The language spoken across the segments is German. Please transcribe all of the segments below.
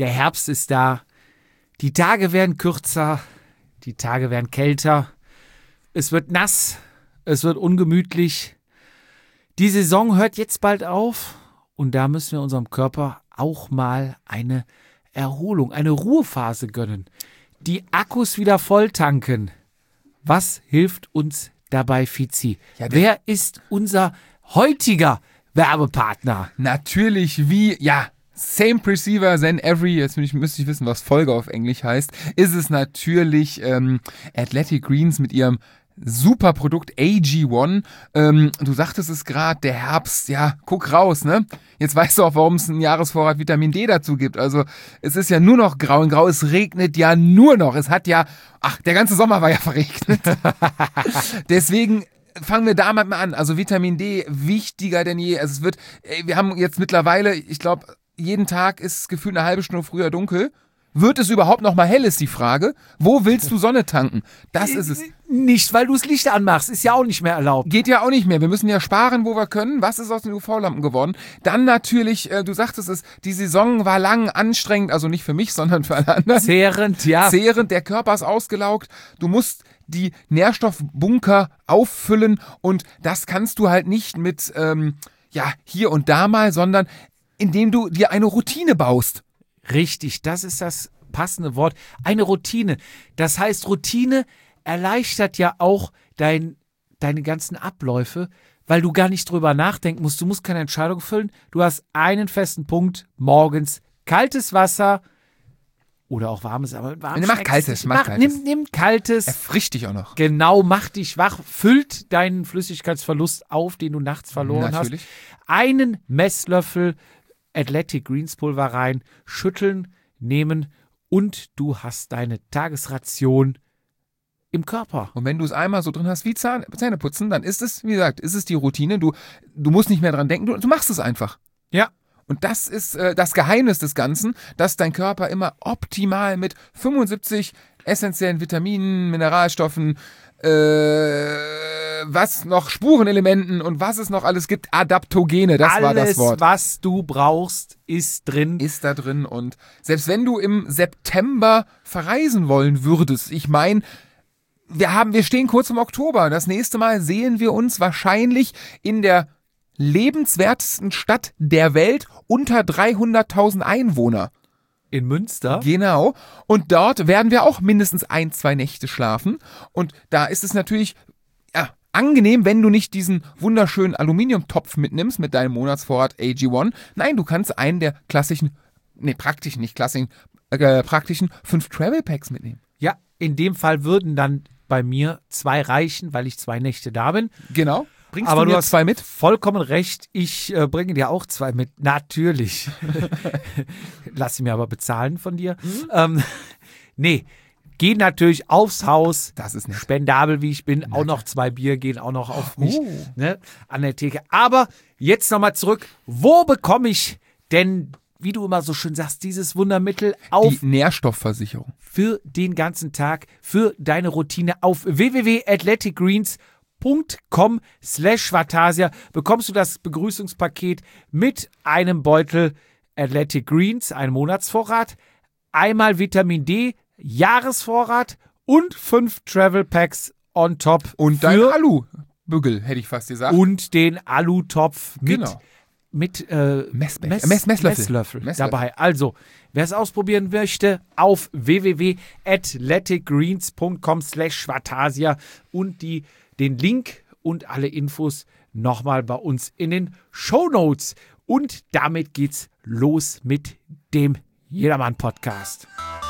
Der Herbst ist da. Die Tage werden kürzer. Die Tage werden kälter. Es wird nass. Es wird ungemütlich. Die Saison hört jetzt bald auf. Und da müssen wir unserem Körper auch mal eine Erholung, eine Ruhephase gönnen. Die Akkus wieder voll tanken. Was hilft uns dabei, Fizi? Ja, wer ist unser heutiger Werbepartner? Natürlich same Perceiver than every, jetzt müsste ich wissen, was Folge auf Englisch heißt, ist es natürlich Athletic Greens mit ihrem super Produkt AG1. Du sagtest es gerade, der Herbst, ja, guck raus, ne? Jetzt weißt du auch, warum es einen Jahresvorrat Vitamin D dazu gibt. Also es ist ja nur noch grau und grau, es regnet ja nur noch. Der ganze Sommer war ja verregnet. Deswegen fangen wir damit mal an. Also Vitamin D wichtiger denn je. Also wir haben jetzt mittlerweile, ich glaube, jeden Tag ist gefühlt eine halbe Stunde früher dunkel. Wird es überhaupt noch mal hell, ist die Frage. Wo willst du Sonne tanken? Das ist es. Nicht, weil du das Licht anmachst. Ist ja auch nicht mehr erlaubt. Geht ja auch nicht mehr. Wir müssen ja sparen, wo wir können. Was ist aus den UV-Lampen geworden? Dann natürlich, du sagtest es, die Saison war lang, anstrengend. Also nicht für mich, sondern für alle anderen. Zehrend, ja. Zehrend, der Körper ist ausgelaugt. Du musst die Nährstoffbunker auffüllen. Und das kannst du halt nicht mit, hier und da mal, sondern indem du dir eine Routine baust. Richtig, das ist das passende Wort. Eine Routine. Das heißt, Routine erleichtert ja auch deine ganzen Abläufe, weil du gar nicht drüber nachdenken musst. Du musst keine Entscheidung füllen. Du hast einen festen Punkt, morgens kaltes Wasser oder auch warmes, aber warm. Mach kaltes. Nimm kaltes. Erfrischt dich auch noch. Genau, macht dich wach, füllt deinen Flüssigkeitsverlust auf, den du nachts verloren hast. Einen Messlöffel Athletic Greens Pulver rein, schütteln, nehmen und du hast deine Tagesration im Körper. Und wenn du es einmal so drin hast wie Zähne putzen, dann ist es, wie gesagt, die Routine. Du musst nicht mehr dran denken, du machst es einfach. Ja. Und das ist das Geheimnis des Ganzen, dass dein Körper immer optimal mit 75 essentiellen Vitaminen, Mineralstoffen, was noch Spurenelementen und was es noch alles gibt, Adaptogene, das war das Wort. Alles, was du brauchst, ist drin. Ist da drin und selbst wenn du im September verreisen wollen würdest, ich meine, wir stehen kurz im Oktober, das nächste Mal sehen wir uns wahrscheinlich in der lebenswertesten Stadt der Welt unter 300.000 Einwohner. In Münster? Genau. Und dort werden wir auch mindestens 1-2 Nächte schlafen. Und da ist es natürlich angenehm, wenn du nicht diesen wunderschönen Aluminiumtopf mitnimmst mit deinem Monatsvorrat AG1. Nein, du kannst einen der praktischen 5 Travel Packs mitnehmen. Ja, in dem Fall würden dann bei mir 2 reichen, weil ich 2 Nächte da bin. Genau. Aber du hast 2 mit? Vollkommen recht. Ich bringe dir auch 2 mit. Natürlich. Lass sie mir aber bezahlen von dir. Nee, geh natürlich aufs Haus. Das ist nett. Spendabel, wie ich bin. Lecker. Auch noch 2 Bier gehen auch noch auf mich an der Theke. Aber jetzt nochmal zurück. Wo bekomme ich denn, wie du immer so schön sagst, dieses Wundermittel auf? Die Nährstoffversicherung. Für den ganzen Tag, für deine Routine auf www.athleticgreens.com/Vatasia bekommst du das Begrüßungspaket mit einem Beutel Athletic Greens, einem Monatsvorrat, einmal Vitamin D, Jahresvorrat und 5 Travel Packs on top. Und dein Alubügel, hätte ich fast gesagt. Und den Alutopf mit Messlöffel dabei. Also, wer es ausprobieren möchte, auf www.athleticgreens.com/Vatasia und den Link und alle Infos nochmal bei uns in den Shownotes. Und damit geht's los mit dem Jedermann-Podcast.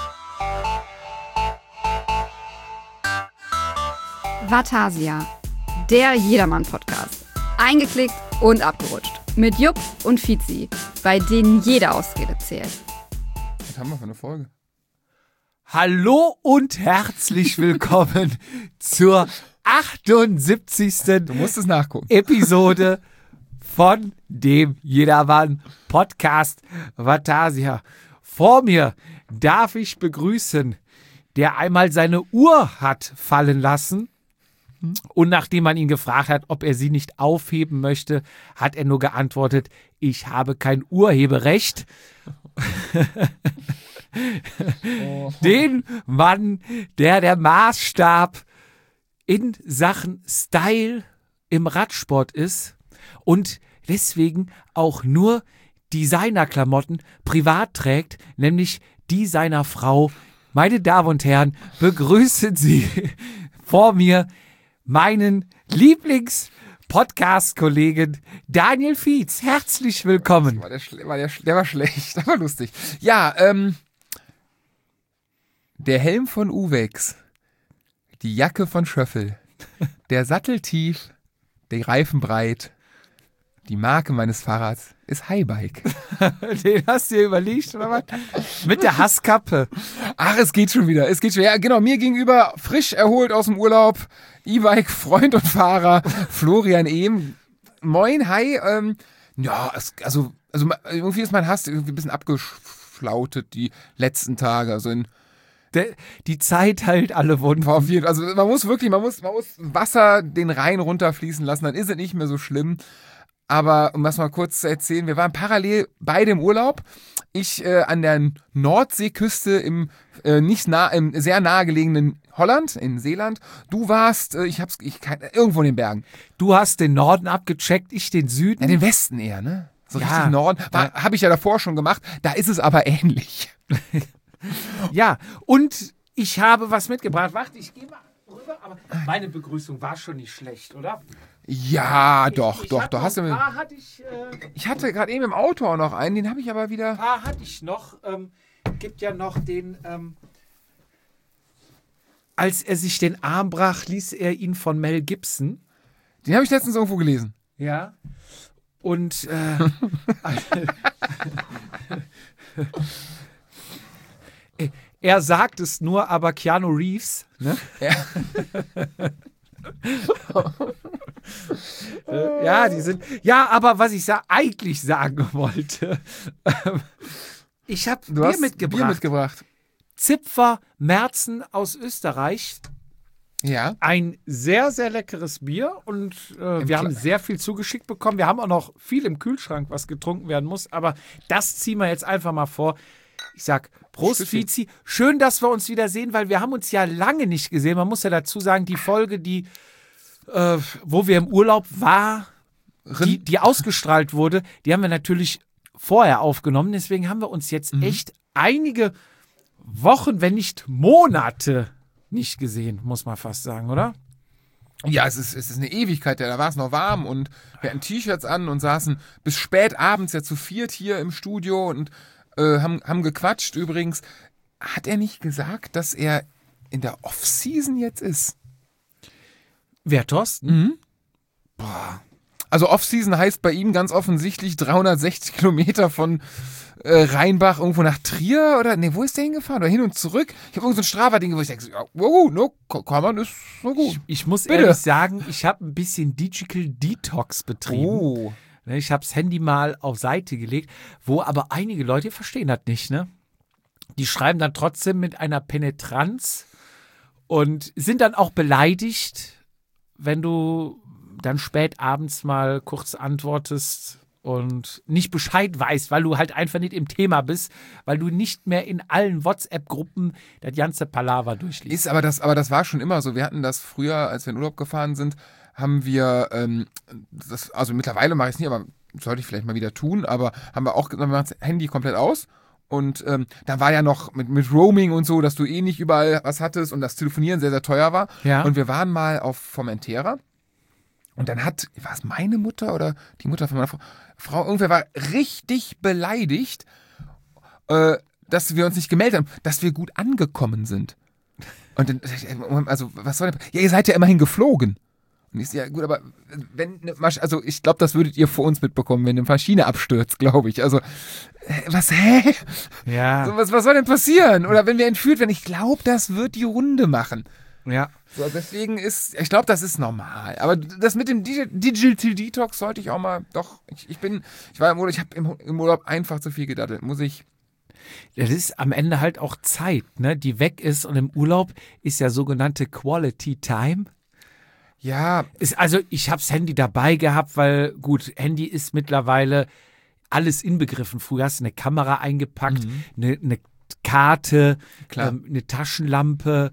Vatasia, der Jedermann-Podcast. Eingeklickt und abgerutscht. Mit Jupp und Fizi, bei denen jede Ausrede zählt. Was haben wir für eine Folge? Hallo und herzlich willkommen zur 78. Du musst es nachgucken. Episode von dem Jedermann-Podcast Vatasia. Vor mir darf ich begrüßen, der einmal seine Uhr hat fallen lassen. Und nachdem man ihn gefragt hat, ob er sie nicht aufheben möchte, hat er nur geantwortet, ich habe kein Urheberrecht. Den Mann, der Maßstab in Sachen Style im Radsport ist und deswegen auch nur Designerklamotten privat trägt, nämlich die seiner Frau. Meine Damen und Herren, begrüßen Sie vor mir meinen Lieblings-Podcast-Kollegen Daniel Fietz. Herzlich willkommen. Der war schlecht, aber lustig. Ja, der Helm von Uwex, die Jacke von Schöffel, der Sattel tief, die Reifen breit, die Marke meines Fahrrads ist Highbike. Den hast du dir überlegt, oder was? Mit der Hasskappe. Ach, es geht schon wieder. Ja, genau, mir gegenüber, frisch erholt aus dem Urlaub, E-Bike, Freund und Fahrer, Florian Ehm. Moin, hi. Also irgendwie ist mein Hass irgendwie ein bisschen abgeflautet die letzten Tage. Also Die Zeit heilt alle Wunden. Also man muss Wasser den Rhein runterfließen lassen, dann ist es nicht mehr so schlimm. Aber um das mal kurz zu erzählen, wir waren parallel beide im Urlaub. Ich an der Nordseeküste im sehr nahegelegenen Holland, in Seeland. Du warst, irgendwo in den Bergen. Du hast den Norden abgecheckt, ich den Süden. Ja, den Westen eher, ne? So Ja. richtig Norden. Habe ich ja davor schon gemacht. Da ist es aber ähnlich. Ja, und ich habe was mitgebracht. Warte, ich gehe mal rüber, aber meine Begrüßung war schon nicht schlecht, oder? Ja, doch. Hast du Ich hatte gerade eben im Auto auch noch einen, den habe ich aber wieder. hatte ich noch. Gibt ja noch den. Als er sich den Arm brach, ließ er ihn von Mel Gibson. Den habe ich letztens irgendwo gelesen. Ja. Und er sagt es nur, aber Keanu Reeves, ne? Ja, die sind. Ja, aber was ich eigentlich sagen wollte, ich habe Bier mitgebracht. Zipfer Märzen aus Österreich. Ja. Ein sehr, sehr leckeres Bier und wir haben sehr viel zugeschickt bekommen. Wir haben auch noch viel im Kühlschrank, was getrunken werden muss, aber das ziehen wir jetzt einfach mal vor. Ich sag Prost, Fizi. Schön, dass wir uns wieder sehen, weil wir haben uns ja lange nicht gesehen. Man muss ja dazu sagen, die Folge, wo wir im Urlaub waren, die ausgestrahlt wurde, die haben wir natürlich vorher aufgenommen. Deswegen haben wir uns jetzt echt einige Wochen, wenn nicht Monate nicht gesehen, muss man fast sagen, oder? Ja, es ist eine Ewigkeit, da war es noch warm und wir hatten T-Shirts an und saßen bis spät abends ja zu viert hier im Studio und haben gequatscht. Übrigens, hat er nicht gesagt, dass er in der Off-Season jetzt ist? Wer, Thorsten? Mhm. Also Off-Season heißt bei ihm ganz offensichtlich 360 Kilometer von Rheinbach irgendwo nach Trier oder, ne, wo ist der hingefahren? Oder hin und zurück? Ich habe irgend so ein Strava-Ding, wo ich denke, ja, wow, no, kann man, ist so gut. Ich muss Bitte. ehrlich sagen, ich habe ein bisschen Digital Detox betrieben. Oh. Ich habe das Handy mal auf Seite gelegt, wo aber einige Leute verstehen das nicht, ne? Die schreiben dann trotzdem mit einer Penetranz und sind dann auch beleidigt, wenn du dann spät abends mal kurz antwortest und nicht Bescheid weißt, weil du halt einfach nicht im Thema bist, weil du nicht mehr in allen WhatsApp-Gruppen das ganze Palaver durchliest. Aber das war schon immer so. Wir hatten das früher, als wir in Urlaub gefahren sind, haben wir, also mittlerweile mache ich es nicht, aber sollte ich vielleicht mal wieder tun, aber haben wir auch gesagt, wir machen das Handy komplett aus. Und da war ja noch mit Roaming und so, dass du nicht überall was hattest und das Telefonieren sehr, sehr teuer war. Ja. Und wir waren mal auf Formentera und dann war es meine Mutter oder die Mutter von meiner Frau, irgendwer war richtig beleidigt, dass wir uns nicht gemeldet haben, dass wir gut angekommen sind. Und dann, also was soll denn? Ja, ihr seid ja immerhin geflogen. Und ich so, ja gut, aber also ich glaube, das würdet ihr vor uns mitbekommen, wenn eine Maschine abstürzt, glaube ich. Also, hä? Ja. So, was soll denn passieren? Oder wenn wir entführt werden, ich glaube, das wird die Runde machen. Ja. So, deswegen ich glaube, das ist normal. Aber das mit dem Digital Detox sollte ich auch mal, doch, ich war im Urlaub, ich habe im Urlaub einfach zu viel gedattelt, muss ich. Das ist am Ende halt auch Zeit, ne, die weg ist und im Urlaub ist ja sogenannte Quality Time. Ja. Also ich habe das Handy dabei gehabt, weil gut, Handy ist mittlerweile alles inbegriffen. Früher hast du eine Kamera eingepackt, eine Karte, Klar. eine Taschenlampe,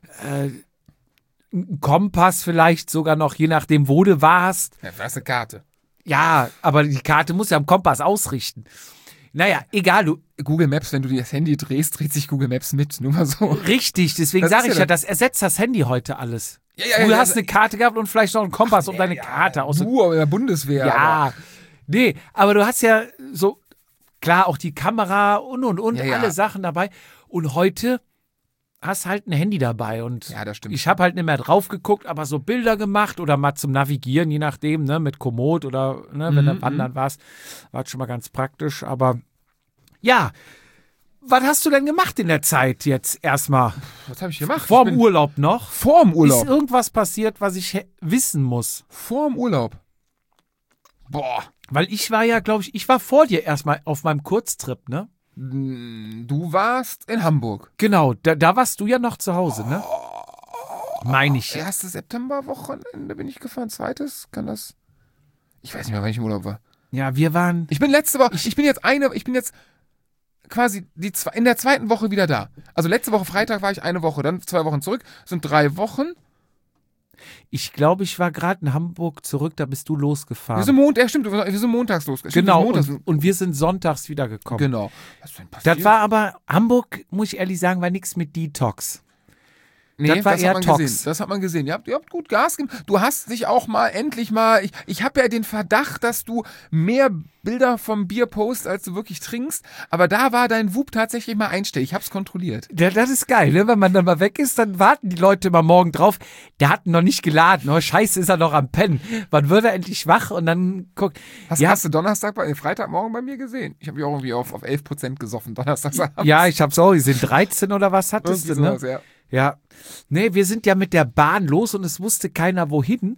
ein Kompass vielleicht sogar noch, je nachdem, wo du warst. Ja, das ist eine Karte. Ja, aber die Karte muss ja am Kompass ausrichten. Naja, egal, du. Google Maps, wenn du das Handy drehst, dreht sich Google Maps mit. Nur mal so. Richtig, deswegen Das sage ist ich ja ja, das ersetzt das Handy heute alles. Ja, Du hast eine Karte gehabt und vielleicht noch einen Kompass, um deine Karte aus. Du in der Bundeswehr. Ja, nee, aber du hast ja so, klar, auch die Kamera und Ja, ja. alle Sachen dabei. Und heute hast halt ein Handy dabei. Und Ja, das stimmt. ich habe halt nicht mehr drauf geguckt, aber so Bilder gemacht oder mal zum Navigieren, je nachdem, ne, mit Komoot oder ne, wenn du wandern warst, war das schon mal ganz praktisch. Aber ja, was hast du denn gemacht in der Zeit jetzt erstmal? Was habe ich gemacht? Vorm Ich bin- Urlaub noch? Vorm Ist Urlaub. irgendwas passiert, was ich wissen muss? Vorm Urlaub. Boah. Weil ich war ja, glaube ich war vor dir erstmal auf meinem Kurztrip, ne? Du warst in Hamburg. Genau, da warst du ja noch zu Hause, ne? Meine ich. Erstes Septemberwochenende bin ich gefahren. Zweites, kann das? Ich weiß nicht mehr, wann ich im Urlaub war. Ja, wir waren. Ich bin letzte Woche, ich bin jetzt quasi in der zweiten Woche wieder da. Also letzte Woche Freitag war ich eine Woche, dann 2 Wochen zurück, sind 3 Wochen. Ich glaube, ich war gerade in Hamburg zurück, da bist du losgefahren. Wir sind montags los. Stimmt, Genau, wir sind montags, und wir sind sonntags wiedergekommen. genau. Was ist denn passiert? Das war aber, Hamburg, muss ich ehrlich sagen, war nichts mit Detox. Nee, das war hat eher man Tox. gesehen. Das hat man gesehen. Ihr habt gut Gas gegeben. Du hast dich auch mal endlich mal. Ich habe ja den Verdacht, dass du mehr Bilder vom Bier postest, als du wirklich trinkst. Aber da war dein Wub tatsächlich mal einstellig. Ich hab's kontrolliert. Ja, das ist geil, ne? Wenn man dann mal weg ist, dann warten die Leute immer morgen drauf. Der hat noch nicht geladen. Oh, scheiße, ist er noch am Pennen. Wann wird er endlich wach? Und dann guckt. Hast du Freitagmorgen bei mir gesehen? Ich habe mich auch irgendwie auf 11% gesoffen, donnerstagsabends. Ja, ich hab's auch gesehen. 13 oder was hattest du, ne? Sowas, ja. Ja. Nee, wir sind ja mit der Bahn los und es wusste keiner wohin.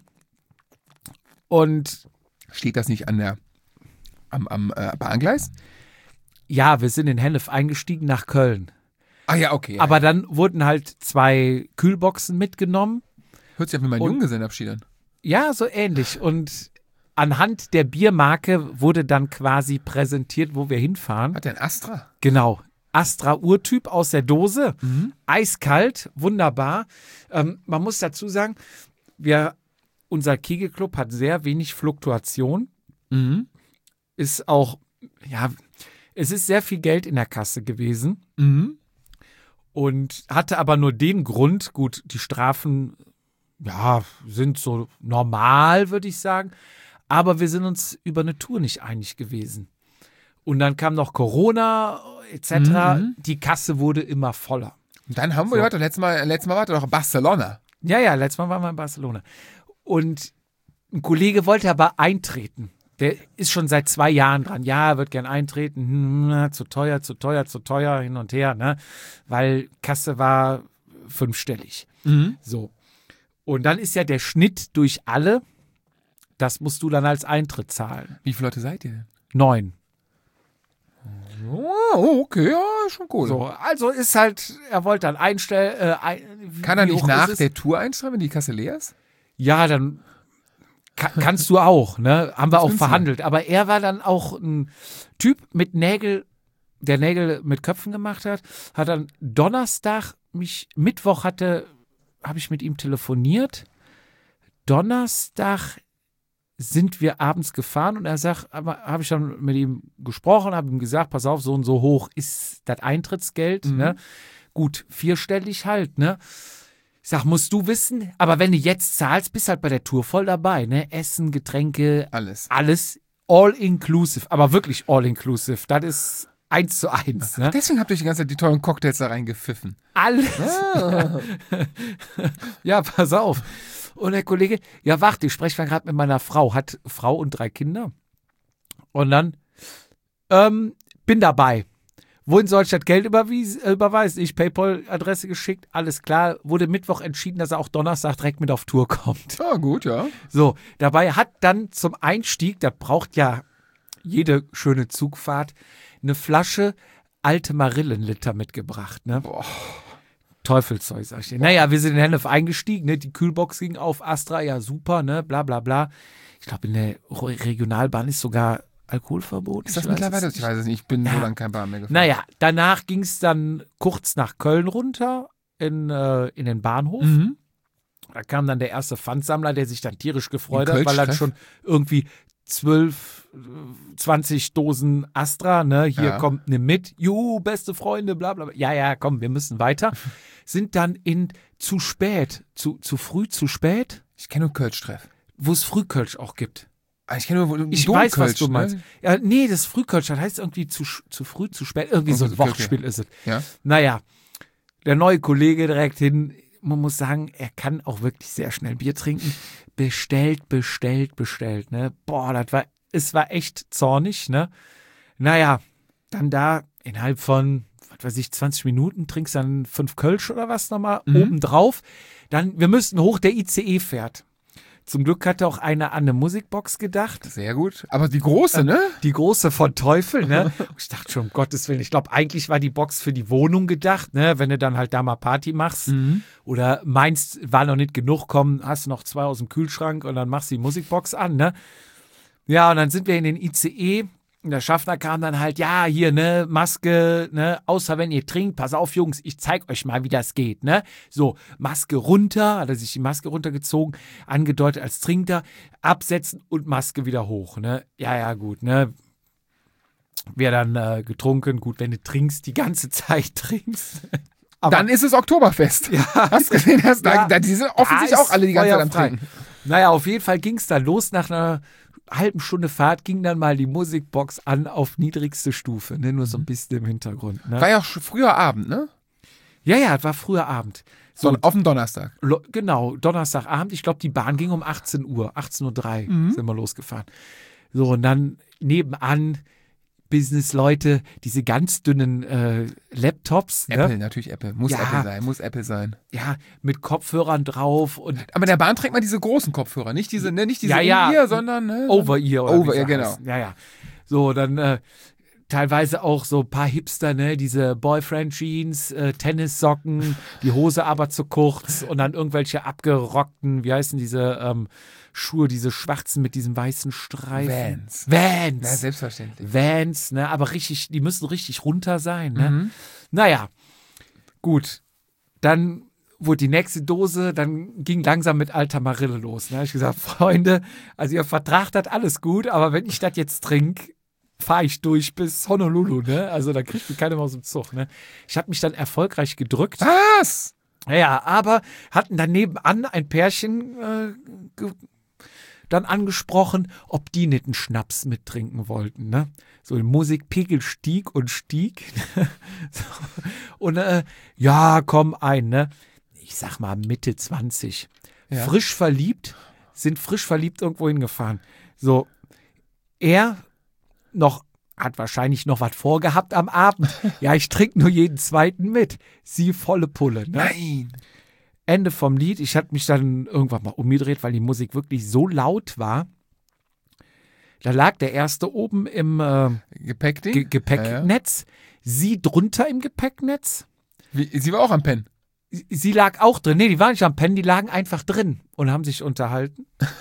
Und Steht das nicht am Bahngleis? ja, wir sind in Hennef eingestiegen nach Köln. Ah ja, okay. Ja, Aber dann wurden halt 2 Kühlboxen mitgenommen. hört sich an wie mein und- Junggesellenabschied an. Ja, so ähnlich. Und anhand der Biermarke wurde dann quasi präsentiert, wo wir hinfahren. Hat der ein Astra? Genau. Astra Urtyp aus der Dose. Eiskalt, wunderbar. Man muss dazu sagen, unser Kegelclub hat sehr wenig Fluktuation. Mhm. Ist auch, ja, es ist sehr viel Geld in der Kasse gewesen. Mhm. Und hatte aber nur den Grund, gut, die Strafen, ja, sind so normal, würde ich sagen. Aber wir sind uns über eine Tour nicht einig gewesen. Und dann kam noch Corona etc. Die Kasse wurde immer voller. Und dann haben wir, warte, letztes Mal war doch Barcelona. Ja, letztes Mal waren wir in Barcelona. Und ein Kollege wollte aber eintreten. Der ist schon seit 2 Jahren dran. Ja, er wird gern eintreten. Zu teuer, hin und her, ne? Weil Kasse war 5-stellig. So. Und dann ist ja der Schnitt durch alle, das musst du dann als Eintritt zahlen. Wie viele Leute seid ihr denn? 9. Oh, okay, ja, ist schon cool. So, also ist halt, er wollte dann einstellen. Kann er wie nicht hoch nach ist es? der Tour einstellen, wenn die Kasse leer ist? Ja, dann kannst du auch, ne? Haben wir auch günstiger. verhandelt. Aber er war dann auch ein Typ mit Nägel, der Nägel mit Köpfen gemacht hat. Hat dann Donnerstag Mittwoch habe ich mit ihm telefoniert. Donnerstag sind wir abends gefahren und er sagt, aber habe ich dann mit ihm gesprochen, habe ihm gesagt, pass auf, so und so hoch ist das Eintrittsgeld, ne? Gut, 4-stellig halt, ne? Ich sag, musst du wissen, aber wenn du jetzt zahlst, bist halt bei der Tour voll dabei, ne? Essen, Getränke, Alles. all inclusive, aber wirklich all inclusive. Das ist 1:1, ne? Deswegen habt ihr die ganze Zeit die teuren Cocktails da reingepfiffen. Alles. Ja, pass auf. Und der Kollege, ja, warte, ich spreche mal gerade mit meiner Frau, hat Frau und 3 Kinder. Und dann, bin dabei. Wohin soll ich das Geld überweisen? Ich PayPal-Adresse geschickt, alles klar. Wurde Mittwoch entschieden, dass er auch Donnerstag direkt mit auf Tour kommt. Ja, gut, ja. So, dabei hat dann zum Einstieg, das braucht ja jede schöne Zugfahrt, eine Flasche alte Marillenliter mitgebracht, ne? Boah. Teufelszeug, sag ich dir. Naja, wir sind in Hennef eingestiegen, ne? Die Kühlbox ging auf, Astra, ja super, ne? Bla bla bla. Ich glaube, in der Regionalbahn ist sogar Alkoholverbot? Ist das Ich weiß mittlerweile? es Ich weiß es nicht. Ich bin Ja. so lange kein Bahn mehr gefahren. Naja, danach ging es dann kurz nach Köln runter in den Bahnhof. Mhm. Da kam dann der erste Pfandsammler, der sich dann tierisch gefreut Ein hat, weil dann Kölsch-Treff? schon irgendwie 12, 20 Dosen Astra, ne, hier Ja. kommt ne mit, beste Freunde, bla bla bla. Ja, komm, wir müssen weiter. Sind dann zu spät, zu früh, zu spät, Ich kenne nur Kölsch-Treff. wo es Frühkölsch auch gibt. Ich kenne nur Ich weiß, was Domkölsch, du meinst. Ne? Ja, nee, das Frühkölsch, das heißt irgendwie zu früh, zu spät. Irgendwie so ein Okay, okay. Wortspiel ist es. Ja. Naja, der neue Kollege direkt hin, man muss sagen, er kann auch wirklich sehr schnell Bier trinken. Bestellt, ne? Boah, es war echt zornig, ne? Naja, dann da innerhalb von, was weiß ich, 20 Minuten trinkst dann 5 Kölsch oder was nochmal obendrauf. Dann, wir müssten hoch, der ICE fährt. Zum Glück hatte auch einer an eine Musikbox gedacht. Sehr gut. Aber die große, ne? Die große von Teufel, ne? Ich dachte schon, um Gottes Willen, ich glaube, eigentlich war die Box für die Wohnung gedacht, ne? Wenn du dann halt da mal Party machst oder meinst, war noch nicht genug, komm, hast du noch 2 aus dem Kühlschrank und dann machst du die Musikbox an, ne? Ja, und dann sind wir in den ICE und der Schaffner kam dann halt, ja, hier, ne, Maske, ne, außer wenn ihr trinkt, pass auf, Jungs, ich zeig euch mal, wie das geht, ne? So, Maske runter, hat er sich die Maske runtergezogen, angedeutet als Trinker, absetzen und Maske wieder hoch, ne? Ja, gut, ne? Wir dann getrunken, gut, wenn du trinkst, die ganze Zeit trinkst. Aber Dann ist es Oktoberfest. Ja. Hast du gesehen? Die sind offensichtlich auch alle die ganze Zeit am feuerfrei. Trinken. Naja, auf jeden Fall ging es dann los. Nach einer halben Stunde Fahrt ging dann mal die Musikbox an auf niedrigste Stufe, ne? Nur so ein bisschen im Hintergrund. Ne? War ja auch früher Abend, ne? Ja, es war früher Abend. So, Auf dem Donnerstag. genau, Donnerstagabend. Ich glaube, die Bahn ging um 18 Uhr, 18.03 Uhr sind wir losgefahren. So, und dann nebenan Business-Leute, diese ganz dünnen Laptops. Apple, Ne? natürlich Apple. Muss Ja. Apple sein. Ja, mit Kopfhörern drauf und Aber in der Bahn trägt man diese großen Kopfhörer, nicht diese Ja. In-Ear, sondern ne? Over-Ear. oder Over-Ear, wie sie genau. heißen. Ja. So, dann teilweise auch so ein paar Hipster, ne, diese Boyfriend-Jeans, Tennissocken, die Hose aber zu kurz und dann irgendwelche abgerockten, wie heißen diese Schuhe, diese schwarzen mit diesem weißen Streifen. Ja, selbstverständlich. Vans, ne, aber richtig, die müssen richtig runter sein, ne. Naja, gut. Dann wurde die nächste Dose, dann ging langsam mit Alta Marille los. Ne? Ich gesagt, Freunde, also ihr vertragt das alles gut, aber wenn ich das jetzt trinke, fahre ich durch bis Honolulu, ne? Also da kriegt mich keiner mehr aus dem Zug, ne? Ich habe mich dann erfolgreich gedrückt. Was? Ja, aber hatten dann nebenan ein Pärchen dann angesprochen, ob die nicht einen Schnaps mittrinken wollten, ne? So die Musikpegel stieg und stieg. So. Und ja, komm ein, ne? Ich sag mal Mitte 20. Ja. Sind frisch verliebt irgendwo hingefahren. So, er hat wahrscheinlich noch was vorgehabt am Abend. Ja, ich trinke nur jeden zweiten mit. Sie volle Pulle, ne? Nein. Ende vom Lied. Ich hatte mich dann irgendwann mal umgedreht, weil die Musik wirklich so laut war. Da lag der Erste oben im Gepäckding? Gepäcknetz. Sie drunter im Gepäcknetz. Sie war auch am Pennen. Sie lag auch drin. Nee, die waren nicht am Pennen, die lagen einfach drin und haben sich unterhalten.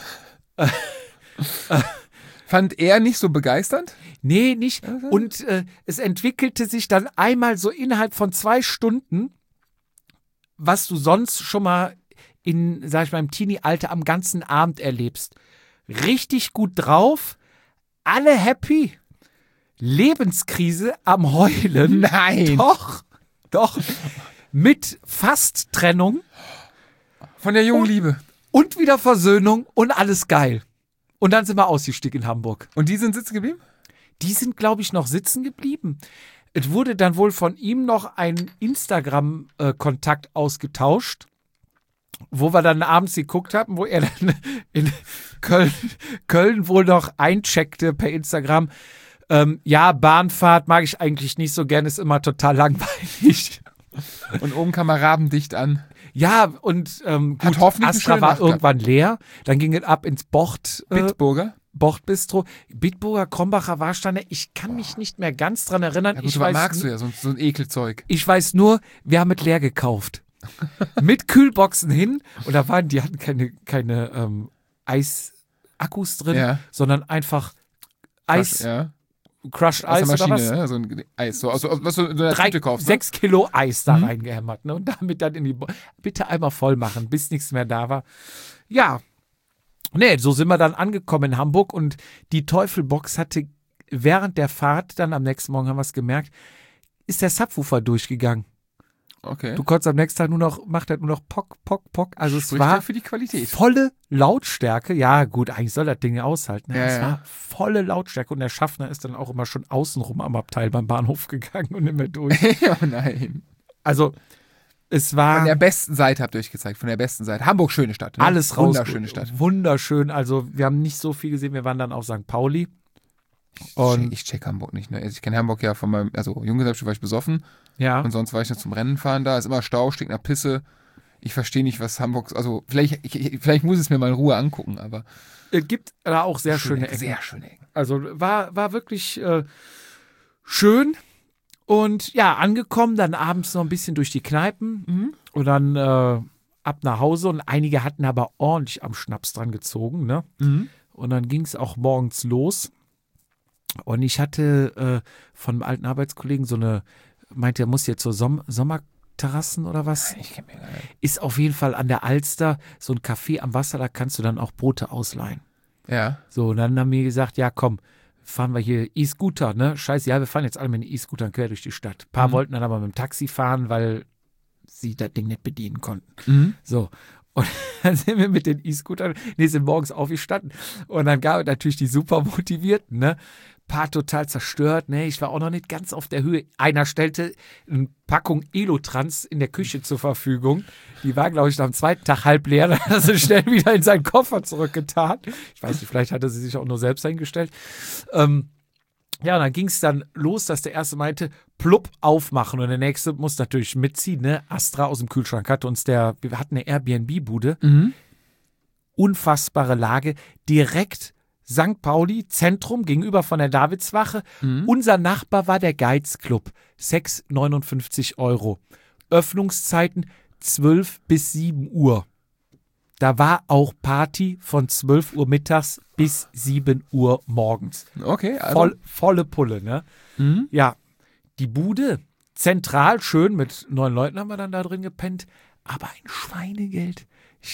Fand er nicht so begeisternd? Nee, nicht. Und es entwickelte sich dann einmal so innerhalb von 2 Stunden, was du sonst schon mal sag ich mal, im Teenie-Alter am ganzen Abend erlebst. Richtig gut drauf, alle happy, Lebenskrise am Heulen. Nein. Doch. Mit fast Trennung Von der jungen Liebe. und wieder Versöhnung und alles geil. Und dann sind wir ausgestiegen in Hamburg. Und die sind sitzen geblieben? Die sind, glaube ich, noch sitzen geblieben. Es wurde dann wohl von ihm noch ein Instagram-Kontakt ausgetauscht, wo wir dann abends geguckt haben, wo er dann in Köln wohl noch eincheckte per Instagram. Ja, Bahnfahrt mag ich eigentlich nicht so gerne, ist immer total langweilig. Und oben kam er rabendicht an. Ja, und gut, hoffentlich eine Astra schöne war Nacht irgendwann leer. Dann ging es ab ins Bitburger. Bordbistro. Bitburger, Krombacher Warsteiner. Ich kann mich nicht mehr ganz dran erinnern. Ja gut, was magst du ja, so ein Ekelzeug. Ich weiß nur, wir haben es leer gekauft. Mit Kühlboxen hin. Und die hatten keine Eisakkus drin, Ja. sondern einfach Eis, Ja. Crushed Aus Eis der oder Maschine, was? ne? So ein Eis. So, was du in der Tüte kaufst. 6 Kilo Eis da reingehämmert, ne? Und damit dann in die bitte einmal voll machen, bis nichts mehr da war. Ja. Nee, so sind wir dann angekommen in Hamburg und die Teufelbox hatte während der Fahrt, dann am nächsten Morgen haben wir es gemerkt, ist der Subwoofer durchgegangen. Okay. Du konntest am nächsten Tag macht er nur noch Pock, Pock, Pock. Also es Spricht war ja für die Qualität. volle Lautstärke. Ja, gut, eigentlich soll das Ding ja aushalten. Ne? Ja, Es ja. war volle Lautstärke und der Schaffner ist dann auch immer schon außenrum am Abteil beim Bahnhof gegangen und nicht mehr durch. Oh nein. Also es war Von der besten Seite habt ihr euch gezeigt. Von der besten Seite. Hamburg, schöne Stadt. Ne? alles raus. Wunderschöne Stadt. Wunderschön. Also wir haben nicht so viel gesehen. Wir waren dann auf St. Pauli. Und Ich check Hamburg nicht. Ne? Ich kenne Hamburg ja von meinem, also Junggesellschaft war ich besoffen ja, und sonst war ich nur zum Rennen fahren da. Ist immer Stau, stinkt nach Pisse. Ich verstehe nicht, was Hamburg, also vielleicht muss ich es mir mal in Ruhe angucken, aber es gibt da auch sehr schöne Ecken. Sehr schöne Ecken. Also war wirklich schön. Und ja, angekommen, dann abends noch ein bisschen durch die Kneipen und dann ab nach Hause. Und einige hatten aber ordentlich am Schnaps dran gezogen. Ne? Und dann ging es auch morgens los. Und ich hatte von einem alten Arbeitskollegen meinte, er muss hier zur Sommerterrassen oder was. Ich kenn mich gar nicht. Ist auf jeden Fall an der Alster so ein Café am Wasser, da kannst du dann auch Boote ausleihen. Ja. So, und dann haben wir gesagt, ja komm, fahren wir hier E-Scooter, ne? Scheiße, ja, wir fahren jetzt alle mit den E-Scootern quer durch die Stadt. Ein paar wollten dann aber mit dem Taxi fahren, weil sie das Ding nicht bedienen konnten. So, und dann sind wir mit den E-Scootern, sind morgens aufgestanden und dann gab es natürlich die super Motivierten, ne? Paar total zerstört, ne? Ich war auch noch nicht ganz auf der Höhe. Einer stellte eine Packung Elotrans in der Küche zur Verfügung. Die war, glaube ich, am zweiten Tag halb leer. Dann hat er sie schnell wieder in seinen Koffer zurückgetan. Ich weiß nicht, vielleicht hat er sie sich auch nur selbst eingestellt. Ja, und dann ging es dann los, dass der erste meinte, plupp, aufmachen. Und der nächste muss natürlich mitziehen, ne? Astra aus dem Kühlschrank wir hatten eine Airbnb-Bude. Unfassbare Lage, direkt St. Pauli, Zentrum, gegenüber von der Davidswache. Unser Nachbar war der Geiz Club. 6,59 €. Öffnungszeiten 12 bis 7 Uhr. Da war auch Party von 12 Uhr mittags bis 7 Uhr morgens. Okay, also. Volle Pulle, ne? Ja, die Bude, zentral, schön, mit 9 Leuten haben wir dann da drin gepennt. Aber ein Schweinegeld.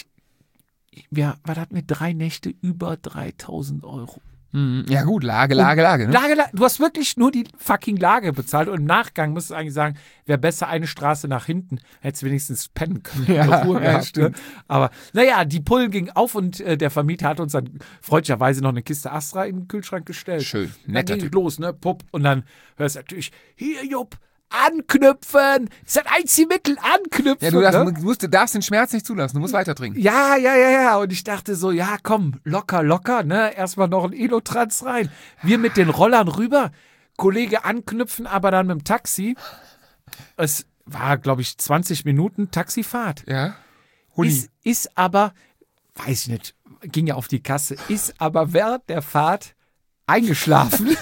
Was hatten wir? 3 Nächte über 3.000 €. Ja gut, Lage, ne? Lage, du hast wirklich nur die fucking Lage bezahlt und im Nachgang musst du eigentlich sagen, wäre besser eine Straße nach hinten, hättest du wenigstens pennen können. Ja, Ruhe ja, gehabt, stimmt. ne? Aber naja, die Pullen gingen auf und der Vermieter hat uns dann freundlicherweise noch eine Kiste Astra in den Kühlschrank gestellt. Schön, Dann netter ging es Typ. los, ne, Pupp, und dann hörst du natürlich, hier Jupp, anknüpfen, das ist das einzige Mittel, anknüpfen. Ja, du darfst den Schmerz nicht zulassen, du musst weiter trinken. Ja. Und ich dachte so, ja, komm, locker, ne? Erstmal noch ein Elotrans rein. Wir mit den Rollern rüber. Kollege anknüpfen, aber dann mit dem Taxi. Es war, glaube ich, 20 Minuten Taxifahrt. Ja. Huni. Ist aber, weiß ich nicht, ging ja auf die Kasse, ist aber während der Fahrt eingeschlafen.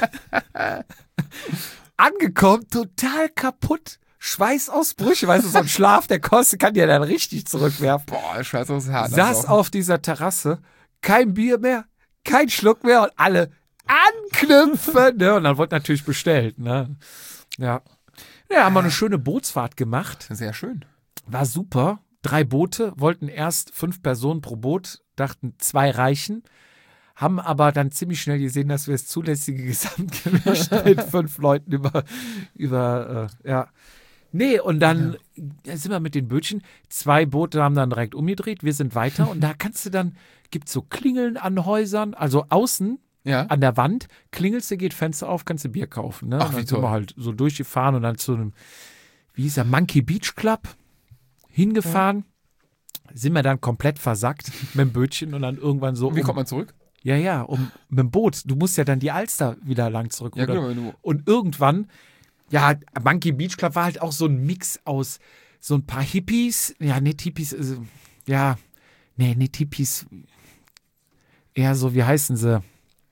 Angekommen, total kaputt. Schweißausbrüche, weißt du, so ein Schlaf, der kann dir dann richtig zurückwerfen. Boah, Schweiß aus Haar. Saß auf dieser Terrasse, kein Bier mehr, kein Schluck mehr und alle anknüpfen. Ne? Und dann wurde natürlich bestellt. Ne? Ja. Ja, haben wir eine schöne Bootsfahrt gemacht. Sehr schön. War super. 3 Boote, wollten erst 5 Personen pro Boot, dachten 2 reichen. Haben aber dann ziemlich schnell gesehen, dass wir das zulässige Gesamtgewicht mit 5 Leuten ja. Nee, und dann sind wir mit den Bötchen. 2 Boote haben dann direkt umgedreht. Wir sind weiter und da gibt es so Klingeln an Häusern, also außen Ja. an der Wand. Klingelst du, geht Fenster auf, kannst du Bier kaufen. Ne? Ach, und wie dann sind toll. wir halt so durchgefahren und dann zu einem, wie hieß der, Monkey Beach Club hingefahren. Sind wir dann komplett versackt mit dem Bötchen und dann irgendwann so. Wie kommt man zurück? Ja, mit dem Boot. Du musst ja dann die Alster wieder lang zurück. Ja, genau, wenn du. Und irgendwann, ja, Monkey Beach Club war halt auch so ein Mix aus so ein paar Hippies. Ja, nicht Hippies, nicht Hippies. Eher so, wie heißen sie?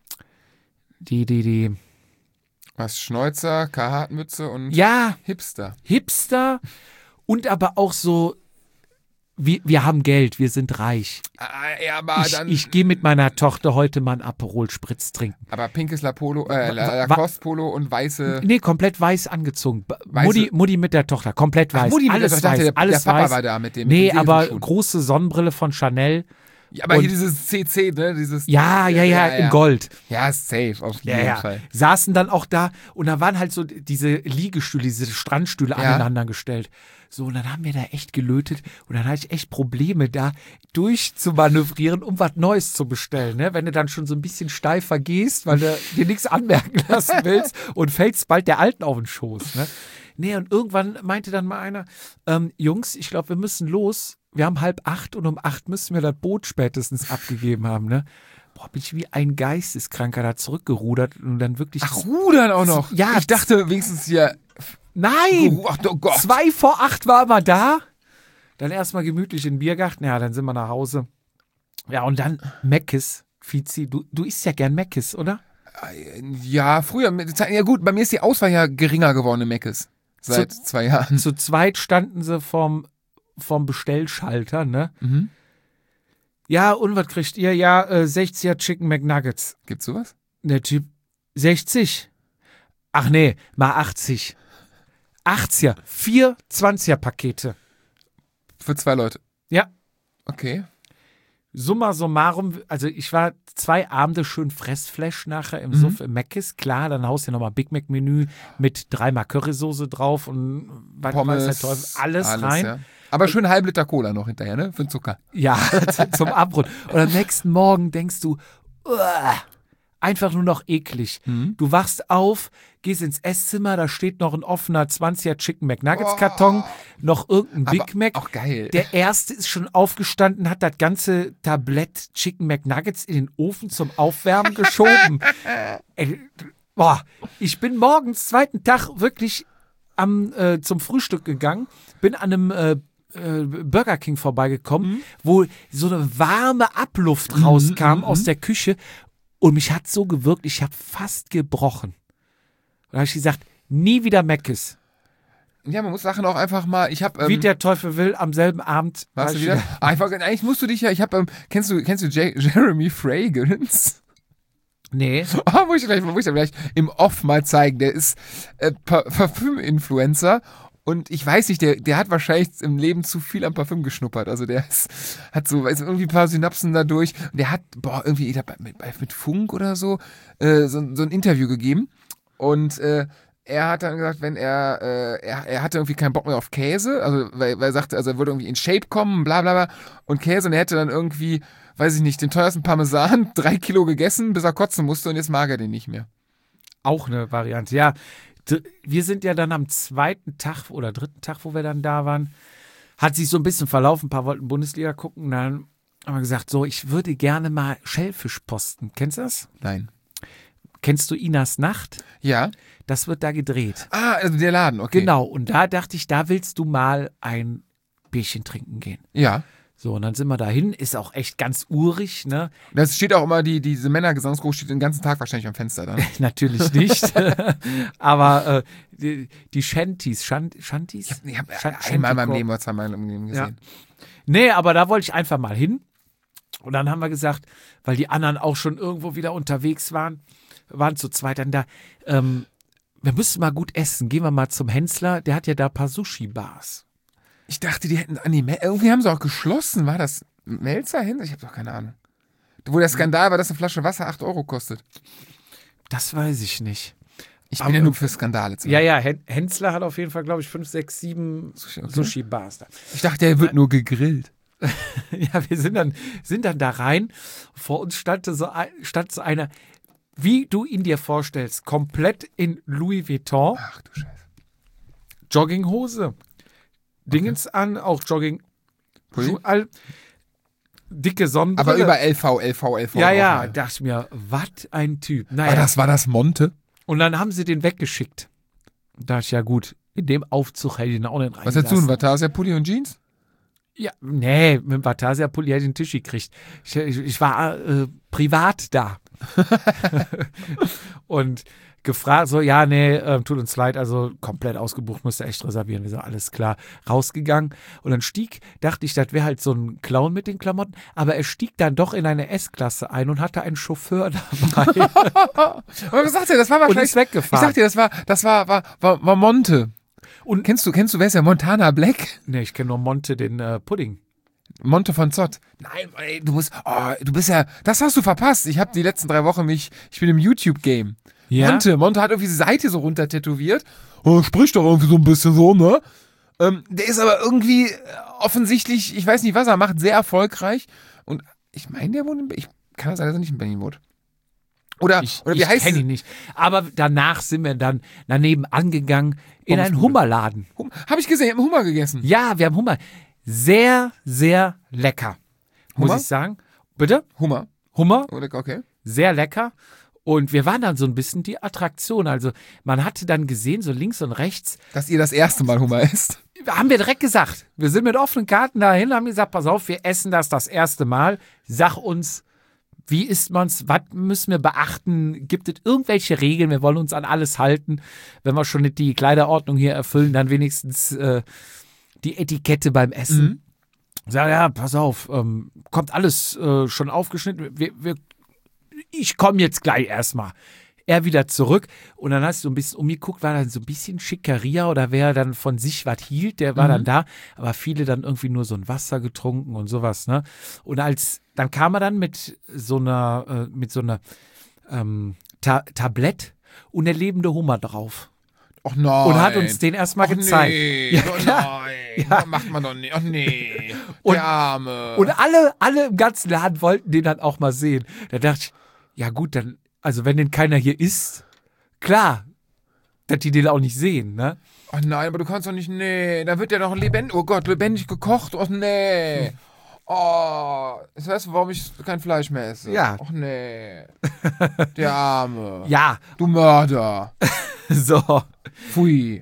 Die. Was? Schnäuzer, Carhartt-Mütze und Ja, Hipster. Hipster und aber auch so wir haben Geld, wir sind reich. Ja, aber Ich gehe mit meiner Tochter heute mal einen Aperol Spritz trinken. Aber pinkes Lacoste Polo und weiße... Nee, komplett weiß angezogen. Weiße- Mutti mit der Tochter, komplett weiß. Mutti, alles ich dachte, weiß, alles der Papa weiß. war da mit dem. Nee, mit den aber Segelflugsschuhen. große Sonnenbrille von Chanel. Ja, aber und- hier dieses CC, ne? Dieses, Ja, in Gold. Ja, safe, auf jeden Ja. Fall. Saßen dann auch da und da waren halt so diese Liegestühle, diese Strandstühle Ja. aneinander gestellt. So, und dann haben wir da echt gelötet und dann hatte ich echt Probleme da durchzumanövrieren, um was Neues zu bestellen. Ne? Wenn du dann schon so ein bisschen steifer gehst, weil du dir nichts anmerken lassen willst und fällst bald der Alten auf den Schoß. Ne? Nee, und irgendwann meinte dann mal einer, Jungs, ich glaube, wir müssen los. Wir haben 7:30 und um 8 müssen wir das Boot spätestens abgegeben haben. Ne? Boah, bin ich wie ein Geisteskranker da zurückgerudert und dann wirklich. Ach, rudern auch noch. Ja, ich dachte wenigstens hier... Nein! Ach, oh Gott. 7:45 waren wir da. Dann erstmal gemütlich in den Biergarten. Ja, dann sind wir nach Hause. Ja, und dann Meckes. Fizi, du isst ja gern Meckes, oder? Ja, früher. Ja gut, bei mir ist die Auswahl ja geringer geworden im Meckes. Seit 2 Jahren. Zu zweit standen sie vom Bestellschalter, ne? Mhm. Ja, und was kriegt ihr? Ja, 60er Chicken McNuggets. Gibt's sowas? Der Typ, 60? Ach nee, mal 80. 80er, 4 20er-Pakete. Für 2 Leute. Ja. Okay. Summa summarum, also ich war 2 Abende schön Fressflash nachher im Suff im Mc's. Klar, dann haust du nochmal Big Mac-Menü mit 3-mal Currysoße drauf und was Pommes, weiß der Teufel, alles rein. Ja. Aber schön 1/2 Liter Cola noch hinterher, ne? Für den Zucker. Ja, zum Abrund. Und am nächsten Morgen denkst du, einfach nur noch eklig. Du wachst auf, gehst ins Esszimmer, da steht noch ein offener 20er Chicken McNuggets Karton, noch irgendein Big Mac. Auch geil. Der erste ist schon aufgestanden, hat das ganze Tablett Chicken McNuggets in den Ofen zum Aufwärmen geschoben. Boah, ich bin morgens, 2. Tag, wirklich zum Frühstück gegangen, bin an einem Burger King vorbeigekommen, wo so eine warme Abluft rauskam aus der Küche und mich hat so gewirkt, ich habe fast gebrochen. Und da habe ich gesagt, nie wieder Mc's. Ja, man muss Sachen auch einfach mal. Ich habe. Wie der Teufel will, am selben Abend. Warst du wieder? Eigentlich musst du dich ja. Ich habe. Kennst du Jeremy Fragrance? Nee. Oh, muss ich dir gleich im Off mal zeigen. Der ist Parfüm-Influencer. Und ich weiß nicht, der hat wahrscheinlich im Leben zu viel am Parfüm geschnuppert. Also hat so irgendwie ein paar Synapsen dadurch. Und der hat, irgendwie mit Funk oder so ein Interview gegeben. Und er hat dann gesagt, wenn er hatte irgendwie keinen Bock mehr auf Käse, also weil er sagte, also er würde irgendwie in Shape kommen, bla bla bla. Und Käse, und er hätte dann irgendwie, weiß ich nicht, den teuersten Parmesan 3 Kilo gegessen, bis er kotzen musste, und jetzt mag er den nicht mehr. Auch eine Variante, ja. Wir sind ja dann am 2. Tag oder 3. Tag, wo wir dann da waren, hat sich so ein bisschen verlaufen, ein paar wollten Bundesliga gucken, dann haben wir gesagt, so, ich würde gerne mal Schellfisch posten. Kennst du das? Nein. Kennst du Inas Nacht? Ja. Das wird da gedreht. Ah, also der Laden, okay. Genau, und da dachte ich, da willst du mal ein Bierchen trinken gehen. Ja. So, und dann sind wir dahin, ist auch echt ganz urig, ne? Das steht auch immer, diese Männergesangsgruppe steht den ganzen Tag wahrscheinlich am Fenster dann. Natürlich nicht. Aber die Shanties, Shanties? Ich habe einmal in meinem Leben oder 2-mal in meinem Leben gesehen. Ja. Nee, aber da wollte ich einfach mal hin. Und dann haben wir gesagt, weil die anderen auch schon irgendwo wieder unterwegs waren zu zweit dann da, wir müssen mal gut essen. Gehen wir mal zum Hensler, der hat ja da ein paar Sushi-Bars. Ich dachte, die hätten, irgendwie haben sie auch geschlossen. War das Melzer hin? Ich habe doch keine Ahnung. Wo der Skandal war, dass eine Flasche Wasser 8 Euro kostet. Das weiß ich nicht. Ich bin ja nur für Skandale zu. Ja, Hensler hat auf jeden Fall, glaube ich, 5, 6, 7 Sushi-Bars da. Ich dachte, der wird nur gegrillt. Ja, wir sind dann da rein. Vor uns stand so einer, wie du ihn dir vorstellst, komplett in Louis Vuitton. Ach du Scheiße. Jogginghose. Dingens an, auch Jogging. Dicke Sonnenbrille. Aber über LV. Ja, dachte ich mir, was ein Typ. Naja. War das Monte? Und dann haben sie den weggeschickt. Da dachte ich, ja gut, in dem Aufzug hätte ich ihn auch nicht reingelassen. Was hättest du, ein Vatasia-Pulli und Jeans? Ja, nee, mit dem Vatasia-Pulli hätte ich den Tisch gekriegt. Ich war privat da. Und gefragt, so, ja, nee, tut uns leid, also komplett ausgebucht, musste echt reservieren. Wir so, alles klar, rausgegangen. Und dann dachte ich, das wäre halt so ein Clown mit den Klamotten, aber er stieg dann doch in eine S-Klasse ein und hatte einen Chauffeur dabei Aber was sagt er? Das war und wahrscheinlich. ist weggefahren. Ich sag dir, das war Monte. Und Kennst du, wer ist der? Montana Black? nee, ich kenne nur Monte, den Pudding. Monte von Zott. Nein, ey, du bist ja, das hast du verpasst. Ich habe die letzten 3 Wochen ich bin im YouTube-Game. Ja? Monte hat irgendwie die Seite so runter tätowiert. Spricht doch irgendwie so ein bisschen so, ne? Der ist aber irgendwie offensichtlich, ich weiß nicht, was er macht, sehr erfolgreich. Und ich meine, der wohnt kann das sein, dass er nicht in Berlin wohnt. Oder wie heißt Ich kenne ihn nicht. Aber danach sind wir dann daneben angegangen in einen Hummerladen. Habe ich gesehen, ich habe Hummer gegessen. Ja, wir haben Hummer. Sehr, sehr lecker. Muss Hummer? ich sagen. Bitte? Hummer. Okay. Sehr lecker. Und wir waren dann so ein bisschen die Attraktion. Also man hatte dann gesehen, so links und rechts, Dass ihr das erste Mal Hummer isst. haben wir direkt gesagt. Wir sind mit offenen Karten dahin, haben gesagt, pass auf, wir essen das erste Mal. Sag uns, wie isst man's? Was müssen wir beachten? Gibt es irgendwelche Regeln? Wir wollen uns an alles halten. Wenn wir schon nicht die Kleiderordnung hier erfüllen, dann wenigstens die Etikette beim Essen. Sag, ja, pass auf, kommt alles schon aufgeschnitten. Ich komme jetzt gleich erstmal. Er wieder zurück und dann hast du ein bisschen umgeguckt, war dann so ein bisschen Schickeria oder wer dann von sich was hielt, der war dann da, aber viele dann irgendwie nur so ein Wasser getrunken und sowas, ne? Und dann kam er dann mit so einer Tablett und der lebende Hummer drauf. Ach nein. Und hat uns den erstmal gezeigt. Nee. Ja, Oh klar. nein. Ja. Macht man doch nicht. Ach nee. Und- Der Arme. Und alle im ganzen Laden wollten den dann auch mal sehen. Da dachte ich, ja gut, dann, also wenn den keiner hier isst, klar, dass die den auch nicht sehen, ne? Ach nein, aber du kannst doch nicht. Nee. Da wird ja doch lebendig gekocht. Ach nee. Oh, jetzt weißt du, warum ich kein Fleisch mehr esse. Ja. Ach nee. Der Arme. Ja, Du Mörder. so. Pfui.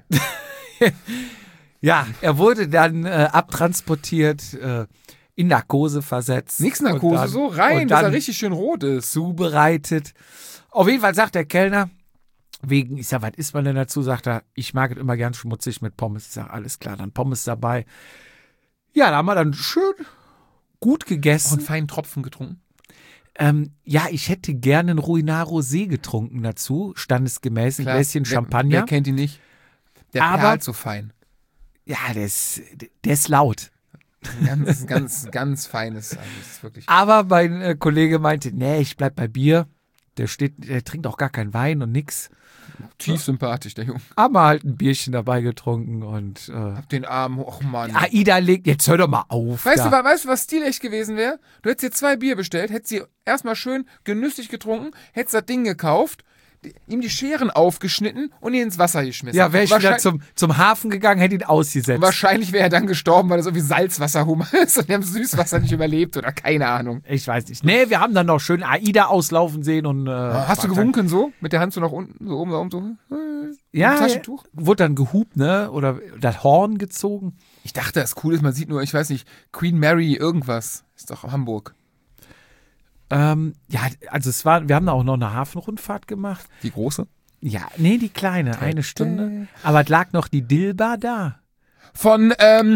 Ja, er wurde dann abtransportiert, in Narkose versetzt. Nix und Narkose, dann- so rein, und dass dann er richtig schön rot ist. zubereitet. Auf jeden Fall sagt der Kellner, ich sag, was isst man denn dazu? Sagt er, ich mag es immer gern schmutzig mit Pommes. Ich sag, alles klar, dann Pommes dabei. Ja, da haben wir dann schön gut Auch gegessen. einen feinen Tropfen getrunken. Ja, ich hätte gerne einen Ruinaro See getrunken dazu, standesgemäß, ein Klar, Gläschen wer Champagner. kennt ihn nicht? Der Aber- perlt so fein. Ja, der ist laut. Ganz feines. Also das ist wirklich. Aber mein Kollege meinte, nee, ich bleib bei Bier. Der trinkt auch gar keinen Wein und nix. Tief sympathisch, der Junge. Haben wir halt ein Bierchen dabei getrunken und Hab den Arm, och Mann. Aida legt, jetzt hör doch mal auf. Weißt da. du, was stilecht gewesen wäre? Du hättest dir 2 Bier bestellt, hättest sie erstmal schön genüsslich getrunken, hättest das Ding gekauft, ihm die Scheren aufgeschnitten und ihn ins Wasser geschmissen. Ja, wäre ich wieder Wahrscheinlich- zum Hafen gegangen, hätte ihn ausgesetzt. Wahrscheinlich wäre er dann gestorben, weil das irgendwie Salzwasserhummer ist und er im Süßwasser nicht überlebt oder keine Ahnung. Ich weiß nicht. Nee, wir haben dann noch schön Aida auslaufen sehen und Hast du gewunken so? Mit der Hand so nach unten, so oben, da oben so? Ja, Ein Taschentuch? wurde dann gehupt, ne? Oder das Horn gezogen. Ich dachte, das cool ist, man sieht nur, ich weiß nicht, Queen Mary irgendwas. Ist doch Hamburg. Ja, also wir haben da auch noch eine Hafenrundfahrt gemacht. Die große? Ja, nee, die kleine, eine Stunde. Aber es lag noch die Dilba da. Von,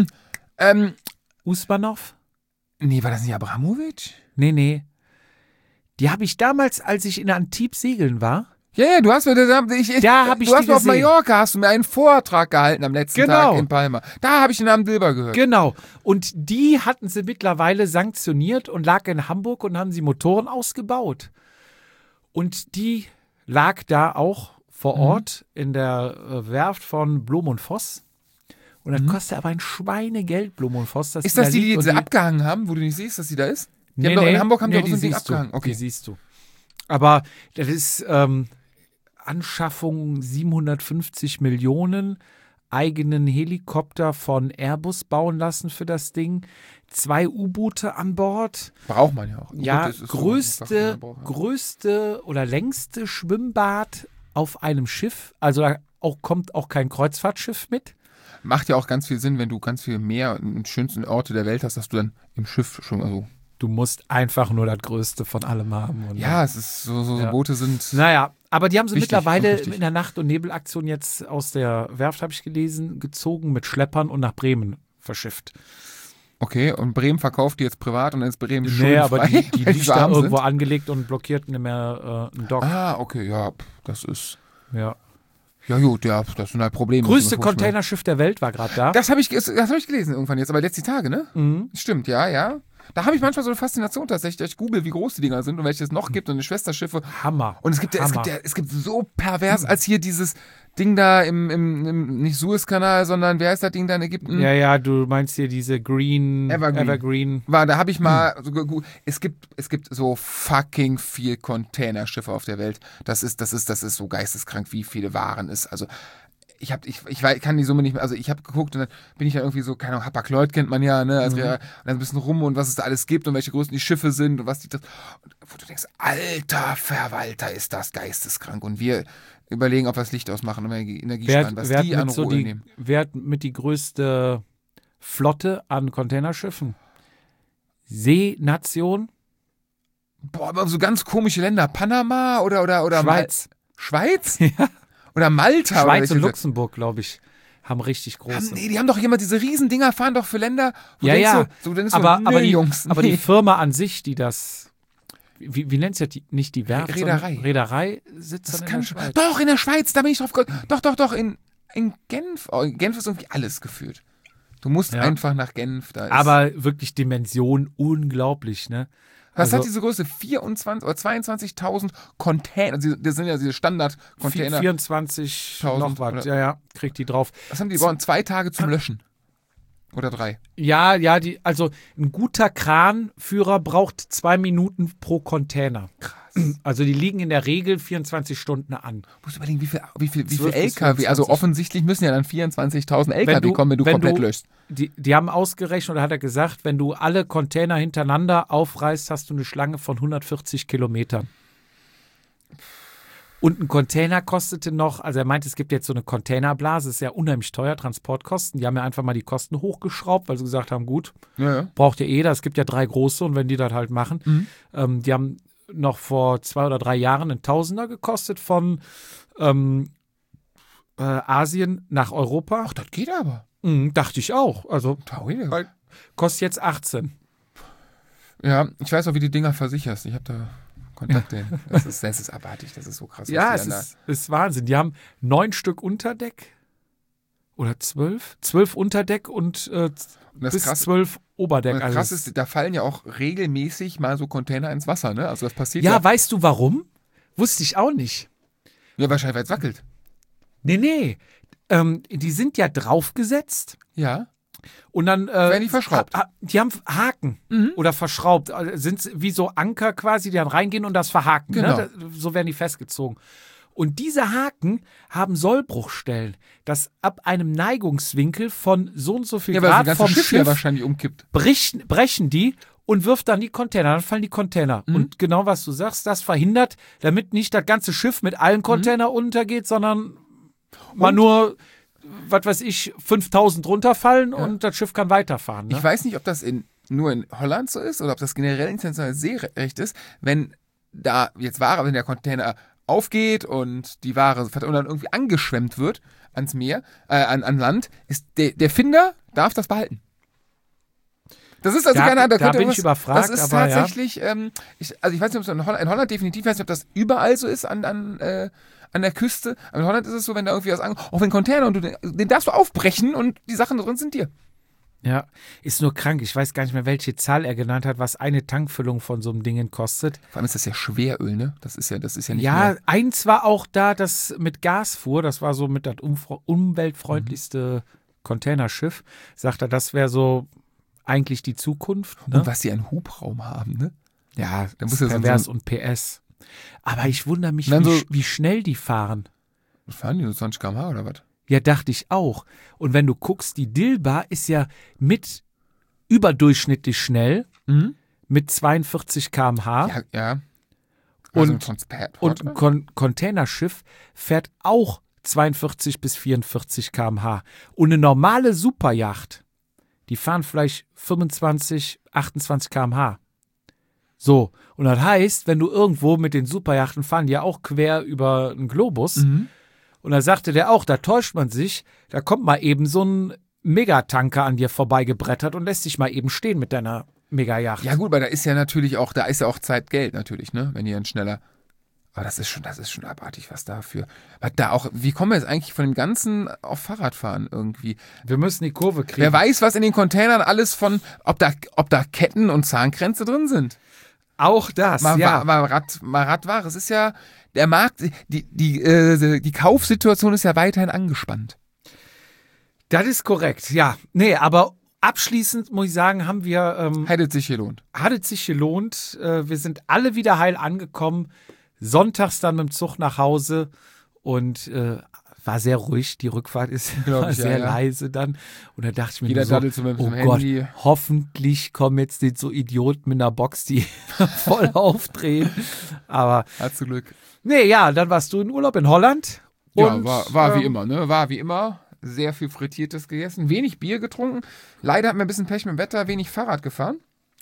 Usmanov? nee, war das nicht Abramovic? Nee. Die habe ich damals, als ich in Antibes segeln war. Ja, du hast mir, Da hab ich du die hast mir auf gesehen. Mallorca, hast du mir einen Vortrag gehalten am letzten Genau. Tag in Palma. Da habe ich den Namen Dilber gehört. Genau. Und die hatten sie mittlerweile sanktioniert und lag in Hamburg und haben sie Motoren ausgebaut. Und die lag da auch vor Ort in der Werft von Blom und Voss. Und das kostet aber ein Schweinegeld, Blom und Voss. Ist das da die, die liegt sie und abgehangen haben, wo du nicht siehst, dass sie da ist? Die Nee, haben doch, nee. in Hamburg haben die Nee, auch so ein Ding siehst du. abgehangen. Die Okay. siehst du. Aber das ist Anschaffung 750 Millionen, eigenen Helikopter von Airbus bauen lassen für das Ding, 2 U-Boote an Bord. Braucht man ja auch. Ja, Gut, das ist so eine Sache, die man braucht, ja. größte oder längste Schwimmbad auf einem Schiff. Also da kommt auch kein Kreuzfahrtschiff mit. Macht ja auch ganz viel Sinn, wenn du ganz viel Meer und schönsten Orte der Welt hast, dass du dann im Schiff schon, also. Du musst einfach nur das Größte von allem haben. Und Ja, es ist so Ja. Boote sind. Naja, Aber die haben sie Wichtig, mittlerweile wichtig. in der Nacht- und Nebelaktion jetzt aus der Werft, habe ich gelesen, gezogen mit Schleppern und nach Bremen verschifft. Okay, und Bremen verkauft die jetzt privat und dann ist Bremen Nee, schuldenfrei, aber die weil liegt so da arm irgendwo sind. angelegt und blockiert nicht mehr einen Dock. Ah, okay, ja, das ist... Ja. Ja gut, ja, das sind halt Probleme. Größte müssen wir vorstellen. Containerschiff der Welt war gerade da. Das hab ich gelesen irgendwann jetzt, aber letzte Tage, ne? Mhm. Stimmt, ja. Da habe ich manchmal so eine Faszination tatsächlich, dass ich google, wie groß die Dinger sind und welche es noch gibt und die Schwesterschiffe. Hammer. Und es gibt Hammer. so pervers, als hier dieses Ding da im nicht Suezkanal, sondern wer heißt das Ding da in Ägypten? Ja, du meinst hier diese Evergreen. Evergreen. Da habe ich mal so es gibt so fucking viel Containerschiffe auf der Welt. Das ist so geisteskrank, wie viele Waren es. Also ich kann die Summe nicht mehr, also ich habe geguckt und dann bin ich ja irgendwie so, keine Ahnung, Hapag-Lloyd kennt man ja, ne, also und dann ein bisschen rum und was es da alles gibt und welche Größen die Schiffe sind und was die, und wo du denkst, alter Verwalter, ist das geisteskrank und wir überlegen, ob wir das Licht ausmachen und Energie sparen, was die an Ruhe nehmen. Wer hat mit die größte Flotte an Containerschiffen? Seenation? Boah, aber so ganz komische Länder, Panama oder Schweiz. Schweiz? Ja. Oder Malta? Schweiz oder und Luxemburg, glaube ich, haben richtig große. Nee, die haben doch immer diese Riesendinger, fahren doch für Länder, wo Ja, denkst ja. du, so, dann ist aber, so, aber, nee, die, Jungs, aber nee. die Firma an sich, die das, wie nennt sie das, nicht die Werft, Reederei. sondern Reederei sitzt Das dann kann in der schon. Schweiz. Doch, in der Schweiz, da bin ich drauf gekommen. Doch, in Genf. Oh, in Genf ist irgendwie alles gefühlt. Du musst Ja. einfach nach Genf. Da ist, Aber wirklich Dimension unglaublich, ne? was also- hat diese Größe? 24 oder 22.000 Container. Also das sind ja diese Standard-Container. 24 1000 noch was, oder- ja, kriegt die drauf. Was haben die? Die brauchen 2 Tage zum Löschen. Oder 3. Ja, also ein guter Kranführer braucht 2 Minuten pro Container. Krass. Also die liegen in der Regel 24 Stunden an. Du musst überlegen, wie viel 12 bis LKW, also 24. offensichtlich müssen ja dann 24.000 LKW kommen, wenn du komplett löschst. Die haben ausgerechnet, oder hat er gesagt, wenn du alle Container hintereinander aufreißt, hast du eine Schlange von 140 Kilometern. Und ein Container kostete noch, also er meinte, es gibt jetzt so eine Containerblase, ist ja unheimlich teuer, Transportkosten. Die haben ja einfach mal die Kosten hochgeschraubt, weil sie gesagt haben, gut, Ja. braucht ja jeder, es gibt ja 3 große und wenn die das halt machen. Die haben noch vor 2 oder 3 Jahren einen Tausender gekostet von Asien nach Europa. Ach, das geht aber. Dachte ich auch. Also Toll. kostet jetzt 18. Ja, ich weiß auch, wie die Dinger versicherst. Ich habe da Kontakte hin. Das ist abartig, das ist so krass. was Ja, die es dann ist Wahnsinn. Die haben 9 Stück Unterdeck oder 12? 12 Unterdeck und das bis krass, 12 Oberdeck. das Also krass ist, da fallen ja auch regelmäßig mal so Container ins Wasser, ne? Also das passiert ja, weißt du warum? Wusste ich auch nicht. Ja, wahrscheinlich, weil es wackelt. Nee. Die sind ja draufgesetzt Ja. und dann Werden die verschraubt? Die haben Haken oder verschraubt. Also sind wie so Anker quasi, die dann reingehen und das verhaken. Genau. Ne? So werden die festgezogen. Und diese Haken haben Sollbruchstellen, dass ab einem Neigungswinkel von so und so viel Ja, weil Grad das vom ganze Schiff ja Schiff wahrscheinlich umkippt. brechen die und wirft dann die Container. Dann fallen die Container. Und genau was du sagst, das verhindert, damit nicht das ganze Schiff mit allen Containern untergeht, sondern mal nur, was weiß ich, 5000 runterfallen und das Schiff kann weiterfahren. Ne? Ich weiß nicht, ob das nur in Holland so ist oder ob das generell internationales Seerecht ist, wenn da jetzt Ware, wenn der Container aufgeht und die Ware und dann irgendwie angeschwemmt wird ans Meer, an Land, ist der Finder darf das behalten. Das ist also Da bin ich überfragt, Das ist aber tatsächlich, ich weiß nicht, ob es in Holland definitiv, ich weiß nicht, ob das überall so ist an der Küste. Aber in Holland ist es so, wenn da irgendwie was auch wenn Container und den darfst du aufbrechen und die Sachen da drin sind dir. Ja, ist nur krank. Ich weiß gar nicht mehr, welche Zahl er genannt hat, was eine Tankfüllung von so einem Ding kostet. Vor allem ist das ja Schweröl, ne? Das ist ja nicht Ja, mehr. eins war auch da, das mit Gas fuhr. Das war so mit das umweltfreundlichste Containerschiff. Sagt er, das wäre so eigentlich die Zukunft. Ne? Und was die an Hubraum haben, ne? Ja, Da das muss ist ja so pervers und PS. Aber ich wundere mich, Dann wie, so- wie schnell die fahren. Was fahren die, nur 20 km/h oder was? Ja, dachte ich auch. Und wenn du guckst, die Dilba ist ja mit überdurchschnittlich schnell, mit 42 km/h. Ja, ja. Und- ein Transport, Und ein Containerschiff fährt auch 42 bis 44 km/h. Und eine normale Superjacht, die fahren vielleicht 25, 28 km/h. So, und das heißt, wenn du irgendwo mit den Superjachten fahren, die ja auch quer über einen Globus, und da sagte der auch, da täuscht man sich, da kommt mal eben so ein Megatanker an dir vorbeigebrettert und lässt dich mal eben stehen mit deiner Megajacht. Ja gut, aber da ist ja auch Zeit Geld natürlich, ne? Wenn ihr dann schneller. Aber das ist schon abartig, was dafür. Wie kommen wir jetzt eigentlich von dem Ganzen auf Fahrradfahren irgendwie? Wir müssen die Kurve kriegen. Wer weiß, was in den Containern alles ob da Ketten und Zahnkränze drin sind. Auch das, Mal Radware. Es ist ja, der Markt, die Kaufsituation ist ja weiterhin angespannt. Das ist korrekt, ja. Nee, aber abschließend muss ich sagen, haben wir... Hat es sich gelohnt. Wir sind alle wieder heil angekommen. Sonntags dann mit dem Zug nach Hause und war sehr ruhig. Die Rückfahrt war sehr leise dann. Und da dachte ich mir Jeder so, daddelt so mit dem Gott, Handy. hoffentlich kommen jetzt nicht so Idioten mit einer Box, die voll aufdrehen. Aber Hast du Glück. nee, ja, dann warst du in Urlaub in Holland. Ja, Und, war wie immer, ne? War wie immer. Sehr viel Frittiertes gegessen, wenig Bier getrunken. Leider hatten wir ein bisschen Pech mit dem Wetter, wenig Fahrrad gefahren.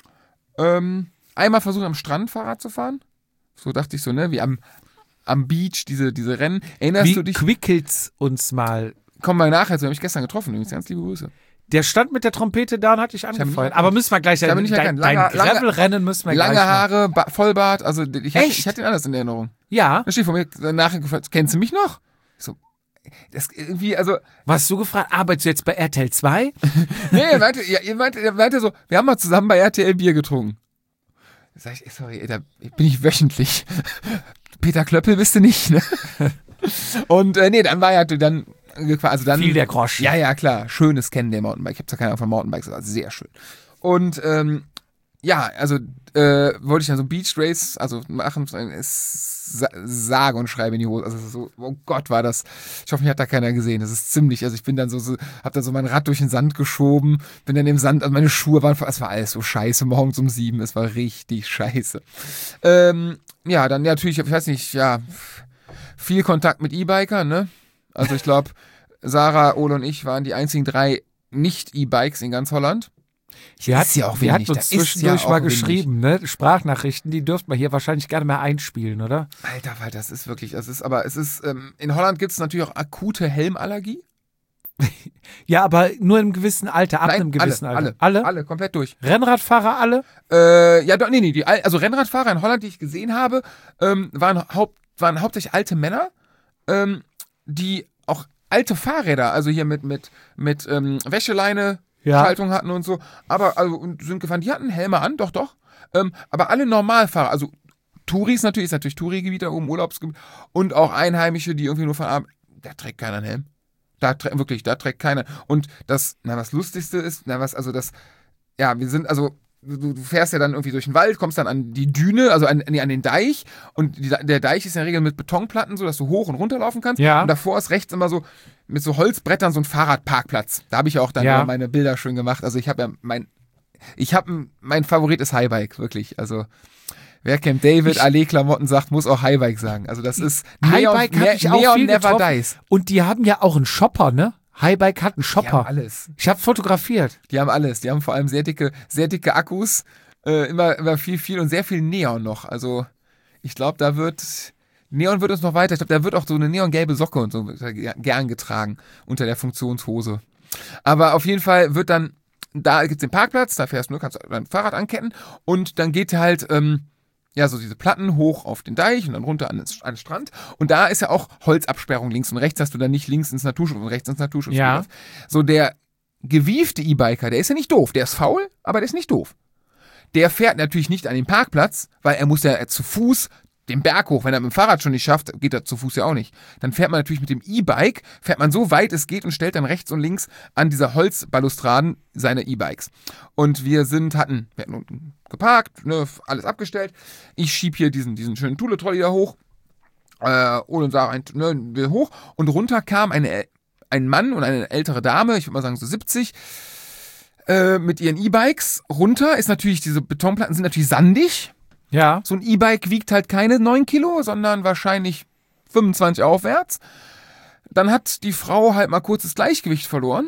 Einmal versucht am Strand Fahrrad zu fahren. So dachte ich so, ne, wie am Beach, diese Rennen. Erinnerst du dich? Quickelt's uns mal. Kommen wir nachher zu, habe ich gestern getroffen, übrigens, ganz liebe Grüße. Der stand mit der Trompete da und hat dich angefeuert. Aber müssen wir gleich, dein Gravel-Rennen müssen wir gleich Lange Haare, Vollbart, also ich hatte ihn anders in Erinnerung. Ja. Da steht vor mir nachher gefragt, kennst du mich noch? Ich so, das irgendwie, also... Was hast du gefragt? Arbeitest du jetzt bei RTL 2? Nee, ihr meinte so, wir haben mal zusammen bei RTL Bier getrunken. Da sag ich, sorry, da bin ich wöchentlich. Peter Klöppel bist du nicht, ne? Und dann war dann Fiel der Groschen. Ja, klar. Schönes Kennen der Mountainbike. Ich habe zwar keine Ahnung von Mountainbikes, aber sehr schön. Und wollte ich dann so ein Beach Race, machen, sage und schreibe in die Hose. Also so, oh Gott, war das. Ich hoffe, mich hat da keiner gesehen. Das ist ziemlich, ich bin dann hab dann so mein Rad durch den Sand geschoben, bin dann im Sand, also meine Schuhe waren, es war alles so scheiße, morgens um 7, es war richtig scheiße. Dann natürlich, ich weiß nicht, viel Kontakt mit E-Bikern, ne? Also ich glaube, Sarah, Ole und ich waren die einzigen 3 Nicht-E-Bikes in ganz Holland. Wir hatten uns zwischendurch mal geschrieben, ne? Sprachnachrichten, die dürften wir hier wahrscheinlich gerne mal einspielen, oder? Alter, weil das ist wirklich, in Holland gibt es natürlich auch akute Helmallergie. Ja, aber nur im gewissen Alter, einem gewissen Alter. Alle, komplett durch. Rennradfahrer alle? Rennradfahrer in Holland, die ich gesehen habe, waren hauptsächlich alte Männer, die auch alte Fahrräder, also hier mit Wäscheleine, Schaltung hatten und so, und sind gefahren, die hatten Helme an, doch. Aber alle Normalfahrer, also Touris ist natürlich Touri-Gebiet, da oben Urlaubsgebiet, und auch Einheimische, die irgendwie nur fahren, da trägt keiner einen Helm. Da trägt keiner. Und das Lustigste ist, du fährst ja dann irgendwie durch den Wald, kommst dann an die Düne, also an den Deich, und der Deich ist in der Regel mit Betonplatten, so dass du hoch und runter laufen kannst. Ja. Und davor ist rechts immer so mit so Holzbrettern so ein Fahrradparkplatz. Da habe ich auch dann immer meine Bilder schön gemacht. Also mein Favorit ist Highbike, wirklich. Also wer Camp David, Allee-Klamotten sagt, muss auch Highbike sagen. Also das ist Highbike habe ich auch viel never getroffen. dies. Und die haben ja auch einen Shopper, ne? Highbike hat einen Shopper. Die haben alles. Ich habe fotografiert. Die haben alles. Die haben vor allem sehr dicke Akkus, immer viel und sehr viel Neon noch. Also ich glaube, Neon wird uns noch weiter. Ich glaube, da wird auch so eine neongelbe Socke und so gern getragen unter der Funktionshose. Aber auf jeden Fall da gibt es den Parkplatz, da kannst du dein Fahrrad anketten, und dann geht halt so diese Platten hoch auf den Deich und dann runter an den Strand. Und da ist ja auch Holzabsperrung links und rechts, hast du dann nicht links ins Naturschutz und rechts ins Naturschutz. Ja. So der gewiefte E-Biker, der ist ja nicht doof. Der ist faul, aber der ist nicht doof. Der fährt natürlich nicht an den Parkplatz, weil er muss ja zu Fuß den Berg hoch. Wenn er mit dem Fahrrad schon nicht schafft, geht er zu Fuß ja auch nicht. Dann fährt man natürlich mit dem E-Bike, so weit es geht und stellt dann rechts und links an dieser Holzbalustraden seine E-Bikes. Und wir hatten unten geparkt, ne, alles abgestellt. Ich schieb hier diesen schönen Thule-Trolley da hoch. Und Sarah will hoch. Und runter kam ein Mann und eine ältere Dame, ich würde mal sagen so 70, mit ihren E-Bikes. Runter ist natürlich, diese Betonplatten sind natürlich sandig. Ja. So ein E-Bike wiegt halt keine 9 Kilo, sondern wahrscheinlich 25 aufwärts. Dann hat die Frau halt mal kurz das Gleichgewicht verloren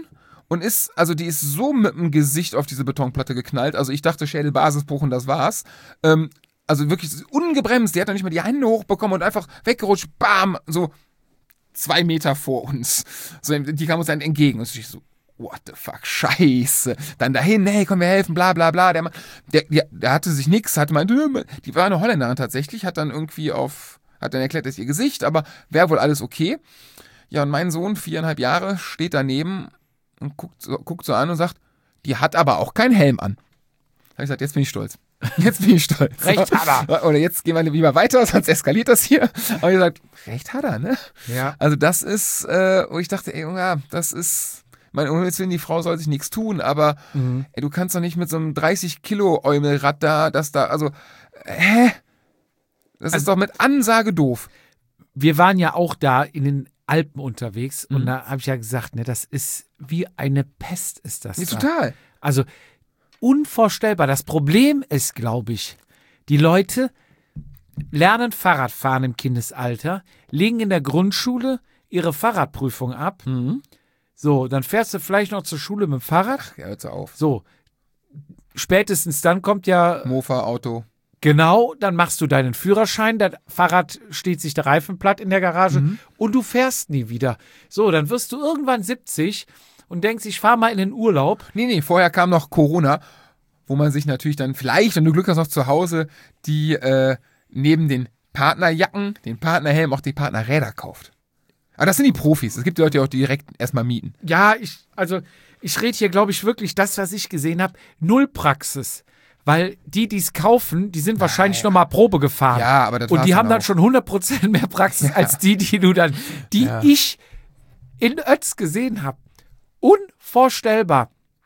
und die ist so mit dem Gesicht auf diese Betonplatte geknallt. Also ich dachte Schädelbasisbruch und das war's. Also wirklich ungebremst. Die hat dann nicht mal die Hände hochbekommen und einfach weggerutscht. Bam! So 2 Meter vor uns. So, die kam uns dann entgegen. Und ich so, what the fuck, scheiße. Dann dahin, hey, komm, wir helfen, bla bla bla. Der hatte sich nichts, die war eine Holländerin tatsächlich, hat dann erklärt, das ist ihr Gesicht, aber wäre wohl alles okay. Ja, und mein Sohn, 4,5 Jahre, steht daneben und guckt so an und sagt, die hat aber auch keinen Helm an. Da habe ich gesagt, jetzt bin ich stolz. Recht hat er. Oder jetzt gehen wir lieber weiter, sonst eskaliert das hier. Aber ich gesagt, recht hat er, ne? Ja. Also das ist, wo ich dachte, ey, Junge, das ist, die Frau soll sich nichts tun, aber ey, du kannst doch nicht mit so einem 30-Kilo-Eumelrad das ist doch mit Ansage doof. Wir waren ja auch da in den Alpen unterwegs und da habe ich ja gesagt, ne, das ist wie eine Pest, ist das. Ja, da. total. Also unvorstellbar. Das Problem ist, glaube ich, die Leute lernen Fahrradfahren im Kindesalter, legen in der Grundschule ihre Fahrradprüfung ab. So, dann fährst du vielleicht noch zur Schule mit dem Fahrrad. Ach, ja, hört auf. So, spätestens dann kommt ja Mofa, Auto. Genau, dann machst du deinen Führerschein, das Fahrrad steht sich der Reifen platt in der Garage und du fährst nie wieder. So, dann wirst du irgendwann 70 und denkst, ich fahre mal in den Urlaub. Nee, vorher kam noch Corona, wo man sich natürlich dann vielleicht, wenn du Glück hast, noch zu Hause die neben den Partnerjacken, den Partnerhelm auch die Partnerräder kauft. Aber das sind die Profis. Es gibt die Leute, die auch direkt erstmal mieten. Ja, ich rede hier, glaube ich, wirklich das, was ich gesehen habe, null Praxis. Weil die es kaufen, die sind wahrscheinlich nochmal Probe gefahren. Ja, aber das und die war's haben dann auch. schon 100% mehr Praxis als die ich in Ötz gesehen habe. Unvorstellbar.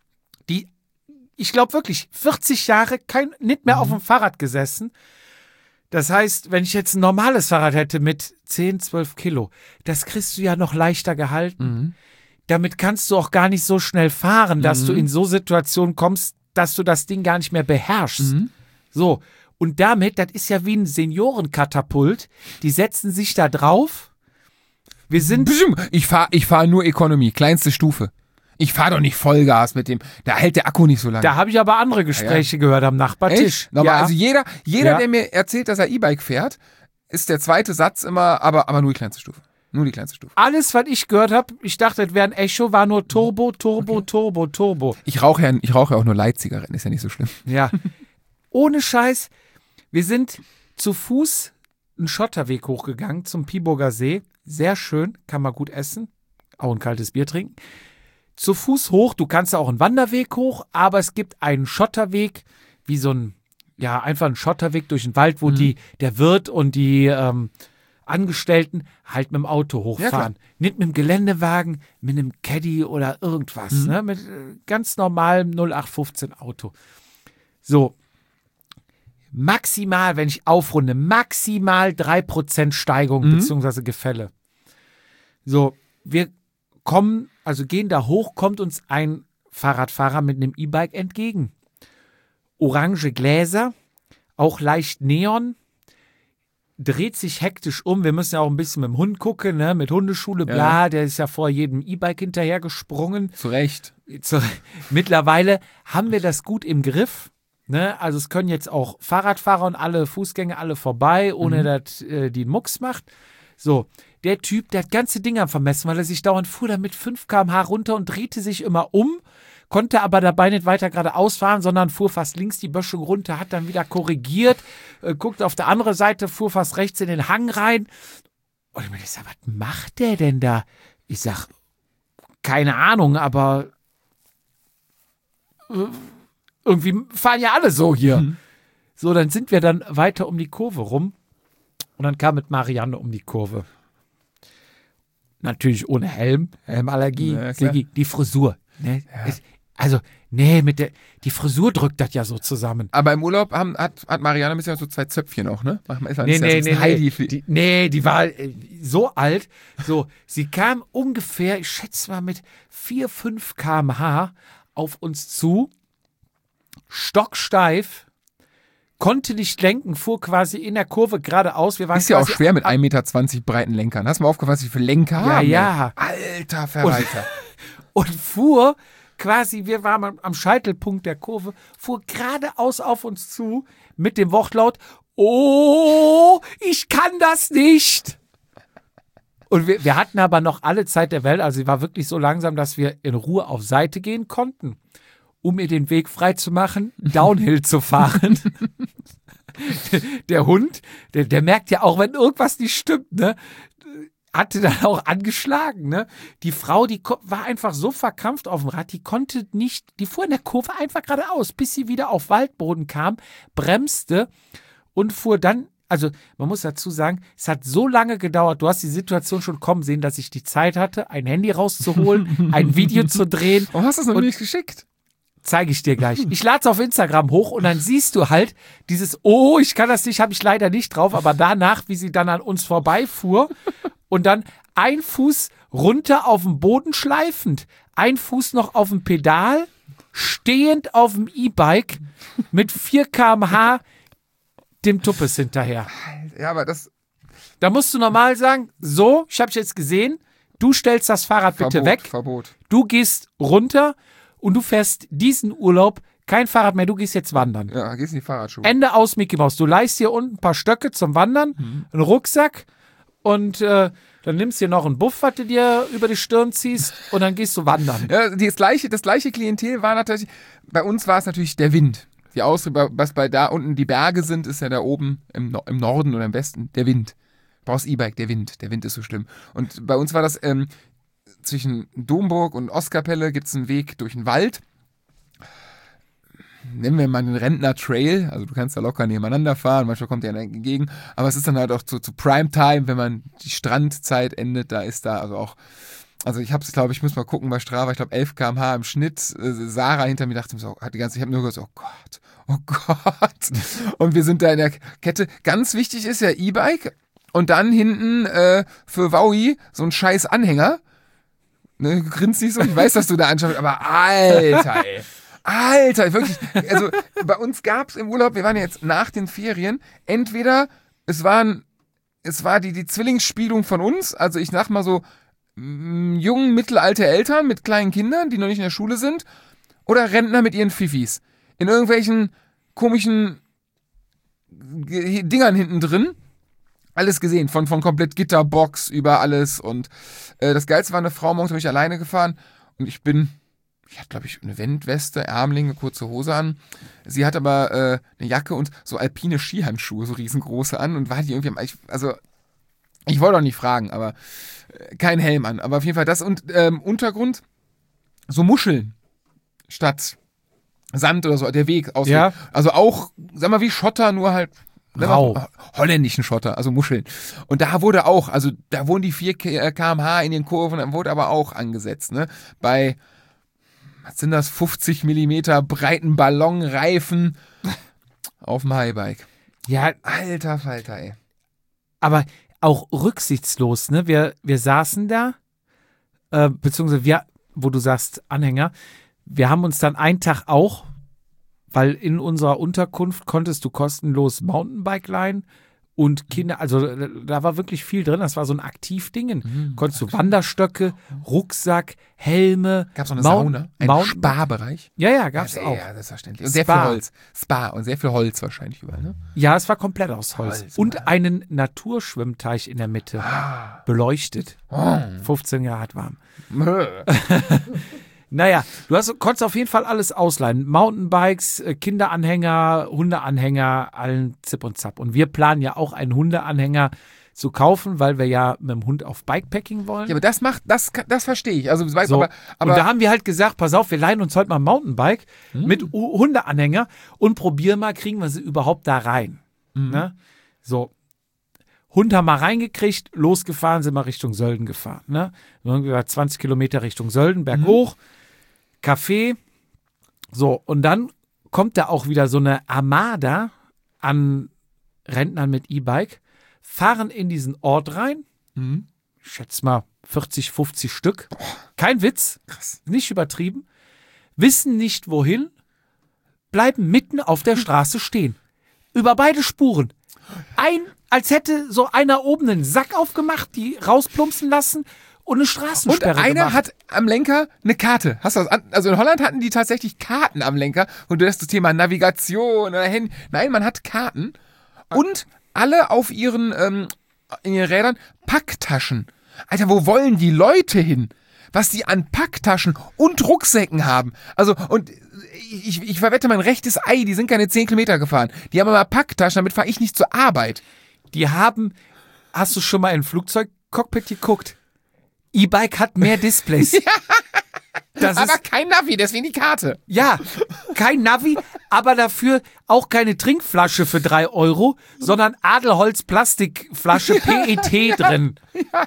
Ich glaube wirklich, 40 Jahre nicht mehr auf dem Fahrrad gesessen. Das heißt, wenn ich jetzt ein normales Fahrrad hätte mit 10, 12 Kilo, das kriegst du ja noch leichter gehalten. Damit kannst du auch gar nicht so schnell fahren, dass du in so Situationen kommst, dass du das Ding gar nicht mehr beherrschst. So, und damit, das ist ja wie ein Seniorenkatapult, die setzen sich da drauf. Wir sind... Ich fahr nur Economy, kleinste Stufe. Ich fahre doch nicht Vollgas mit dem, da hält der Akku nicht so lange. Da habe ich aber andere Gespräche gehört am Nachbartisch. Aber also jeder der mir erzählt, dass er E-Bike fährt, ist der zweite Satz immer, aber nur die kleinste Stufe. Nur die kleinste Stufe. Alles, was ich gehört habe, ich dachte, es wäre ein Echo, war nur Turbo, Turbo, okay. Turbo, Turbo. Ich rauche ja auch nur Light-Zigaretten, ist ja nicht so schlimm. Ja. Ohne Scheiß, wir sind zu Fuß einen Schotterweg hochgegangen zum Piburger See. Sehr schön, kann man gut essen. Auch ein kaltes Bier trinken. Zu Fuß hoch, du kannst auch einen Wanderweg hoch, aber es gibt einen Schotterweg, wie so ein, ja, einfach ein Schotterweg durch den Wald, wo der Wirt und die Angestellten halt mit dem Auto hochfahren. Ja, nicht mit dem Geländewagen, mit einem Caddy oder irgendwas, ne? Mit ganz normalem 0815 Auto. So, maximal, wenn ich aufrunde, maximal 3% Steigung beziehungsweise Gefälle. So, wir gehen da hoch, kommt uns ein Fahrradfahrer mit einem E-Bike entgegen. Orange Gläser, auch leicht Neon, dreht sich hektisch um. Wir müssen ja auch ein bisschen mit dem Hund gucken, ne? Mit Hundeschule, bla, ja. Der ist ja vor jedem E-Bike hinterher gesprungen. Zu Recht. Mittlerweile haben wir das gut im Griff. Ne? Also es können jetzt auch Fahrradfahrer und alle Fußgänger alle vorbei, ohne dass die einen Mucks macht. So, der Typ, der hat ganze Dinger vermessen, weil er sich dauernd fuhr da mit 5 km/h runter und drehte sich immer um, konnte aber dabei nicht weiter geradeaus fahren, sondern fuhr fast links die Böschung runter, hat dann wieder korrigiert, guckt auf der andere Seite, fuhr fast rechts in den Hang rein. Und ich meine, was macht der denn da? Ich sag, keine Ahnung, aber irgendwie fahren ja alle so hier. So, dann sind wir dann weiter um die Kurve rum. Und dann kam mit Marianne um die Kurve. Natürlich ohne Helmallergie. Ja, die Frisur. Ne? Ja. Die Frisur drückt das ja so zusammen. Aber im Urlaub hat Marianne ein bisschen so 2 Zöpfchen auch, ne? Nee, die war so alt. So, sie kam ungefähr, ich schätze mal mit 4-5 km/h auf uns zu, stocksteif, konnte nicht lenken, fuhr quasi in der Kurve geradeaus. Wir waren ist ja auch schwer mit 1,20 Meter breiten Lenkern. Hast du mal aufgefasst, wie viele Lenker haben? Ja. Alter Verwalter. und fuhr quasi, wir waren am Scheitelpunkt der Kurve, fuhr geradeaus auf uns zu mit dem Wortlaut, oh, ich kann das nicht. Und wir hatten aber noch alle Zeit der Welt, also sie war wirklich so langsam, dass wir in Ruhe auf Seite gehen konnten, um ihr den Weg frei zu machen, Downhill zu fahren. Der Hund, der merkt ja auch, wenn irgendwas nicht stimmt, ne? Hatte dann auch angeschlagen, ne? Die Frau, die war einfach so verkrampft auf dem Rad, die konnte nicht, die fuhr in der Kurve einfach geradeaus, bis sie wieder auf Waldboden kam, bremste und fuhr dann, also man muss dazu sagen, es hat so lange gedauert, du hast die Situation schon kommen sehen, dass ich die Zeit hatte, ein Handy rauszuholen, ein Video zu drehen. Warum hast du es noch nicht geschickt? Zeige ich dir gleich. Ich lade es auf Instagram hoch und dann siehst du halt dieses, oh, ich kann das nicht, habe ich leider nicht drauf, aber danach, wie sie dann an uns vorbeifuhr und dann ein Fuß runter auf dem Boden schleifend, ein Fuß noch auf dem Pedal, stehend auf dem E-Bike mit 4 km/h dem Tuppes hinterher. Ja, aber das... Da musst du normal sagen, so, ich habe dich jetzt gesehen, du stellst das Fahrrad bitte weg, Verbot. du gehst runter und du fährst diesen Urlaub, kein Fahrrad mehr, du gehst jetzt wandern. Ja, gehst in die Fahrradschuhe. Ende aus, Mickey Mouse. Du leihst hier unten ein paar Stöcke zum Wandern, einen Rucksack und dann nimmst du dir noch einen Buff, was du dir über die Stirn ziehst und dann gehst du wandern. Ja, das gleiche Klientel war natürlich, bei uns war es natürlich der Wind. Die Ausrede, was bei da unten die Berge sind, ist ja da oben im Norden oder im Westen der Wind. Du brauchst E-Bike, der Wind ist so schlimm. Und bei uns war das zwischen Domburg und Ostkapelle gibt es einen Weg durch den Wald. Nennen wir mal den Rentner Trail, also du kannst da locker nebeneinander fahren, manchmal kommt der entgegen, aber es ist dann halt auch zu Primetime, wenn man die Strandzeit endet, da ist da also auch, also ich hab's, glaube ich, muss mal gucken bei Strava, ich glaube 11 km/h im Schnitt, Sarah hinter mir dachte so, ich habe nur gesagt, oh Gott, und wir sind da in der Kette, ganz wichtig ist ja E-Bike und dann hinten für Wowi so ein scheiß Anhänger, ne, du grinst nicht so, ich weiß, dass du da anschaust, aber Alter, wirklich, also bei uns gab es im Urlaub, wir waren ja jetzt nach den Ferien, entweder es war die Zwillingsspielung von uns, also ich sag mal so jungen, mittelalte Eltern mit kleinen Kindern, die noch nicht in der Schule sind, oder Rentner mit ihren Fifis. In irgendwelchen komischen Dingern hinten drin. Alles gesehen, von komplett Gitterbox über alles und das Geilste war, eine Frau morgens bin ich alleine gefahren und ich hatte, glaube ich, eine Wendweste, Ärmlinge, kurze Hose an. Sie hat aber eine Jacke und so alpine Skihandschuhe, so riesengroße an und war die irgendwie, ich wollte auch nicht fragen, aber kein Helm an. Aber auf jeden Fall das und Untergrund, so Muscheln statt Sand oder so, der Weg aus. Ja. Also auch, sag mal, wie Schotter, nur halt Rau. Holländischen Schotter, also Muscheln. Und da wurde auch, also da wurden die 4 km/h in den Kurven, dann wurde aber auch angesetzt, ne? Bei, was sind das, 50 mm breiten Ballonreifen auf dem Highbike. Ja, Alter Falter, ey. aber auch rücksichtslos, ne? Wir saßen da, beziehungsweise wir, wo du sagst Anhänger, wir haben uns dann einen Tag auch, weil in unserer Unterkunft konntest du kostenlos Mountainbike leihen und Kinder, also da war wirklich viel drin, das war so ein Aktivding. Konntest du Wanderstöcke, Rucksack, Helme. Gab es noch eine Sauna? Einen Spa-Bereich? Ja, gab es auch. Ja, selbstverständlich. Und sehr viel Holz. Spa und sehr viel Holz wahrscheinlich überall, ne? Ja, es war komplett aus Holz. Und einen Naturschwimmteich in der Mitte. Beleuchtet. 15 Grad warm. Naja, konntest auf jeden Fall alles ausleihen. Mountainbikes, Kinderanhänger, Hundeanhänger, allen Zip und Zap. Und wir planen ja auch einen Hundeanhänger zu kaufen, weil wir ja mit dem Hund auf Bikepacking wollen. Ja, aber das verstehe ich. Also, so. Aber und da haben wir halt gesagt, pass auf, wir leihen uns heute mal ein Mountainbike mit Hundeanhänger und probieren mal, kriegen wir sie überhaupt da rein. Ne? So. Hund haben wir reingekriegt, losgefahren, sind wir Richtung Sölden gefahren. Ne? Irgendwie 20 Kilometer Richtung Sölden, berghoch, Café. So, und dann kommt da auch wieder so eine Armada an Rentnern mit E-Bike, fahren in diesen Ort rein, ich schätze mal 40, 50 Stück, kein Witz, krass, nicht übertrieben, wissen nicht wohin, bleiben mitten auf der Straße stehen. Über beide Spuren. Als hätte so einer oben einen Sack aufgemacht, die rausplumpsen lassen und eine Straßensperre Und einer gemacht. hat am Lenker eine Karte. Hast du das? Also in Holland hatten die tatsächlich Karten am Lenker. Und du hast das Thema Navigation oder Handy. Nein, man hat Karten. Und alle auf ihren in ihren Rädern Packtaschen. Alter, wo wollen die Leute hin? Was die an Packtaschen und Rucksäcken haben. Also, und ich verwette mein rechtes Ei, die sind keine 10 Kilometer gefahren. Die haben aber Packtaschen, damit fahre ich nicht zur Arbeit. Die haben, hast du schon mal in ein Flugzeugcockpit geguckt? E-Bike hat mehr Displays. Das Aber ist, kein Navi, deswegen die Karte. ja, kein Navi, aber dafür auch keine Trinkflasche für 3 €, sondern Adelholz Plastikflasche PET drin.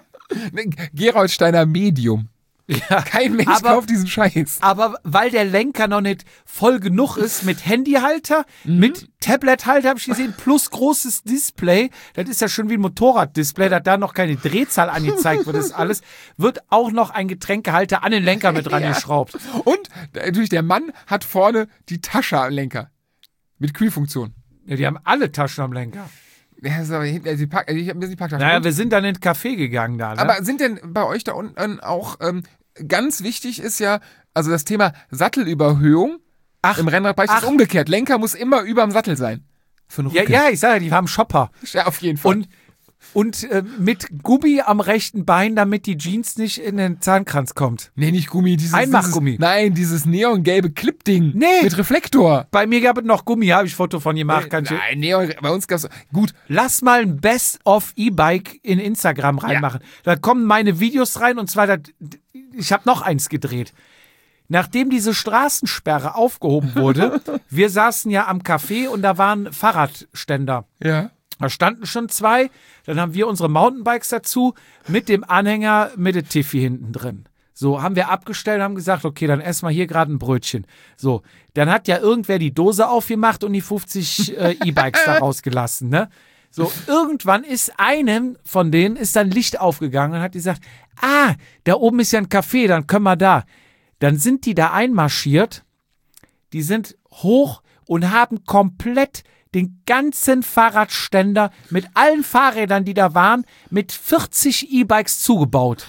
Gerolsteiner Medium. Ja, Kein Mensch aber- kauft diesen Scheiß. Aber weil der Lenker noch nicht voll genug ist mit Handyhalter, mit Tablethalter habe ich gesehen, plus großes Display, das ist ja schon wie ein Motorraddisplay, dass da noch keine Drehzahl angezeigt wird, das alles, wird auch noch ein Getränkehalter an den Lenker mit dran geschraubt. Und natürlich, der Mann hat vorne die Tasche am Lenker. Mit Kühlfunktion. Ja, die haben alle Taschen am Lenker. Ja, so, ich habe mir die Packtasche. Naja, wir sind dann in den Café gegangen da. Ne? Aber sind denn bei euch da unten auch ganz wichtig ist ja, also das Thema Sattelüberhöhung im Rennradbereich ist umgekehrt. Lenker muss immer überm Sattel sein. Für den ja, Rücken. ja, ich sage ja, die haben Shopper. Ja, auf jeden Fall. Und mit Gummi am rechten Bein, damit die Jeans nicht in den Zahnkranz kommt. Nee, nicht Gummi. Einmachgummi. Nein, dieses neongelbe Clip-Ding. Nee. Mit Reflektor. Bei mir gab es noch Gummi, habe ich Foto von gemacht. Kann ich Nein, Neon, bei uns gab's. Gut, Lass mal ein Best-of E-Bike in Instagram reinmachen. Da kommen meine Videos rein und zwar, ich habe noch eins gedreht. Nachdem diese Straßensperre aufgehoben wurde, wir saßen ja am Café und da waren Fahrradständer. ja. Da standen schon 2, dann haben wir unsere Mountainbikes dazu mit dem Anhänger mit der Tiffy hinten drin. So, haben wir abgestellt, haben gesagt, okay, dann essen wir hier gerade ein Brötchen. So, dann hat ja irgendwer die Dose aufgemacht und die 50 E-Bikes da rausgelassen, ne? So, irgendwann ist einem von denen ist dann Licht aufgegangen und hat gesagt, da oben ist ja ein Café, dann können wir da. Dann sind die da einmarschiert, die sind hoch und haben komplett den ganzen Fahrradständer mit allen Fahrrädern, die da waren, mit 40 E-Bikes zugebaut.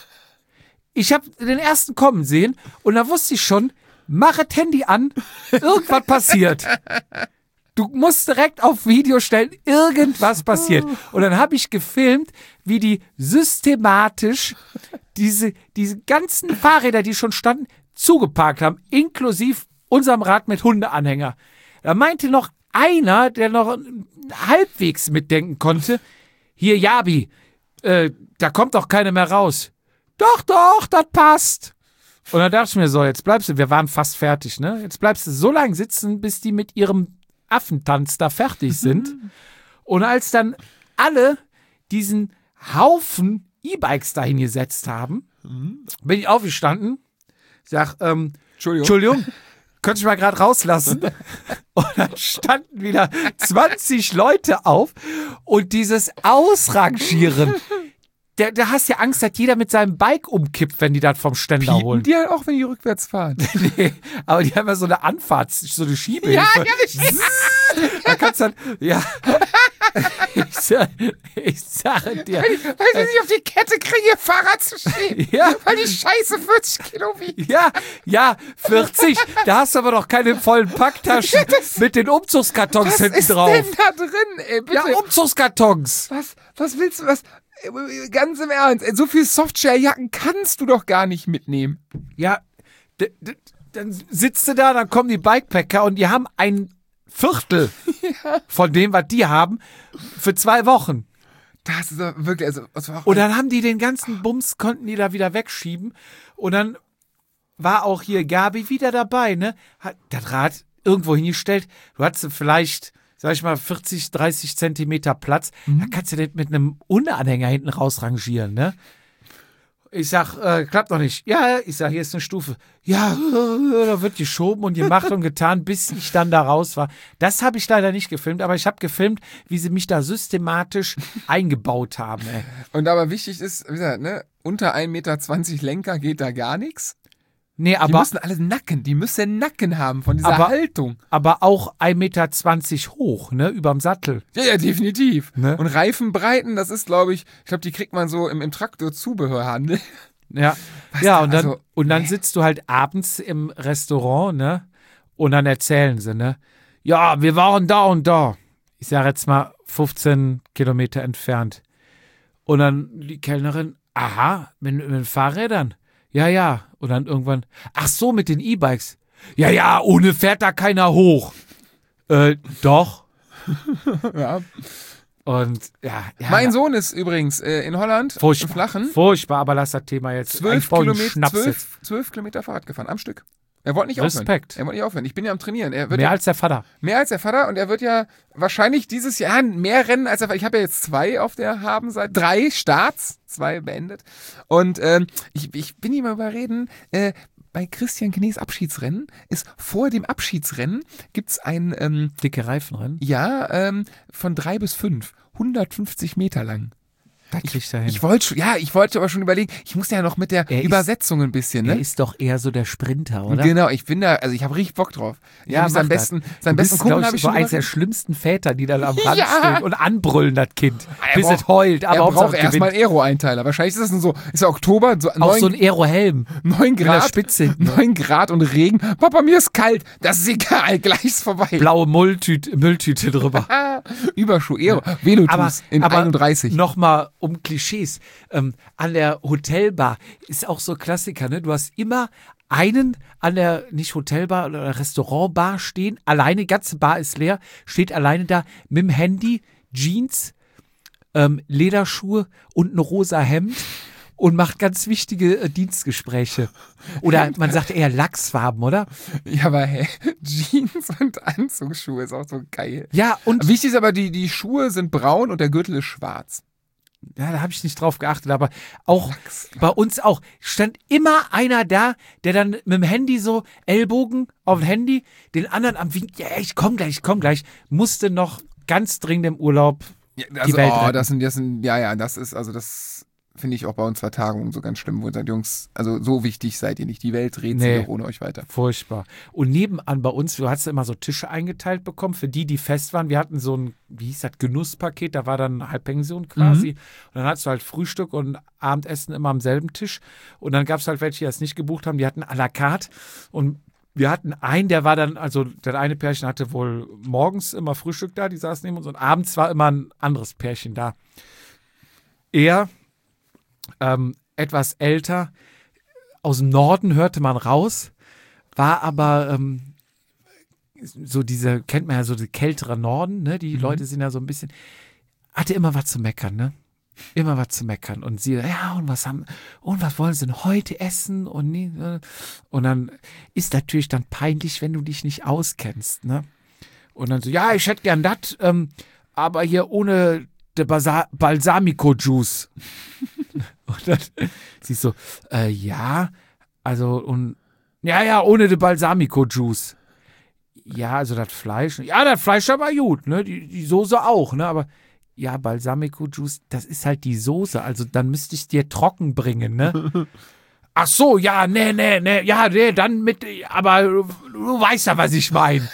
Ich habe den ersten kommen sehen und da wusste ich schon, mach das Handy an, irgendwas passiert. Du musst direkt auf Video stellen, irgendwas passiert. Und dann habe ich gefilmt, wie die systematisch diese ganzen Fahrräder, die schon standen, zugeparkt haben, inklusive unserem Rad mit Hundeanhänger. Da meinte noch einer, der noch halbwegs mitdenken konnte, hier, Jabi, da kommt doch keiner mehr raus. Doch, das passt. Und dann dachte ich mir so, jetzt bleibst du, wir waren fast fertig, ne? Jetzt bleibst du so lange sitzen, bis die mit ihrem Affentanz da fertig sind. Und als dann alle diesen Haufen E-Bikes dahin gesetzt haben, bin ich aufgestanden, sag, Entschuldigung, könnte ich mal gerade rauslassen? Und dann standen wieder 20 Leute auf und dieses Ausrangieren. Da hast du ja Angst, dass jeder mit seinem Bike umkippt, wenn die das vom Ständer holen. Die halt auch, wenn die rückwärts fahren. Nee, aber die haben ja so eine Anfahrt, so eine Schiebehilfe. Ja, Da kannst du dann, ja. Ich sage dir. Weil sie nicht auf die Kette kriegen, ihr Fahrrad zu stehen. Ja. Weil die Scheiße 40 Kilo wiegt. Ja, 40. Da hast du aber doch keine vollen Packtaschen mit den Umzugskartons Was hinten ist drauf. denn da drin, ey? Bitte. Ja, Umzugskartons. Was willst du, ganz im Ernst, ey, so viel Softshare-Jacken kannst du doch gar nicht mitnehmen. Ja, dann sitzt du da, dann kommen die Bikepacker und die haben ein Viertel von dem, was die haben, für 2 Wochen. Das ist doch wirklich, also, was war auch Und dann haben die den ganzen Bums, konnten die da wieder wegschieben. Und dann war auch hier Gabi wieder dabei, ne? Hat das Rad irgendwo hingestellt. Du hattest vielleicht, sag ich mal, 40, 30 Zentimeter Platz. Da kannst du das mit einem Unanhänger hinten rausrangieren, ne? Ich sag, klappt noch nicht. Ja, ich sag, hier ist eine Stufe. Ja, da wird geschoben und gemacht und getan, bis ich dann da raus war. Das habe ich leider nicht gefilmt, aber ich habe gefilmt, wie sie mich da systematisch eingebaut haben, ey. Und aber wichtig ist, wie gesagt, ne, unter 1,20 Meter Lenker geht da gar nichts. Nee, Die aber, müssen alle Nacken haben von dieser Haltung. aber auch 1,20 Meter hoch, ne, überm Sattel. Ja, definitiv. Ne? Und Reifenbreiten, das ist, glaube ich, die kriegt man so im Traktorzubehörhandel. Ja, Was ja, da, und dann sitzt du halt abends im Restaurant, ne, und dann erzählen sie, ne, ja, wir waren da und da. Ich sage jetzt mal 15 Kilometer entfernt. Und dann die Kellnerin, aha, mit Fahrrädern? Ja. Und dann irgendwann, ach so, mit den E-Bikes. Ja, ohne fährt da keiner hoch. Doch. Ja. Und ja. Mein Sohn ist übrigens in Holland, im Flachen, Furchtbar, aber lass das Thema jetzt. 12 einen Kilometer, Schnaps jetzt. 12 Kilometer Fahrrad gefahren, am Stück. Er wollte nicht Respekt. aufhören. Er wollte nicht aufhören. Ich bin ja am Trainieren. Er wird Mehr als der Vater. mehr als der Vater und er wird ja wahrscheinlich dieses Jahr mehr Rennen als der Vater. Ich habe ja jetzt 2 auf der Habenseite, 3 Starts, 2 beendet. Und ich bin ihm mal überreden, bei Christian Knees Abschiedsrennen ist vor dem Abschiedsrennen gibt's ein Dicke Reifenrennen. von 3 bis 5, 150 Meter lang. Da kriegt er hin. Ich wollte aber schon überlegen, ich muss ja noch mit der Übersetzung ein bisschen, ne? Er ist doch eher so der Sprinter, oder? Genau, ich habe richtig Bock drauf. Seinen besten Kumpel habe ich so schon eins der schlimmsten Väter, die dann am Rand stehen und anbrüllen das Kind, bis es heult. Aber er braucht Hauptsache erstmal einen Aero-Einteiler. Wahrscheinlich ist das so, ist ja Oktober, so auch so ein Aero-Helm 9 mit der Grad, Spitze. 9 Grad und Regen. Papa, mir ist kalt. Das ist egal, gleich ist vorbei. Blaue Mülltüte drüber. Überschuh, Aero, Velotus in 31. Nochmal um Klischees. An der Hotelbar ist auch so Klassiker, ne? Du hast immer einen an der, nicht Hotelbar oder Restaurantbar stehen, alleine, ganze Bar ist leer, steht alleine da mit dem Handy, Jeans, Lederschuhe und ein rosa Hemd und macht ganz wichtige Dienstgespräche. Oder man sagt eher Lachsfarben, oder? Ja, aber hey, Jeans und Anzugsschuhe ist auch so geil. Ja, und Wichtig ist aber, die Schuhe sind braun und der Gürtel ist schwarz. ja, da habe ich nicht drauf geachtet, aber auch bei uns auch stand immer einer da, der dann mit dem Handy so Ellbogen auf dem Handy, den anderen am Winken, ja, ich komm gleich, musste noch ganz dringend im Urlaub Ja, die Welt retten. Das finde ich auch bei uns Vertagungen so ganz schlimm, wo ihr sagt, Jungs, also so wichtig seid ihr nicht, die Welt dreht sich auch ohne euch weiter. Furchtbar. Und nebenan bei uns, du hast immer so Tische eingeteilt bekommen, für die fest waren. Wir hatten so ein, wie hieß das, Genusspaket, da war dann Halbpension quasi. Und dann hattest du halt Frühstück und Abendessen immer am selben Tisch. Und dann gab es halt welche, die das nicht gebucht haben, die hatten à la carte. Und wir hatten einen, der war dann, also das eine Pärchen hatte wohl morgens immer Frühstück da, die saßen neben uns und abends war immer ein anderes Pärchen da. Er etwas älter, aus dem Norden hörte man raus, war aber so diese, kennt man ja so die kältere Norden, ne? Die Leute sind ja so ein bisschen, hatte immer was zu meckern, ne? Immer was zu meckern. Und sie, ja, und was wollen sie denn heute essen? Und dann ist natürlich dann peinlich, wenn du dich nicht auskennst, ne? Und dann so, ja, ich hätte gern das, aber hier ohne der Balsamico-Juice. Und dann siehst du, ja, also, und, ja, ohne den Balsamico-Juice. Ja, also das Fleisch, aber gut, ne, die Soße auch, ne, aber, ja, Balsamico-Juice, das ist halt die Soße, also dann müsste ich dir trocken bringen, ne. Ach so, ja, nee, dann mit, aber du weißt ja, was ich meine.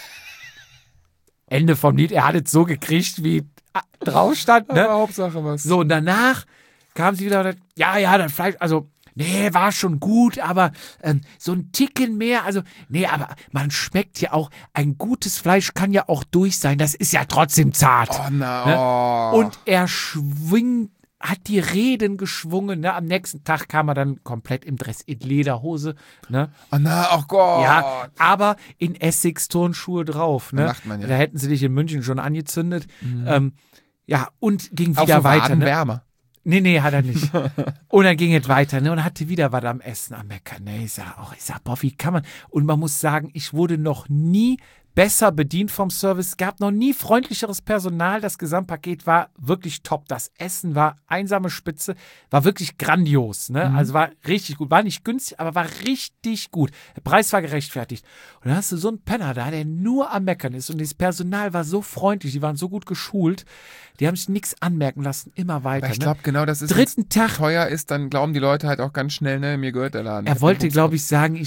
Ende vom Lied, er hat es so gekriegt, wie drauf stand, ne? Aber Hauptsache was. So, und danach kam sie wieder, ja, das Fleisch, also, nee, war schon gut, aber so ein Ticken mehr, also, nee, aber man schmeckt ja auch, ein gutes Fleisch kann ja auch durch sein, das ist ja trotzdem zart. Oh, na, Ne? oh. Und er hat die Reden geschwungen, ne? Am nächsten Tag kam er dann komplett im Dress, in Lederhose, ne? Oh, na, oh Gott. Ja, aber in Essex-Turnschuhe drauf, ne? Macht man ja. Da hätten sie dich in München schon angezündet. Ja, und ging Auch wieder so weiter, ne? wärmer. Nee, hat er nicht. Und dann ging es weiter, ne? Und hatte wieder was am Essen, am Meckern. Ne? Ich sag, boah, wie kann man? Und man muss sagen, ich wurde noch nie besser bedient vom Service. Es gab noch nie freundlicheres Personal. Das Gesamtpaket war wirklich top. Das Essen war einsame Spitze, war wirklich grandios. Ne? Also war richtig gut. War nicht günstig, aber war richtig gut. Der Preis war gerechtfertigt. Und dann hast du so einen Penner da, der nur am Meckern ist. Und das Personal war so freundlich, die waren so gut geschult. Die haben sich nichts anmerken lassen, immer weiter. Aber ich glaube, genau das ist, Dritten Tag. teuer ist, dann glauben die Leute halt auch ganz schnell, ne, mir gehört der Laden. Er wollte, glaube ich, sagen,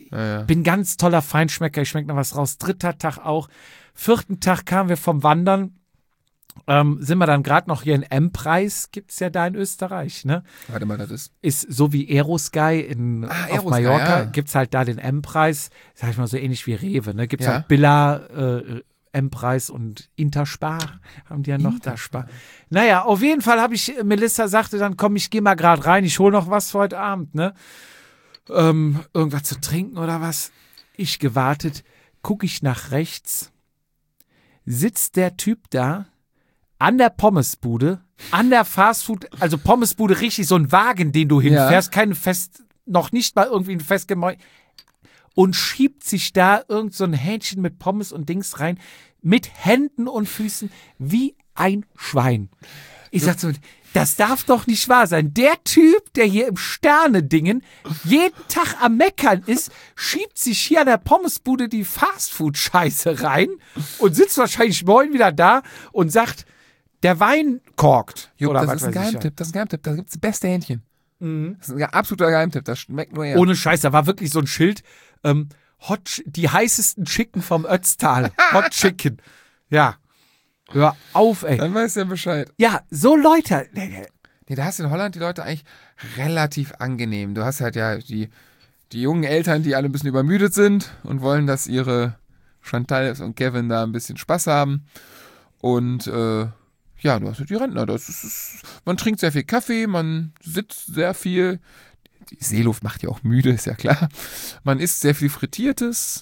Ja. bin ganz toller Feinschmecker, ich schmecke noch was raus. 3. Tag auch. 4. Tag kamen wir vom Wandern. Sind wir dann gerade noch hier in M-Preis, gibt es ja da in Österreich, ne? Warte mal, das Ist so wie Aerosky auf Aerosky, Mallorca, ja. gibt es halt da den M-Preis, sag ich mal so ähnlich wie Rewe, ne? Gibt es Ja. halt Billa, M-Preis und Interspar, haben die ja noch da Spar. Naja, auf jeden Fall Melissa sagte dann, komm, ich gehe mal gerade rein, ich hole noch was für heute Abend, ne? Irgendwas zu trinken oder was. Ich gewartet, gucke ich nach rechts, sitzt der Typ da, an der Pommesbude, an der Fastfood, also Pommesbude richtig, so ein Wagen, den du hinfährst, noch nicht mal irgendwie ein festgemäuert, und schiebt sich da irgend so ein Hähnchen mit Pommes und Dings rein, mit Händen und Füßen, wie ein Schwein. Ich sag so, das darf doch nicht wahr sein. Der Typ, der hier im Sterne-Dingen jeden Tag am Meckern ist, schiebt sich hier an der Pommesbude die Fastfood-Scheiße rein und sitzt wahrscheinlich morgen wieder da und sagt, der Wein korkt. Jupp, Oder das was ist ein weiß ich. Geheimtipp. Das ist ein Geheimtipp. Da gibt es das beste Hähnchen. Das ist ein absoluter Geheimtipp. Das schmeckt nur er. Ohne Scheiß, da war wirklich so ein Schild, die heißesten Chicken vom Ötztal. Hot Chicken. Ja. Hör auf, ey. Dann weiß er Bescheid. Ja, so Leute. Nee, da hast du in Holland die Leute eigentlich relativ angenehm. Du hast halt ja die jungen Eltern, die alle ein bisschen übermüdet sind und wollen, dass ihre Chantal und Kevin da ein bisschen Spaß haben. Und ja, du hast halt die Rentner. Man trinkt sehr viel Kaffee, man sitzt sehr viel. Die Seeluft macht ja auch müde, ist ja klar. Man isst sehr viel Frittiertes.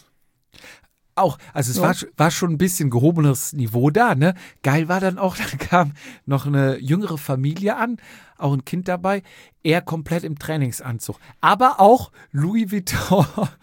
Auch, also es war schon ein bisschen gehobenes Niveau da, ne? Geil war dann auch, da kam noch eine jüngere Familie an, auch ein Kind dabei, er komplett im Trainingsanzug. Aber auch Louis Vuitton.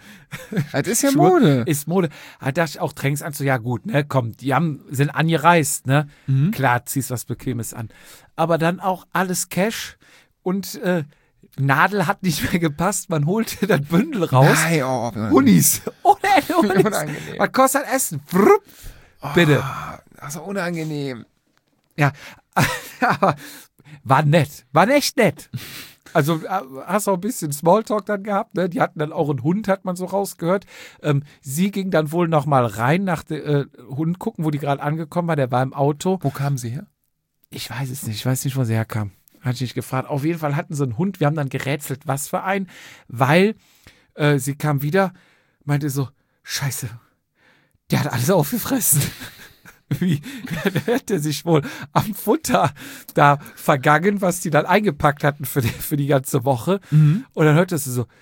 Das ist ja Mode. Ist Mode. Da dachte ich auch, Trainingsanzug, ja gut, ne, komm, sind angereist, ne? Klar, ziehst was Bequemes an. Aber dann auch alles Cash und Nadel hat nicht mehr gepasst, man holte das Bündel raus. Nein, Unis. Unis. Unangenehm. Was kostet Essen? Frupp. Bitte. Das ist unangenehm. Ja, aber war nett. War echt nett. Also hast auch ein bisschen Smalltalk dann gehabt, ne? Die hatten dann auch einen Hund, hat man so rausgehört. Sie ging dann wohl noch mal rein nach dem Hund gucken, wo die gerade angekommen war. Der war im Auto. Wo kamen sie her? Ich weiß es nicht. Ich weiß nicht, wo sie herkam. Hatte ich nicht gefragt. Auf jeden Fall hatten sie einen Hund. Wir haben dann gerätselt, was für einen. Weil sie kam wieder, meinte so, Scheiße, der hat alles aufgefressen. Wie, der hätte sich wohl am Futter da vergangen, was die dann eingepackt hatten für die ganze Woche. Und dann hörte sie so,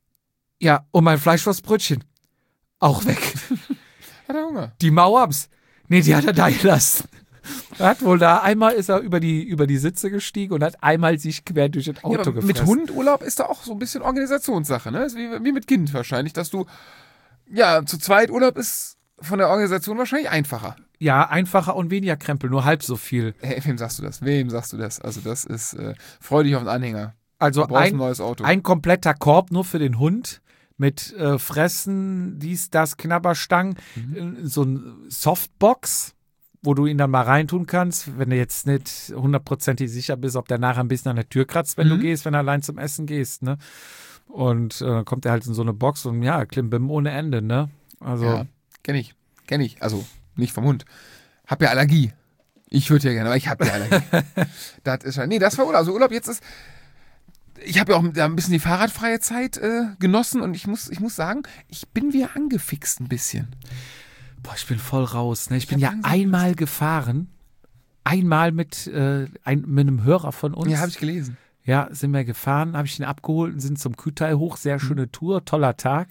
ja, und mein Fleischwurstbrötchen, auch weg. Hat er Hunger? Die Mauers, nee, die hat er da gelassen. Einmal ist er über die Sitze gestiegen und hat einmal sich quer durch das Auto Ja, gefressen. mit Hundurlaub ist da auch so ein bisschen Organisationssache, ne? Ist wie mit Kind wahrscheinlich, dass du, ja, zu zweit Urlaub ist von der Organisation wahrscheinlich einfacher. Ja, einfacher und weniger Krempel, nur halb so viel. Hey, wem sagst du das? Also das ist, freu dich auf den Anhänger. Also Du brauchst ein neues Auto. ein kompletter Korb nur für den Hund mit Fressen, dies, das, Knabberstangen, so ein Softbox, wo du ihn dann mal reintun kannst, wenn du jetzt nicht 100% sicher bist, ob der nachher ein bisschen an der Tür kratzt, wenn du gehst, wenn du allein zum Essen gehst, ne? Und kommt er halt in so eine Box und ja, Klimbim ohne Ende, ne? Also, Ja, kenn ich. Also, nicht vom Hund. Hab ja Allergie. Ich würde ja gerne, aber ich hab ja Allergie. Das ist ja, nee, das war Urlaub. Also Urlaub jetzt ist, ich habe ja auch ein bisschen die fahrradfreie Zeit genossen und ich muss sagen, ich bin wieder angefixt ein bisschen. boah, ich bin voll raus, ne? Ich bin hab ja langsam einmal gefahren, einmal mit einem Hörer von uns. Ja, habe ich gelesen. Ja, sind wir gefahren, habe ich ihn abgeholt und sind zum Kütai hoch. Sehr schöne Tour, toller Tag.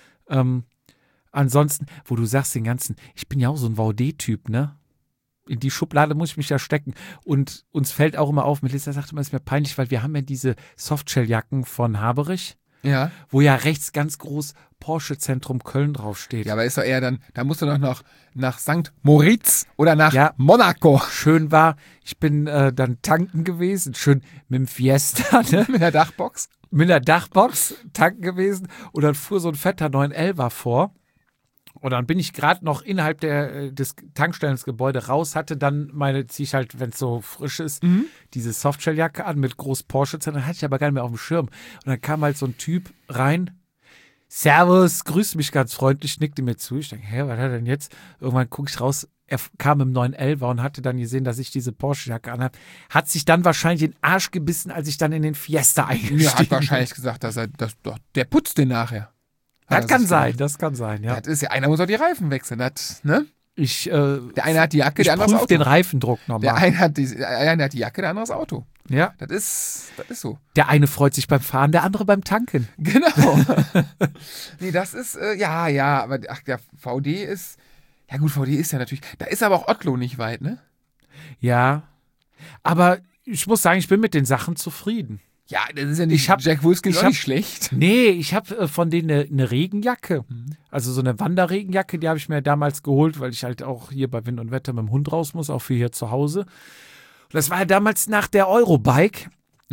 Ansonsten, wo du sagst den ganzen, ich bin ja auch so ein VD-Typ, ne? In die Schublade muss ich mich ja stecken. Und uns fällt auch immer auf, Melissa sagt immer, es ist mir peinlich, weil wir haben ja diese Softshell-Jacken von Haberich, Ja. wo ja rechts ganz groß Porsche-Zentrum Köln draufsteht. Ja, aber ist doch eher dann, da musst du doch nach St. Moritz oder nach Ja. Monaco. Schön war, ich bin dann tanken gewesen, schön mit dem Fiesta, ne? Mit der Dachbox. Mit der Dachbox tanken gewesen und dann fuhr so ein fetter 911er vor und dann bin ich gerade noch innerhalb des Tankstellensgebäude raus, hatte dann ziehe ich halt, wenn es so frisch ist, diese Softshelljacke an mit groß Porsche, dann hatte ich aber gar nicht mehr auf dem Schirm und dann kam halt so ein Typ rein, Servus, grüßt mich ganz freundlich, nickte mir zu. Ich denke, hä, was hat er denn jetzt? Irgendwann gucke ich raus, er kam im 911er und hatte dann gesehen, dass ich diese Porsche-Jacke anhabe. Hat sich dann wahrscheinlich in den Arsch gebissen, als ich dann in den Fiesta eingestiegen Er hat wahrscheinlich gesagt, der putzt den nachher. Das kann sein, ja. Das ist ja, einer muss auch die Reifen wechseln. Der eine hat die Jacke, ich der andere das prüfe Auto. den Reifendruck Der nochmal. eine hat die Jacke, der andere das Auto. Ja. Das ist so. Der eine freut sich beim Fahren, der andere beim Tanken. Genau. Nee, das ist, aber der VD ist, ja gut, VD ist ja natürlich, da ist aber auch Otto nicht weit, ne? Ja. Aber ich muss sagen, ich bin mit den Sachen zufrieden. Ja, das ist ja nicht, Jack Wolfskin ist auch nicht schlecht. Nee, ich habe von denen eine Regenjacke. Also so eine Wanderregenjacke, die habe ich mir damals geholt, weil ich halt auch hier bei Wind und Wetter mit dem Hund raus muss, auch für hier zu Hause. Und das war ja damals nach der Eurobike,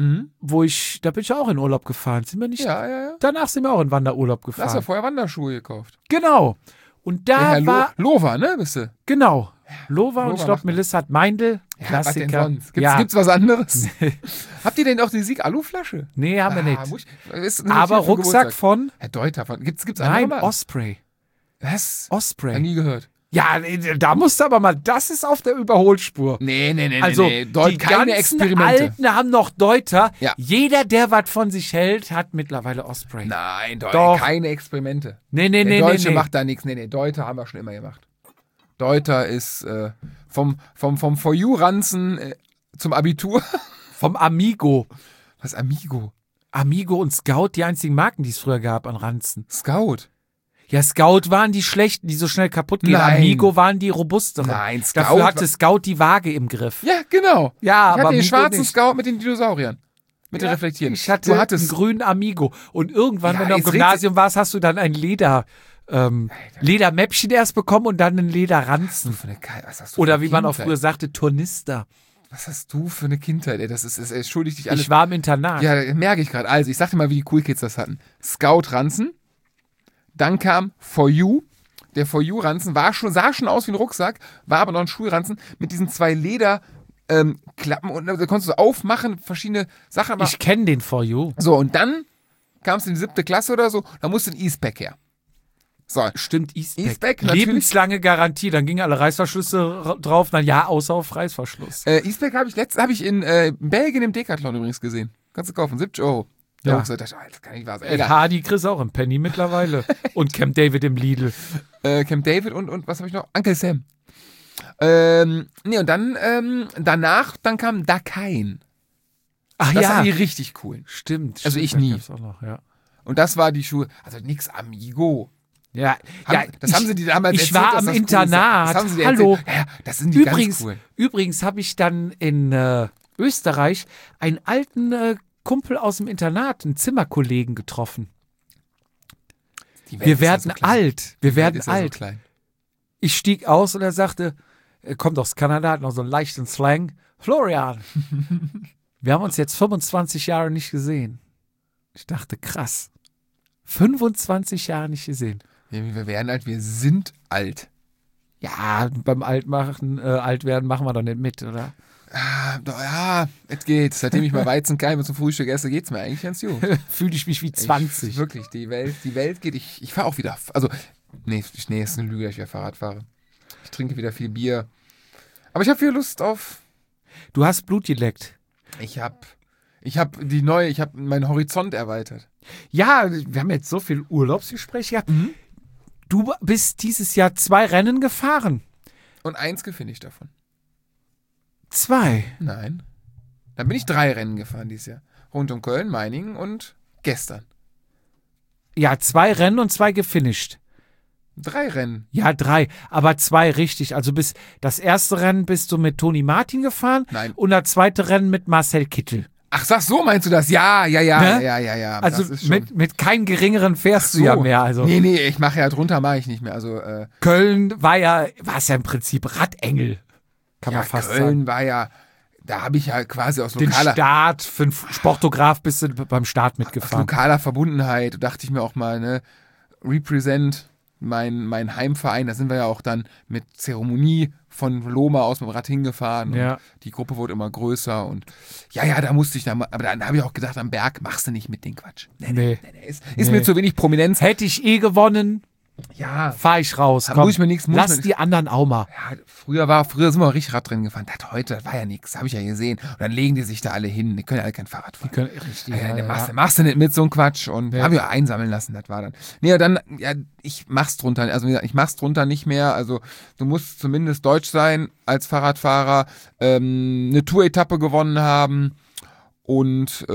da bin ich auch in Urlaub gefahren. Sind wir nicht? Ja. Danach sind wir auch in Wanderurlaub Du hast gefahren. ja vorher Wanderschuhe gekauft. Genau. Und da Der war, Herr Lover, ne, bist du? genau, Lova und ich Lover glaube macht man. Melissa hat Meindl, Ja, Klassiker. was denn sonst? Ja. Gibt's was anderes? Habt ihr denn auch die Sieg-Aluflasche? Nee, haben wir nicht. Ist nur Aber hier für Rucksack Geburtstag. von, Herr Deuter, gibt's andere nein, Marken? Osprey. Was? Osprey. Hab nie gehört. Ja, da musst du aber mal, das ist auf der Überholspur. Nee. Also, Dort die keine ganzen Experimente. Alten haben noch Deuter. Ja. Jeder, der was von sich hält, hat mittlerweile Osprey. Nein, Doch. keine Experimente. Nee, Der Deutsche macht da nichts. Nee, Deuter haben wir schon immer gemacht. Deuter ist vom For You-Ranzen zum Abitur. Vom Amigo. Was, Amigo? Amigo und Scout, die einzigen Marken, die es früher gab an Ranzen. Scout? Ja, Scout waren die schlechten, die so schnell kaputt gehen. Nein. Amigo waren die robusteren. Nein, Scout Dafür war- hatte Scout die Waage im Griff. Ja, genau. Ja, Ich aber hatte den Amigo schwarzen nicht. Scout mit den Dinosauriern. Mit den Ja, Reflektieren. Ich hatte Du einen hattest grünen Amigo. Und irgendwann, Ja, wenn du am jetzt Gymnasium warst, hast du dann ein Ledermäppchen erst bekommen und dann einen Lederranzen. was hast du Oder für wie eine man auch Kindheit? früher sagte, Turnister. Was hast du für eine Kindheit, ey? Das entschuldige dich alles. Ich war im Internat. Ja, merke ich gerade. Also, ich sag dir mal, wie die Cool Kids das hatten. Scout-Ranzen. Dann kam For You. Der For You-Ranzen sah schon aus wie ein Rucksack, war aber noch ein Schulranzen mit diesen 2 Lederklappen und da konntest du aufmachen, verschiedene Sachen. Aber Ich kenne den For You. so, und dann kamst du in die 7. Klasse oder so, da musste ein E-Spec her. So, Stimmt, Eastpack. Eastpack, natürlich. Lebenslange Garantie. Dann gingen alle Reißverschlüsse drauf. Na ja, außer auf Reißverschluss. E-Spec habe ich in Belgien im Decathlon übrigens gesehen. Kannst du kaufen, 70 Euro. Ja. Ja. Das kann nicht wahr sein. Ed Egal. Hardy kriegst auch im Penny mittlerweile. Und Camp David im Lidl. Camp David und was habe ich noch? Uncle Sam. Und dann danach, dann kam Dakein. Ach Das ja, waren die richtig coolen. stimmt. Also stimmt, ich da nie. gab's Auch noch, ja. Und das war die Schuhe, also nix Amigo. Ja, Das haben sie dir damals ich erzählt, war dass am das cool ist. Internat. Das haben sie dir Hallo. erzählt. Ja, das sind die Übrigens, ganz coolen. übrigens habe ich dann in Österreich einen alten Kumpel aus dem Internat, einen Zimmerkollegen getroffen. Die Welt Wir ist ja werden so klein. alt. Wir Die Welt werden ist ja so alt. klein. Ich stieg aus und er sagte, er kommt aus Kanada, hat noch so einen leichten Slang. Florian, wir haben uns jetzt 25 Jahre nicht gesehen. Ich dachte, krass. 25 Jahre nicht gesehen. Ja, wir werden alt, wir sind alt. Ja, beim Altwerden machen wir doch nicht mit, oder? Ja, es geht. Seitdem ich mal Weizenkeime zum Frühstück esse, geht's mir eigentlich ganz gut. Fühle ich mich wie 20. Wirklich, die Welt geht. Ich fahre auch wieder. Also, nee, ist eine Lüge, dass ich wieder Fahrrad fahre. Ich trinke wieder viel Bier. Aber ich habe viel Lust auf. Du hast Blut geleckt. Ich habe meinen Horizont erweitert. Ja, wir haben jetzt so viel Urlaubsgespräche gehabt. Du bist dieses Jahr 2 Rennen gefahren. Und 1 gefinisht davon. 2. Nein. Dann bin ich 3 Rennen gefahren dieses Jahr. Rund um Köln, Meiningen und gestern. Ja, 2 Rennen und 2 gefinisht. 3 Rennen. Ja, 3, aber 2 richtig. Also das erste Rennen bist du mit Toni Martin gefahren. Nein. Und das zweite Rennen mit Marcel Kittel. Ach, so meinst du das? Ja. Ne? Ja. Also das ist schon. mit keinem geringeren fährst So. du ja mehr. Also Nee, ich mache ja drunter, mache ich nicht mehr. Also, Köln war es ja im Prinzip Radengel. Kann man fast sagen. Köln war ja, da habe ich ja quasi aus Den Start für einen Sportograf bist du beim Start mitgefahren. lokaler Verbundenheit, dachte ich mir auch mal, ne, represent mein Heimverein, da sind wir ja auch dann mit Zeremonie von Lohme aus mit dem Rad hingefahren. Ja. Und die Gruppe wurde immer größer und da musste ich dann, aber dann habe ich auch gedacht, am Berg machst du nicht mit den Quatsch. Nee. Ist mir zu wenig Prominenz. Hätte ich gewonnen, Ja. fahr ich raus. Da Komm, muss ich mir nichts- lass die anderen auch mal. Ja, früher sind wir richtig Radrennen gefahren. Das war ja nichts, habe ich ja gesehen. Und dann legen die sich da alle hin. Die können ja alle kein Fahrrad fahren. Richtig. Dann machst du nicht mit so einem Quatsch und Ja. habe ich auch einsammeln lassen, das war dann. Nee, dann, ich mach's drunter. Also wie gesagt, ich mach's drunter nicht mehr. Also du musst zumindest deutsch sein als Fahrradfahrer, eine Tour-Etappe gewonnen haben und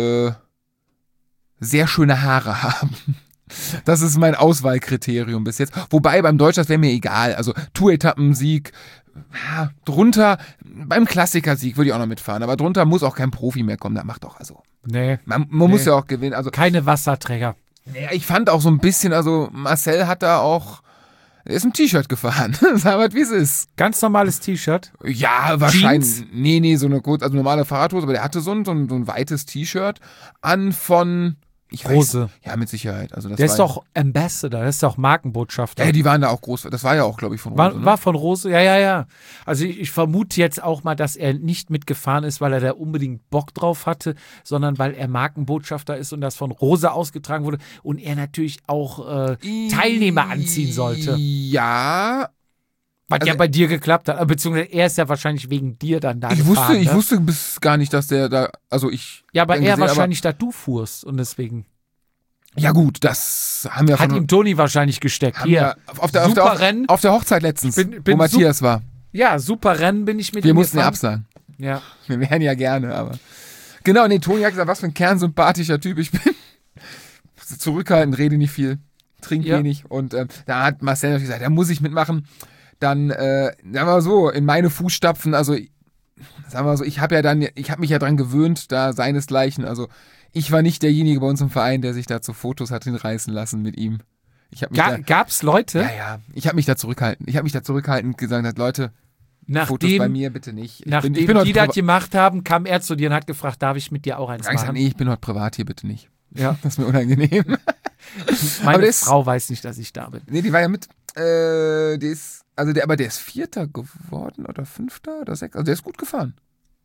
sehr schöne Haare haben. Das ist mein Auswahlkriterium bis jetzt. Wobei beim Deutsch, das wäre mir egal. Also Tour-Etappensieg, drunter, beim Klassikersieg würde ich auch noch mitfahren. Aber drunter muss auch kein Profi mehr kommen. Das macht doch, also. Nee. Man muss ja auch gewinnen. Also, Keine Wasserträger. ich fand auch so ein bisschen, also Marcel hat da auch, er ist im T-Shirt gefahren. Sag mal, wie es ist. Ganz normales T-Shirt. Ja, wahrscheinlich. Jeans? Nee, so eine kurz, also normale Fahrradhose, aber der hatte so ein weites T-Shirt an von Rose. Ja, mit Sicherheit. Also das Der war ist doch Ambassador, der ist doch Markenbotschafter. Ja, die waren da auch groß. Das war ja auch, glaube ich, von Rose. War von Rose, ja. Also ich vermute jetzt auch mal, dass er nicht mitgefahren ist, weil er da unbedingt Bock drauf hatte, sondern weil er Markenbotschafter ist und das von Rose ausgetragen wurde und er natürlich auch Teilnehmer anziehen sollte. Ja. Was Also- ja bei dir geklappt hat, beziehungsweise er ist ja wahrscheinlich wegen dir dann da Ich gefahren. wusste bis gar nicht, dass der da, also ich. Ja, aber dann er gesehen, wahrscheinlich, da du fuhrst und deswegen Ja gut, das haben wir hat von, ihm Toni wahrscheinlich gesteckt. haben Hier, wir super Rennen. auf der Hochzeit letztens, Bin wo Matthias war. Ja, super Rennen bin ich mit Wir ihm mussten ja gefahren. absagen. Ja. Wir wären ja gerne, aber. Genau, nee, Toni hat gesagt, was für ein kernsympathischer Typ ich bin. Zurückhaltend, rede nicht viel, trink Ja. wenig. Und da hat Marcel natürlich gesagt, da muss ich mitmachen. Dann, sagen wir mal so, in meine Fußstapfen, also, sagen wir mal so, ich habe mich ja dran gewöhnt, da seinesgleichen, also, ich war nicht derjenige bei uns im Verein, der sich da zu Fotos hat hinreißen lassen mit ihm. Ich habe mich Gab's Leute, ich habe mich da zurückhalten. Ich habe mich da zurückhaltend gesagt, Leute, Fotos bei nachdem, mir bitte nicht. Ich nachdem bin heute die das gemacht haben, kam er zu dir und hat gefragt, darf ich mit dir auch eins Ich sag, machen? nee, ich bin heute privat hier, bitte nicht. Ja. Das ist mir unangenehm. Meine aber das- Frau weiß nicht, dass ich da bin. Nee, die war ja mit. Der ist Vierter geworden oder Fünfter oder Sechster. Also der ist gut gefahren.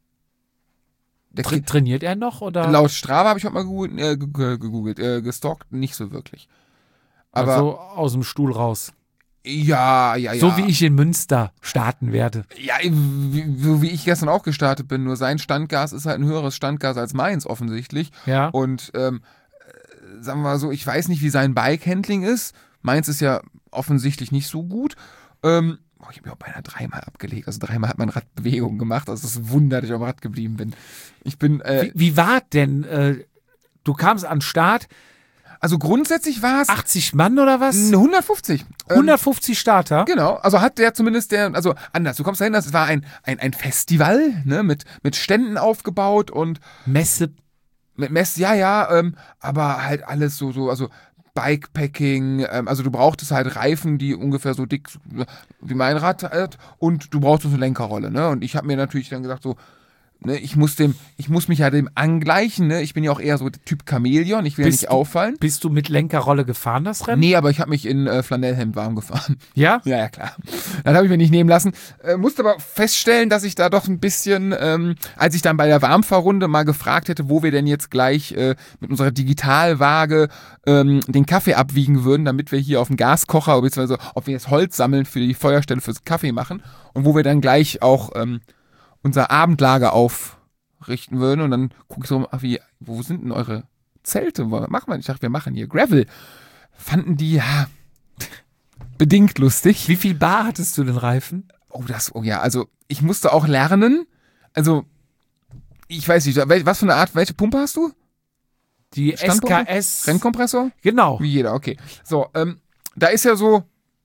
Der Trainiert er noch oder? laut Strava habe ich heute mal gegoogelt, gestalkt nicht so wirklich. Aber Also aus dem Stuhl raus. ja. So wie ich in Münster starten werde. Ja, so wie ich gestern auch gestartet bin. Nur sein Standgas ist halt ein höheres Standgas als meins offensichtlich. Ja. Und sagen wir mal so, ich weiß nicht, wie sein Bike-Handling ist. Meins ist ja offensichtlich nicht so gut. Ich habe mich auch beinahe 3-mal abgelegt. Also 3-mal hat mein Rad Bewegung gemacht. Also es ist ein Wunder, dass ich am Rad geblieben bin. Ich bin, Wie war denn? Du kamst an den Start, also grundsätzlich war es 80 Mann oder was? 150. 150 Starter? Genau, also hat der zumindest also anders. Du kommst dahin, das war ein Festival, ne, mit Ständen aufgebaut und Messe. mit Mess, aber halt alles so, also Bikepacking, also du brauchtest halt Reifen, die ungefähr so dick wie mein Rad hat und du brauchtest eine Lenkerrolle, ne? Und ich habe mir natürlich dann gesagt so, ne, ich muss mich ja dem angleichen, ne? Ich bin ja auch eher so der Typ Chamäleon, ich will ja nicht auffallen. Bist du mit Lenkerrolle gefahren, das Rennen? Nee, aber ich habe mich in Flanellhemd warm gefahren. Ja? Ja, klar. Das habe ich mir nicht nehmen lassen. Musste aber feststellen, dass ich da doch ein bisschen, als ich dann bei der Warmfahrrunde mal gefragt hätte, wo wir denn jetzt gleich mit unserer Digitalwaage den Kaffee abwiegen würden, damit wir hier auf dem Gaskocher, beziehungsweise ob wir jetzt Holz sammeln für die Feuerstelle fürs Kaffee machen und wo wir dann gleich auch unser Abendlager aufrichten würden. Und dann gucke ich so, wo sind denn eure Zelte? Machen wir? Ich dachte, wir machen hier Gravel. Fanden die, ja, bedingt lustig. Wie viel Bar hattest du den Reifen? Oh ja, also ich musste auch lernen, also ich weiß nicht, was für eine Art, welche Pumpe hast du? Die Standpumpe? SKS. Rennkompressor? Genau. Wie jeder, okay. So, da ist ja so,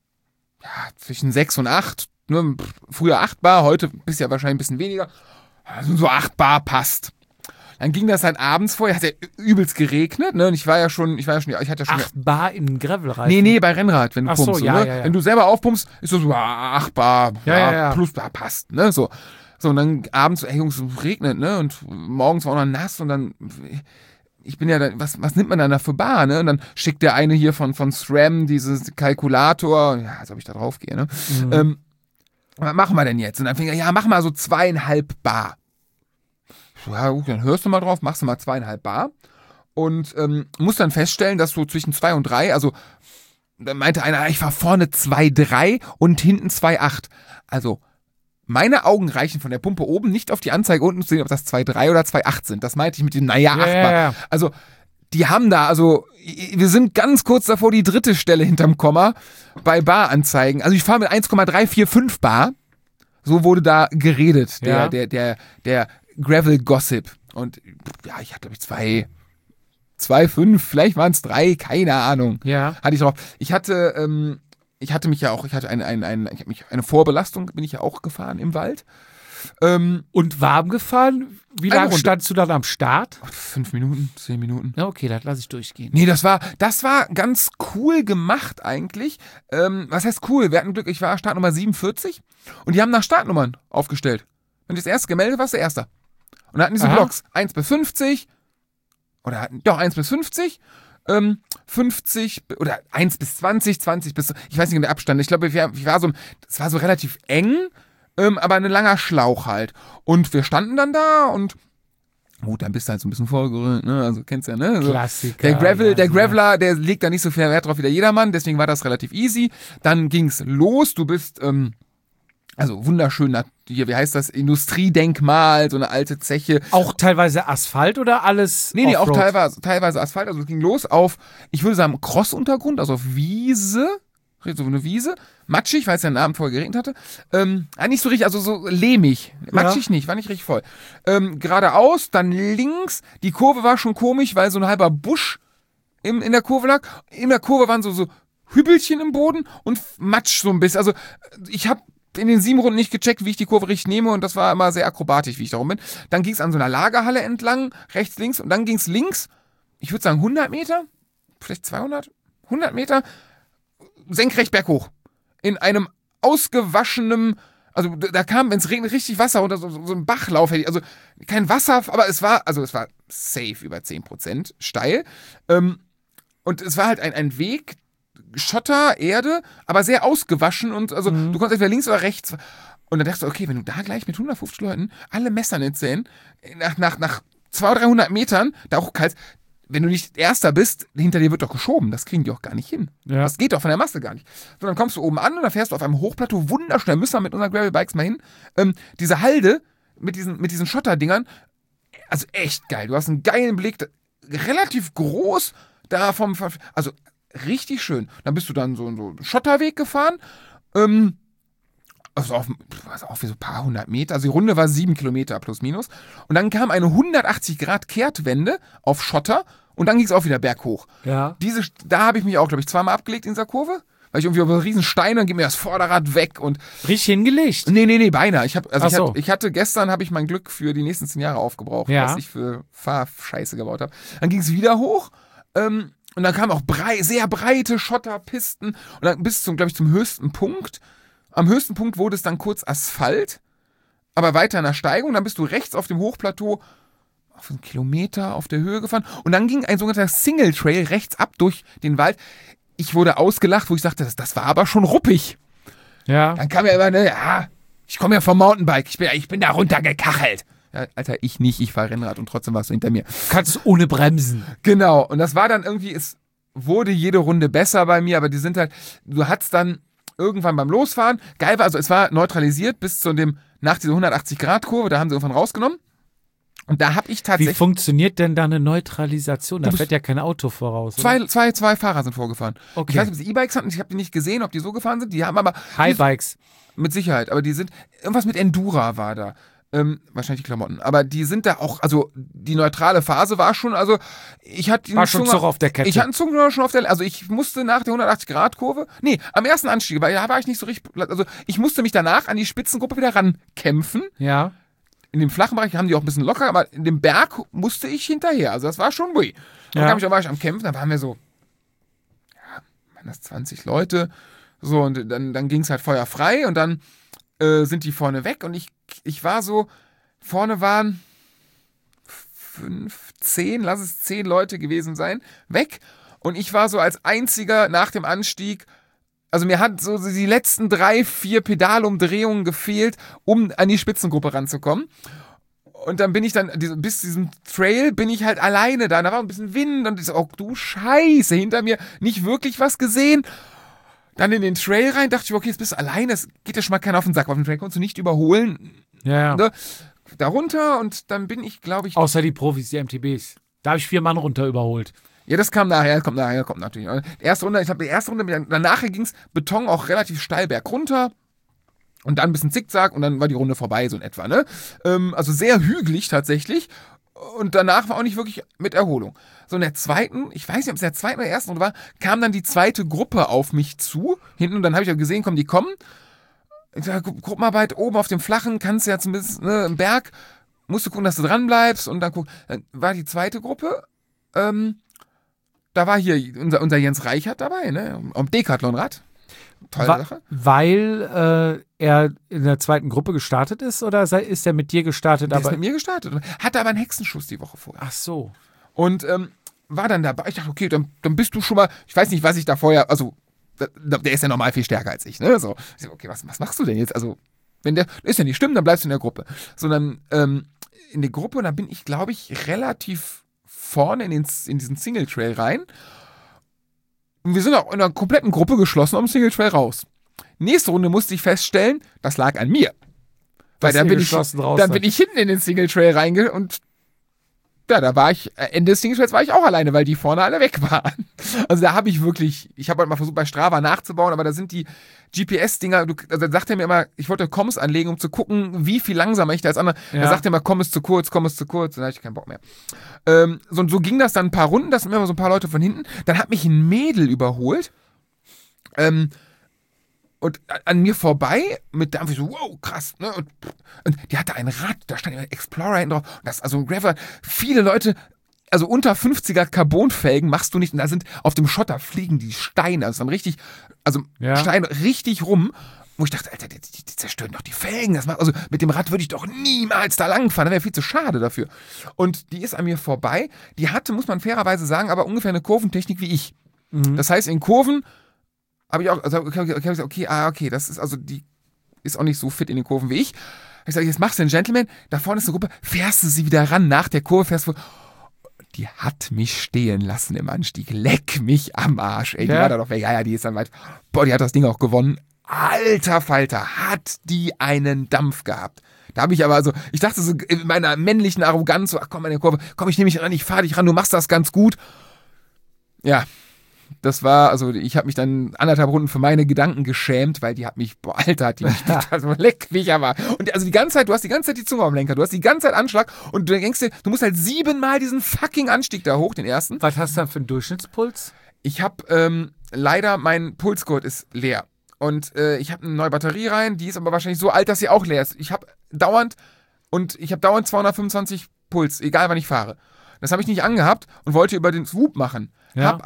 zwischen 6 und 8, ne, früher 8 Bar, heute bist ja wahrscheinlich ein bisschen weniger, also so 8 Bar passt. Dann ging das halt abends vorher, hat ja übelst geregnet, ne, und ich hatte ja schon 8 Bar in Gravelreifen. Nee, bei Rennrad, wenn du Ach so, pumpst. ja, ne? ja. Wenn du selber aufpumpst, ist das so 8 Bar, Ja. plus Bar passt, ne, so. So, und dann abends, Jungs, es regnet, ne, und morgens war auch noch nass und dann ich bin ja da, was nimmt man dann da für Bar, ne? Und dann schickt der eine hier von SRAM dieses Kalkulator, ja, als ob ich da drauf gehe, ne? Was machen wir denn jetzt? Und dann fing er, ja, mach mal so 2,5 Bar. Ja, gut, dann hörst du mal drauf, machst du mal 2,5 Bar und musst dann feststellen, dass du zwischen 2 und 3, also dann meinte einer, ich war vorne 2,3 und hinten 2,8. Also meine Augen reichen von der Pumpe oben nicht auf die Anzeige unten zu sehen, ob das 2,3 oder 2,8 sind. Das meinte ich mit dem, 8 Bar. Ja. Also die haben da, also wir sind ganz kurz davor, die 3. Stelle hinterm Komma bei Baranzeigen. Also ich fahre mit 1,345 Bar. So wurde da geredet, der Gravel-Gossip. Und ja, ich hatte, glaube ich, 2,5, vielleicht waren es 3, keine Ahnung. Ja. Hatte ich drauf. Ich hatte eine Vorbelastung, bin ich ja auch gefahren im Wald. Und warm gefahren? Wie Eine lange Runde. standst du dann am Start? 5 Minuten, 10 Minuten. Ja, okay, das lasse ich durchgehen. Nee, das war ganz cool gemacht eigentlich. Was heißt cool? Wir hatten Glück, ich war Startnummer 47 und die haben nach Startnummern aufgestellt. Wenn du das erste gemeldet warst, der Erste. Und da hatten diese Blocks 1 bis 50 oder 1 bis 50, 50 oder 1 bis 20, 20 bis, ich weiß nicht der Abstand. Ich glaube, es war so relativ eng, aber ein langer Schlauch halt. Und wir standen dann da und gut, dann bist du halt so ein bisschen vorgerückt, ne? Also kennst du ja, ne? Also, Klassiker. der Graveler, der legt da nicht so viel Wert drauf wie der Jedermann, deswegen war das relativ easy. Dann ging's los, du bist, also wunderschön, hier, wie heißt das, Industriedenkmal, so eine alte Zeche. Auch teilweise Asphalt oder alles? Nee, auch Offroad? teilweise Asphalt, also es ging los auf, ich würde sagen, Crossuntergrund, also auf Wiese, so eine Wiese, matschig, weil es ja einen Abend vorher geregnet hatte. Nicht so richtig, also so lehmig. Matschig nicht, war nicht richtig voll. Geradeaus, dann links, die Kurve war schon komisch, weil so ein halber Busch in der Kurve lag. In der Kurve waren so Hübelchen im Boden und Matsch so ein bisschen. Also ich habe in den 7 Runden nicht gecheckt, wie ich die Kurve richtig nehme und das war immer sehr akrobatisch, wie ich darum bin. Dann ging es an so einer Lagerhalle entlang, rechts, links und dann ging es links, ich würde sagen 100 Meter, vielleicht 200, 100 Meter, senkrecht berghoch. In einem ausgewaschenen, also da kam, wenn es regnet, richtig Wasser oder so ein Bachlauf. Also kein Wasser, aber es war safe über 10% steil. Und es war halt ein Weg, Schotter, Erde, aber sehr ausgewaschen und also du konntest entweder links oder rechts. Und dann dachte ich, okay, wenn du da gleich mit 150 Leuten alle Messernetz sehen, nach 200, 300 Metern, da auch kalt, wenn du nicht Erster bist, hinter dir wird doch geschoben. Das kriegen die auch gar nicht hin. Ja. Das geht doch von der Masse gar nicht. So, dann kommst du oben an und dann fährst du auf einem Hochplateau wunderschön. Müssen wir mit unseren Gravelbikes mal hin. Diese Halde mit diesen Schotterdingern, also echt geil. Du hast einen geilen Blick, relativ groß, also richtig schön. Dann bist du dann so einen Schotterweg gefahren, also auch wie so ein paar 100 Meter. Also die Runde war 7 Kilometer plus minus. Und dann kam eine 180-Grad-Kehrtwende auf Schotter und dann ging es auch wieder berghoch. Ja. Da habe ich mich auch, glaube ich, 2-mal abgelegt in dieser Kurve. Weil ich irgendwie über einen riesen Stein, dann geht mir das Vorderrad weg und. Richtig hingelegt? Nee, beinahe. Ich hatte gestern habe ich mein Glück für die nächsten 10 Jahre aufgebraucht, was ich für Fahrscheiße gebaut habe. Dann ging es wieder hoch, und dann kamen auch sehr breite Schotterpisten und dann bis zum höchsten Punkt. Am höchsten Punkt wurde es dann kurz Asphalt, aber weiter in der Steigung. Dann bist du rechts auf dem Hochplateau auf 1 Kilometer auf der Höhe gefahren und dann ging ein sogenannter Single Trail rechts ab durch den Wald. Ich wurde ausgelacht, wo ich sagte, das war aber schon ruppig. Ja. Dann kam ja immer, ich komme ja vom Mountainbike, ich bin da runtergekachelt. Ja, Alter, ich nicht, ich fahre Rennrad und trotzdem warst du hinter mir. Kannst ohne bremsen. Genau, und das war dann irgendwie, es wurde jede Runde besser bei mir, aber die sind halt, du hattest dann irgendwann beim Losfahren, geil war, also es war neutralisiert bis zu nach dieser 180-Grad-Kurve, da haben sie irgendwann rausgenommen. Und da habe ich tatsächlich. Wie funktioniert denn da eine Neutralisation? Da fährt ja kein Auto voraus. Oder? Zwei Fahrer sind vorgefahren. Okay. Ich weiß nicht, ob sie E-Bikes hatten, ich habe die nicht gesehen, ob die so gefahren sind. Die haben aber. Highbikes. Mit Sicherheit, aber die sind. Irgendwas mit Endura war da. Wahrscheinlich die Klamotten. Aber die sind da auch, also die neutrale Phase war schon, also ich hatte war schon Zug auf der Kette. Ich hatte einen Zug schon auf der, also ich musste nach der 180-Grad-Kurve, am ersten Anstieg, weil da war ich nicht so richtig, also ich musste mich danach an die Spitzengruppe wieder rankämpfen. Ja. In dem flachen Bereich haben die auch ein bisschen locker, aber in dem Berg musste ich hinterher, also das war schon ui. Da war ich am Kämpfen, da waren wir so, waren das 20 Leute, so und dann ging es halt feuerfrei und dann sind die vorne weg und ich war so, vorne waren lass es 10 Leute gewesen sein, weg. Und ich war so als einziger nach dem Anstieg, also mir hat so die letzten 3, 4 Pedalumdrehungen gefehlt, um an die Spitzengruppe ranzukommen. Und dann bin ich dann, bis diesem Trail bin ich halt alleine da. Da war ein bisschen Wind und ich so, oh du Scheiße, hinter mir nicht wirklich was gesehen. Dann in den Trail rein, dachte ich, okay, jetzt bist du alleine, es geht ja schon mal keiner auf den Sack. Auf dem Trail konntest du nicht überholen. Ja. Ne? Da runter und dann bin ich, glaube ich... Außer die Profis, die MTBs. Da habe ich 4 Mann runter überholt. Ja, das kommt natürlich. Die erste Runde, danach ging es Beton auch relativ steil bergunter. Und dann ein bisschen Zickzack und dann war die Runde vorbei, so in etwa, ne? Also sehr hügelig tatsächlich. Und danach war auch nicht wirklich mit Erholung. So in der zweiten, ich weiß nicht, ob es in der zweiten oder ersten Runde war, kam dann die zweite Gruppe auf mich zu. Hinten, und dann habe ich ja gesehen, die kommen. Ich sag, Gruppenarbeit oben auf dem Flachen, kannst du ja zumindest, ne, im Berg, musst du gucken, dass du dran bleibst. Und dann war die zweite Gruppe. Da war hier unser Jens Reichert dabei, ne? Am Decathlon-Rad. Tolle Sache. Weil er in der zweiten Gruppe gestartet ist oder ist er mit dir gestartet? Der ist mit mir gestartet. Hatte aber einen Hexenschuss die Woche vorher. Ach so. Und war dann dabei. Ich dachte, okay, dann bist du schon mal, ich weiß nicht, was ich da vorher, also der ist ja normal viel stärker als ich, ne? So, ich so, okay, was machst du denn jetzt? Also, wenn der ist ja nicht stimmt, dann bleibst du in der Gruppe. Sondern in der Gruppe, und da bin ich, glaube ich, relativ vorne in diesen Single Trail rein. Und wir sind auch in einer kompletten Gruppe geschlossen am Single Trail raus. Nächste Runde musste ich feststellen, das lag an mir. Weil dann bin ich hinten in den Single Trail reingegangen und ja, da war ich, Ende des Single Trails war ich auch alleine, weil die vorne alle weg waren. Also da habe ich wirklich, ich habe halt mal versucht bei Strava nachzubauen, aber da sind die GPS-Dinger, also da sagt er mir immer, ich wollte Comms anlegen, um zu gucken, wie viel langsamer ich da als andere. Ja. Da sagt er immer, komm ist zu kurz, dann hatte ich keinen Bock mehr. So ging das dann ein paar Runden, das sind immer so ein paar Leute von hinten. Dann hat mich ein Mädel überholt. Und an mir vorbei mit Dampf, ich so, wow, krass, ne? Und die hatte ein Rad, da stand immer Explorer hinten drauf. Und das, also ein Gravel, viele Leute, also unter 50er Carbonfelgen machst du nicht. Und da sind auf dem Schotter fliegen die Steine, also dann richtig, Steine richtig rum. Wo ich dachte, Alter, die zerstören doch die Felgen. Also mit dem Rad würde ich doch niemals da langfahren. Das wäre viel zu schade dafür. Und die ist an mir vorbei. Die hatte, muss man fairerweise sagen, aber ungefähr eine Kurventechnik wie ich. Mhm. Das heißt, in Kurven habe ich auch, also okay, das ist, also die ist auch nicht so fit in den Kurven wie ich. Ich sage, jetzt machst du den Gentleman, da vorne ist eine Gruppe, fährst du sie wieder ran, nach der Kurve fährst du, die hat mich stehen lassen im Anstieg, leck mich am Arsch, ey, die war da doch weg, ja, die ist dann weit, boah, die hat das Ding auch gewonnen, alter Falter, hat die einen Dampf gehabt. Da habe ich aber, also, ich dachte so in meiner männlichen Arroganz, so, ach komm, meine Kurve, komm, ich nehme dich ran, ich fahre dich ran, du machst das ganz gut. Ja, das war, also ich habe mich dann 1,5 Runden für meine Gedanken geschämt, weil die hat mich, boah, Alter, hat die mich, also leck mich aber. Und also die ganze Zeit, du hast die ganze Zeit die Zunge am Lenker, du hast die ganze Zeit Anschlag und du denkst dir, du musst halt 7-mal diesen fucking Anstieg da hoch, den ersten. Was hast du dann für einen Durchschnittspuls? Ich habe, leider, mein Pulsgurt ist leer. Und ich habe eine neue Batterie rein, die ist aber wahrscheinlich so alt, dass sie auch leer ist. Ich habe dauernd 225 Puls, egal wann ich fahre. Das habe ich nicht angehabt und wollte über den Swoop machen. Ja. Hab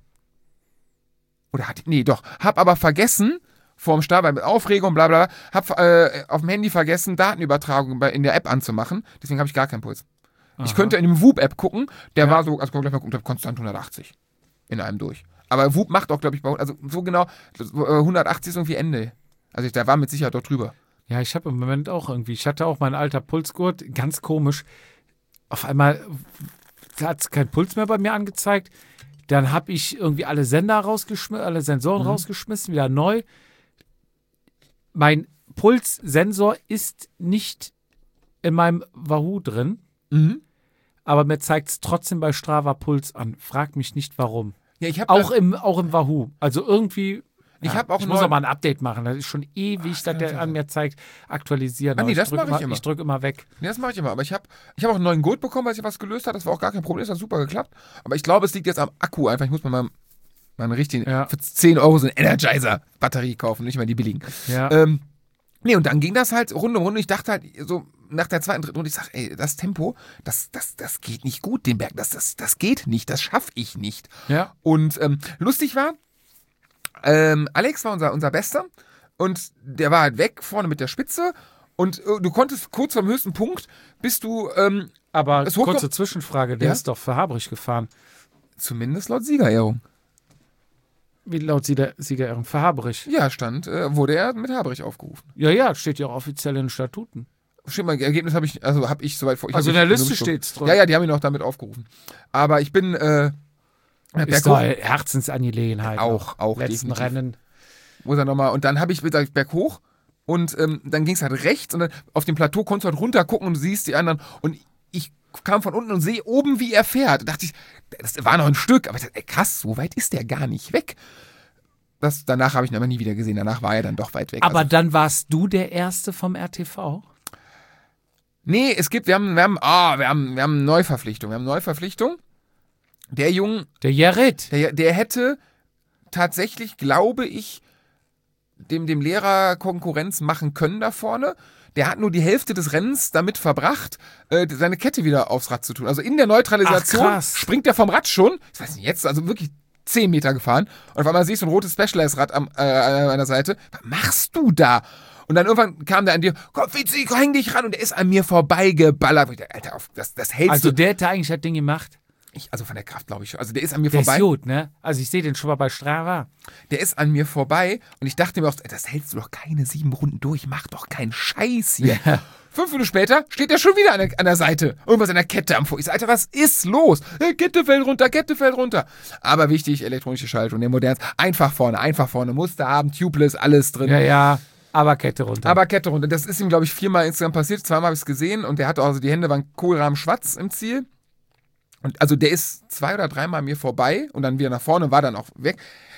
aber vergessen, vorm Start, mit Aufregung, bla bla, hab auf dem Handy vergessen, Datenübertragung in der App anzumachen. Deswegen habe ich gar keinen Puls. Aha. Ich könnte in dem Whoop-App gucken, der war so, also gleich mal gucken, konstant 180 in einem durch. Aber Whoop macht auch, glaube ich, also so genau, 180 ist irgendwie Ende. Also da war mit Sicherheit doch drüber. Ja, ich habe im Moment auch irgendwie, ich hatte auch mein alter Pulsgurt, ganz komisch. Auf einmal hat es keinen Puls mehr bei mir angezeigt. Dann habe ich irgendwie alle Sensoren rausgeschmissen, wieder neu. Mein Pulssensor ist nicht in meinem Wahoo drin, aber mir zeigt es trotzdem bei Strava Puls an. Frag mich nicht, warum. Ja, ich hab auch im Wahoo. Also irgendwie, ich muss auch mal ein Update machen. Das ist schon ewig, dass der an mir zeigt, aktualisieren. Nee, das mache ich immer. Ich drücke immer weg. Nee, das mache ich immer. Aber ich hab auch einen neuen Gurt bekommen, weil sich was gelöst hat. Das war auch gar kein Problem. Das hat super geklappt. Aber ich glaube, es liegt jetzt am Akku einfach. Ich muss mir mal einen richtigen, für 10 € so eine Energizer-Batterie kaufen, nicht mal die billigen. Ja. Nee, und dann ging das halt Runde um Runde. Ich dachte halt so nach der zweiten, dritten Runde, ich sag, ey, das Tempo, das geht nicht gut, den Berg. Das geht nicht, das schaffe ich nicht. Ja. Und lustig war, Alex war unser Bester und der war halt weg vorne mit der Spitze Und du konntest kurz vom höchsten Punkt, bist du Aber es kurze Zwischenfrage, der Ja? ist doch für Habrich gefahren. zumindest laut Siegerehrung. Wie laut Siegerehrung für Habrich? Ja, wurde er mit Habrich aufgerufen. Ja, steht ja auch offiziell in den Statuten. Stimmt, mein Ergebnis habe ich soweit vor. Also in der Liste steht's drin. Ja, die haben ihn auch damit aufgerufen. Aber ich bin Ist berghoch, doch Herzensangelegenheit. auch Letzten definitiv. Rennen. Muss er nochmal. Und dann habe ich gesagt, berghoch und dann ging es halt rechts und dann auf dem Plateau konntest du halt runter gucken und du siehst die anderen und ich kam von unten und sehe oben, wie er fährt. Da dachte ich, das war noch ein Stück, aber ich dachte, ey, krass, so weit ist der gar nicht weg. Danach habe ich ihn aber nie wieder gesehen. Danach war er dann doch weit weg. Aber Also, dann warst du der Erste vom RTV? nee, wir haben eine Neuverpflichtung. Wir haben eine Neuverpflichtung. Der Junge, Der Jared. der hätte tatsächlich, glaube ich, dem Lehrer Konkurrenz machen können da vorne. Der hat nur die Hälfte des Rennens damit verbracht, seine Kette wieder aufs Rad zu tun. Also in der Neutralisation Ach, krass. springt er vom Rad schon, ich weiß nicht, jetzt, also wirklich 10 Meter gefahren. Und auf einmal siehst du ein rotes Specialized-Rad an einer Seite. Was machst du da? Und dann irgendwann kam der an dir, komm, Vizi, häng dich ran. Und der ist an mir vorbeigeballert. Und ich dachte, Alter, das hältst Also du. der hätte eigentlich das Ding gemacht. Also von der Kraft, glaube ich schon. Also der ist an mir Der vorbei. ist gut, ne? Also ich sehe den schon mal bei Strava. Der ist an mir vorbei und ich dachte mir auch, das hältst du doch keine 7 Runden durch, mach doch keinen Scheiß hier. Ja. 5 Minuten später steht er schon wieder an der Seite. Irgendwas an der Kette am Fuß. Ich sag, Alter, was ist los? Kette fällt runter. Aber wichtig, elektronische Schaltung, der modernste. Einfach vorne. Muster haben, tubeless, alles drin. Ja, aber Kette runter. Aber Kette runter. Das ist ihm, glaube ich, 4-mal insgesamt passiert. 2-mal habe ich es gesehen und der hatte also, die Hände waren kohlrabenschwarz im Ziel. Und also der ist 2 oder 3-mal an mir vorbei und dann wieder nach vorne und war dann auch weg.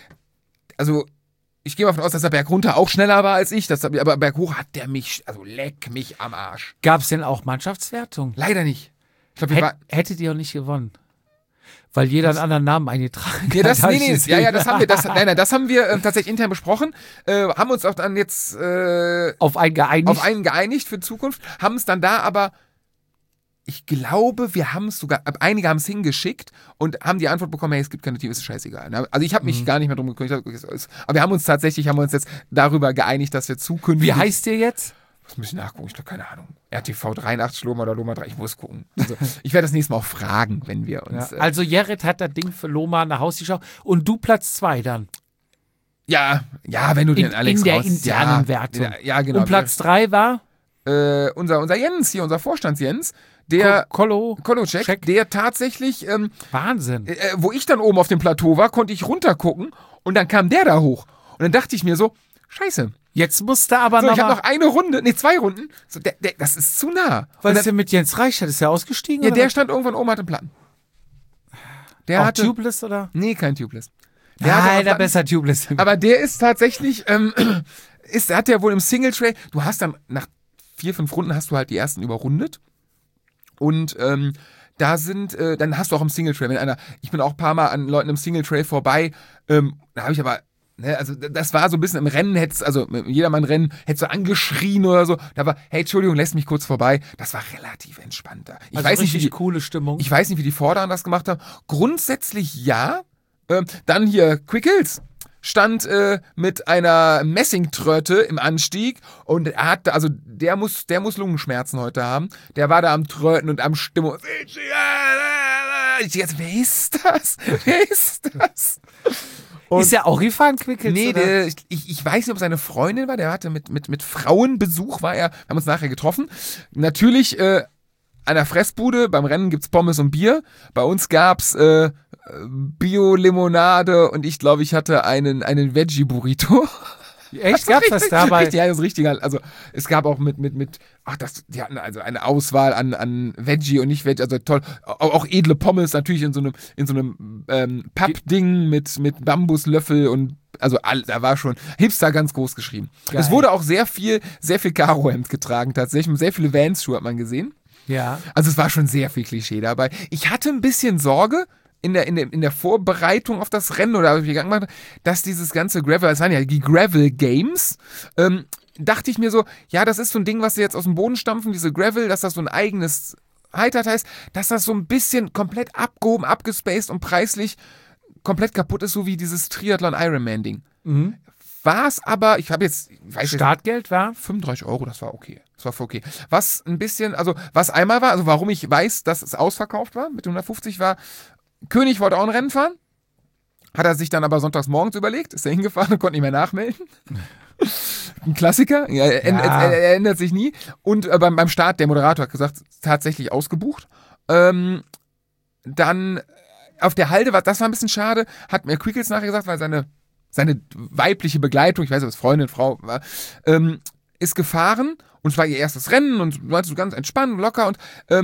Also ich gehe mal davon aus, dass der Berg runter auch schneller war als ich. Aber berghoch hat der mich, also leck mich am Arsch. Gab es denn auch Mannschaftswertung? Leider nicht. Ich glaube, wir waren... Hättet ihr auch nicht gewonnen? Weil jeder einen anderen Namen eingetragen Nee, hat. hab ich gesehen. das haben wir. Das haben wir tatsächlich intern besprochen. Haben uns auch dann jetzt Auf einen geeinigt für Zukunft. Haben es dann da aber, ich glaube, wir haben es sogar, einige haben es hingeschickt und haben die Antwort bekommen, hey, es gibt keine Team, ist scheißegal. Also ich habe mich gar nicht mehr drum gekümmert. Aber wir haben uns jetzt darüber geeinigt, dass wir zukünftig... Wie heißt ihr jetzt? Das muss ich nachgucken, ich glaube, keine Ahnung. RTV 83 Loma oder Loma 3, ich muss gucken. Also, ich werde das nächste Mal auch fragen, wenn wir uns... Ja. Also Jared hat das Ding für Loma nach Hause geschaut und du Platz 2 dann. Ja, wenn du den Alex in der raus... internen Wertung. Ja, genau. Und Platz 3 war Unser Jens hier, unser Vorstands-Jens, der Kolocek, Check. der tatsächlich, Wahnsinn. wo ich dann oben auf dem Plateau war, konnte ich runtergucken und dann kam der da hoch. Und dann dachte ich mir so, scheiße. Jetzt musste aber So, noch ich habe mal, noch eine Runde, 2 Runden. So, das ist zu nah. was Und ist denn mit Jens Reichert? Ist der ausgestiegen? ja, oder der was? stand irgendwann oben, hatte einen Platten. Der Auch hatte... Tubeless, oder? Nee, kein Tubeless. Der hatte Nein, einen der Platten. besser Tubeless. Aber der ist tatsächlich, hat der wohl im Single Trail, du hast dann nach 4-5 Runden hast du halt die ersten überrundet und dann hast du auch im Single Trail, ich bin auch ein paar Mal an Leuten im Single Trail vorbei, da habe ich aber, also das war so ein bisschen im Rennen, Jedermann-Rennen, hättest du angeschrien oder so, da war, hey, Entschuldigung, lässt mich kurz vorbei, das war relativ entspannter. Ich weiß nicht, coole Stimmung. Ich weiß nicht, wie die Vorderen das gemacht haben. Grundsätzlich ja. Dann hier Quickles stand mit einer Messingtröte im Anstieg und er hat, also der muss Lungenschmerzen heute haben. Der war da am Tröten und am Stimmung. Ich dachte, wer ist das? Und ist er auch gefahren, Quickels? nee, oder? ich weiß nicht, ob seine Freundin war. Der hatte mit Frauenbesuch war er. Wir haben uns nachher getroffen. Natürlich an der Fressbude. Beim Rennen gibt's Pommes und Bier. Bei uns gab's Bio-Limonade und ich glaube, ich hatte einen Veggie-Burrito. Echt? Gab's das dabei? Ja, das ist richtig. Also es gab auch die hatten also eine Auswahl an Veggie und nicht Veggie, also toll. Auch edle Pommes natürlich in so einem Pappding mit Bambuslöffel und also da war schon Hipster ganz groß geschrieben. Geil. Es wurde auch sehr viel Karohemd getragen tatsächlich. Sehr viele Vans-Schuhe hat man gesehen. Ja. Also es war schon sehr viel Klischee dabei. Ich hatte ein bisschen Sorge in der Vorbereitung auf das Rennen oder wie ich gegangen bin, dass dieses ganze Gravel, das waren ja die Gravel Games, dachte ich mir so, ja, das ist so ein Ding, was sie jetzt aus dem Boden stampfen, diese Gravel, dass das so ein eigenes Highlight heißt, dass das so ein bisschen komplett abgehoben, abgespaced und preislich komplett kaputt ist, so wie dieses Triathlon Ironman Ding. Mhm. war es aber, ich weiß Startgeld war? 35 €, das war okay. Das war voll okay. Was ein bisschen, also was einmal war, also warum ich weiß, dass es ausverkauft war mit 150 war, König wollte auch ein Rennen fahren, hat er sich dann aber sonntags morgens überlegt, ist er hingefahren und konnte nicht mehr nachmelden. Ein Klassiker, er ändert sich nie. Und beim Start, der Moderator hat gesagt, tatsächlich ausgebucht. Dann auf der Halde, das war ein bisschen schade, hat mir Quickles nachher gesagt, weil seine weibliche Begleitung, ich weiß nicht, was Freundin, Frau war, ist gefahren und es war ihr erstes Rennen und war so ganz entspannt, locker und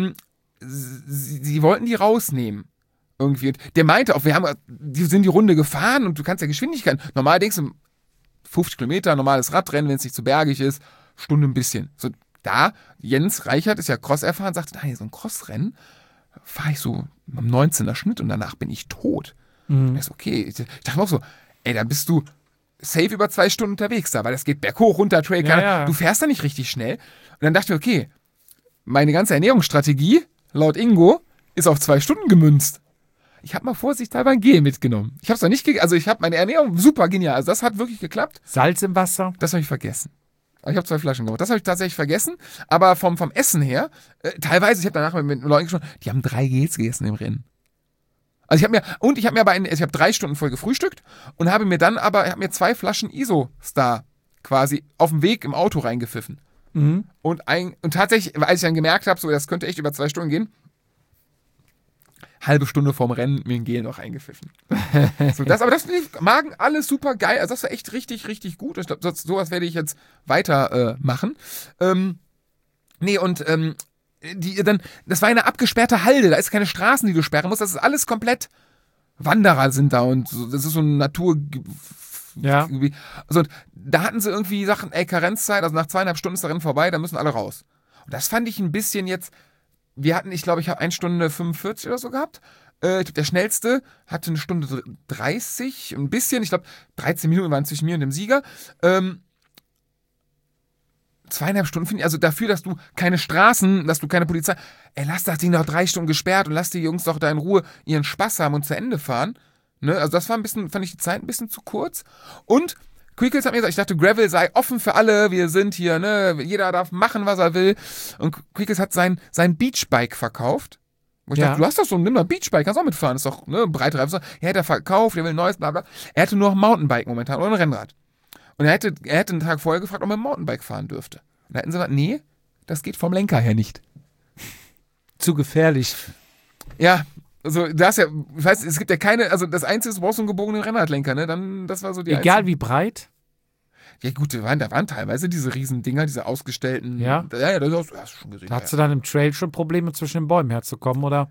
sie wollten die rausnehmen. Irgendwie. Der meinte auch, die sind die Runde gefahren und du kannst ja Geschwindigkeit. Normal denkst du, 50 Kilometer, normales Radrennen, wenn es nicht zu bergig ist, Stunde ein bisschen. So, da, Jens Reichert ist ja Cross erfahren, sagte, so ein Crossrennen fahre ich so am 19er Schnitt und danach bin ich tot. Und ich so, okay. Ich dachte mir auch so, da bist du safe über 2 Stunden unterwegs da, weil das geht berghoch, runter, Trail, du fährst da nicht richtig schnell. Und dann dachte ich, okay, meine ganze Ernährungsstrategie, laut Ingo, ist auf 2 Stunden gemünzt. Ich habe mal vorsichtshalber ein Gel mitgenommen. Ich habe es noch nicht also ich habe meine Ernährung super genial. Also das hat wirklich geklappt. Salz im Wasser? Das habe ich vergessen. Ich habe 2 Flaschen gemacht. Das habe ich tatsächlich vergessen. Aber vom Essen her, teilweise, ich habe danach mit Leuten gesprochen, die haben 3 Gels gegessen im Rennen. Also ich habe 3 Stunden voll gefrühstückt und habe mir 2 Flaschen Iso-Star quasi auf dem Weg im Auto reingepfiffen. Und tatsächlich, als ich dann gemerkt habe, so das könnte echt über 2 Stunden gehen, halbe Stunde vorm Rennen mir ein Gel noch eingepfiffen. Aber das lief Magen alles super geil. Also das war echt richtig, richtig gut. Ich glaube, sowas werde ich jetzt weiter machen. Das war eine abgesperrte Halde. Da ist keine Straßen, die du sperren musst. Das ist alles komplett. Wanderer sind da und so. Das ist so eine Natur. Ja. Also, da hatten sie irgendwie Sachen, Karenzzeit, also nach 2,5 Stunden ist der Rennen vorbei, da müssen alle raus. Und das fand ich ein bisschen jetzt. Ich habe 1 Stunde 45 oder so gehabt. Der schnellste hatte 1 Stunde 30, ein bisschen. Ich glaube, 13 Minuten waren zwischen mir und dem Sieger. 2,5 Stunden finde ich, also dafür, dass du keine Straßen, dass du keine Polizei. Lass das Ding noch 3 Stunden gesperrt und lass die Jungs doch da in Ruhe ihren Spaß haben und zu Ende fahren. Ne? Also das war fand ich die Zeit ein bisschen zu kurz. Und Quickles hat mir gesagt, ich dachte, Gravel sei offen für alle, wir sind hier, ne, jeder darf machen, was er will. Und Quickles hat sein Beachbike verkauft. Wo ich dachte, du hast doch so, nimm mal ein Beachbike, kannst auch mitfahren, ist doch, ne, Breitreifen. Er hat verkauft, er will ein neues, bla bla. Er hatte nur noch ein Mountainbike momentan oder ein Rennrad. Und er hätte einen Tag vorher gefragt, ob er ein Mountainbike fahren dürfte. Und da hätten sie gesagt, nee, das geht vom Lenker her nicht. Zu gefährlich. Ja, also das ja, ich weiß, es gibt ja keine, also das Einzige ist, du brauchst so einen gebogenen Rennradlenker, ne? Dann, das war so die Egal wie breit? Ja gut, da waren teilweise diese riesen Dinger, diese ausgestellten. Ja? Ja, das hast du schon gesehen. Da hast du dann im Trail schon Probleme zwischen den Bäumen herzukommen, oder?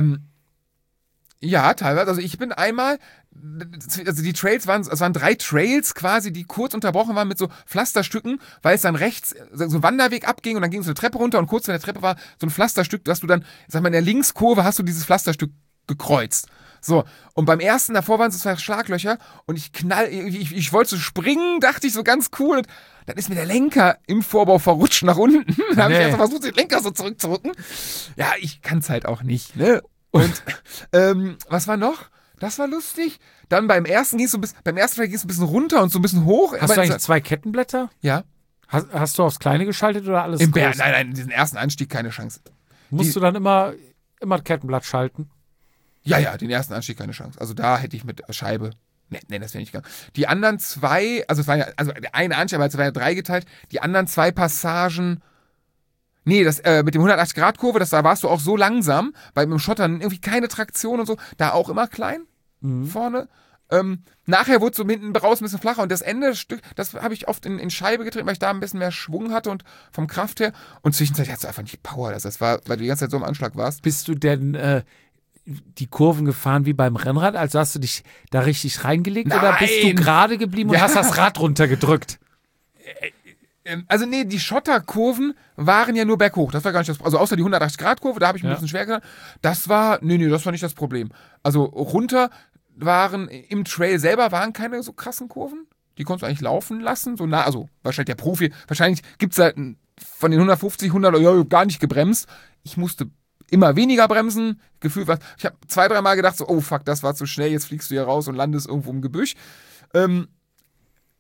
Ja, teilweise. Also ich bin einmal, also die Trails es waren 3 Trails quasi, die kurz unterbrochen waren mit so Pflasterstücken, weil es dann rechts so ein Wanderweg abging und dann ging so eine Treppe runter und kurz vor der Treppe war so ein Pflasterstück, dass du dann, sag mal, in der Linkskurve hast du dieses Pflasterstück gekreuzt. So, und beim ersten, davor waren so 2 Schlaglöcher und ich wollte so springen, dachte ich so ganz cool und dann ist mir der Lenker im Vorbau verrutscht nach unten. Dann habe ich erst versucht, den Lenker so zurückzurücken. Ja, ich kann es halt auch nicht, ne? Und was war noch? Das war lustig. Dann beim ersten Trail ging es ein bisschen runter und so ein bisschen hoch. Hast du eigentlich 2 Kettenblätter? Ja. Hast du aufs Kleine geschaltet oder alles Im groß? Nein, diesen ersten Anstieg keine Chance. Musst du dann immer Kettenblatt schalten? Ja, den ersten Anstieg keine Chance. Also da hätte ich mit Scheibe. Nee, das wäre nicht gegangen. Die anderen 2, also es war ja, also der eine Anstieg, aber es war ja 3 geteilt. Die anderen 2 Passagen. Nee, das mit dem 180-Grad-Kurve, da warst du auch so langsam, weil mit dem Schotter irgendwie keine Traktion und so, da auch immer klein vorne. Nachher wurde es so hinten raus ein bisschen flacher und das Ende-Stück, das habe ich oft in Scheibe getreten, weil ich da ein bisschen mehr Schwung hatte und vom Kraft her. Und zwischenzeitlich hattest du einfach nicht Power. Das war, weil du die ganze Zeit so im Anschlag warst. Bist du denn die Kurven gefahren wie beim Rennrad? Also hast du dich da richtig reingelegt oder bist du gerade geblieben und hast das Rad runtergedrückt? Also nee, die Schotterkurven waren ja nur berghoch. Das war gar nicht das Problem. Also außer die 180-Grad-Kurve, da habe ich ein bisschen schwer getan. Das war nicht das Problem. Also runter im Trail selber waren keine so krassen Kurven. Die konntest du eigentlich laufen lassen. So nah, also wahrscheinlich der Profi, wahrscheinlich gibt es halt von den 150, 100 gar nicht gebremst. Ich musste immer weniger bremsen. Gefühlt war, ich habe 2-3 Mal gedacht, so, oh fuck, das war zu schnell, jetzt fliegst du hier raus und landest irgendwo im Gebüsch.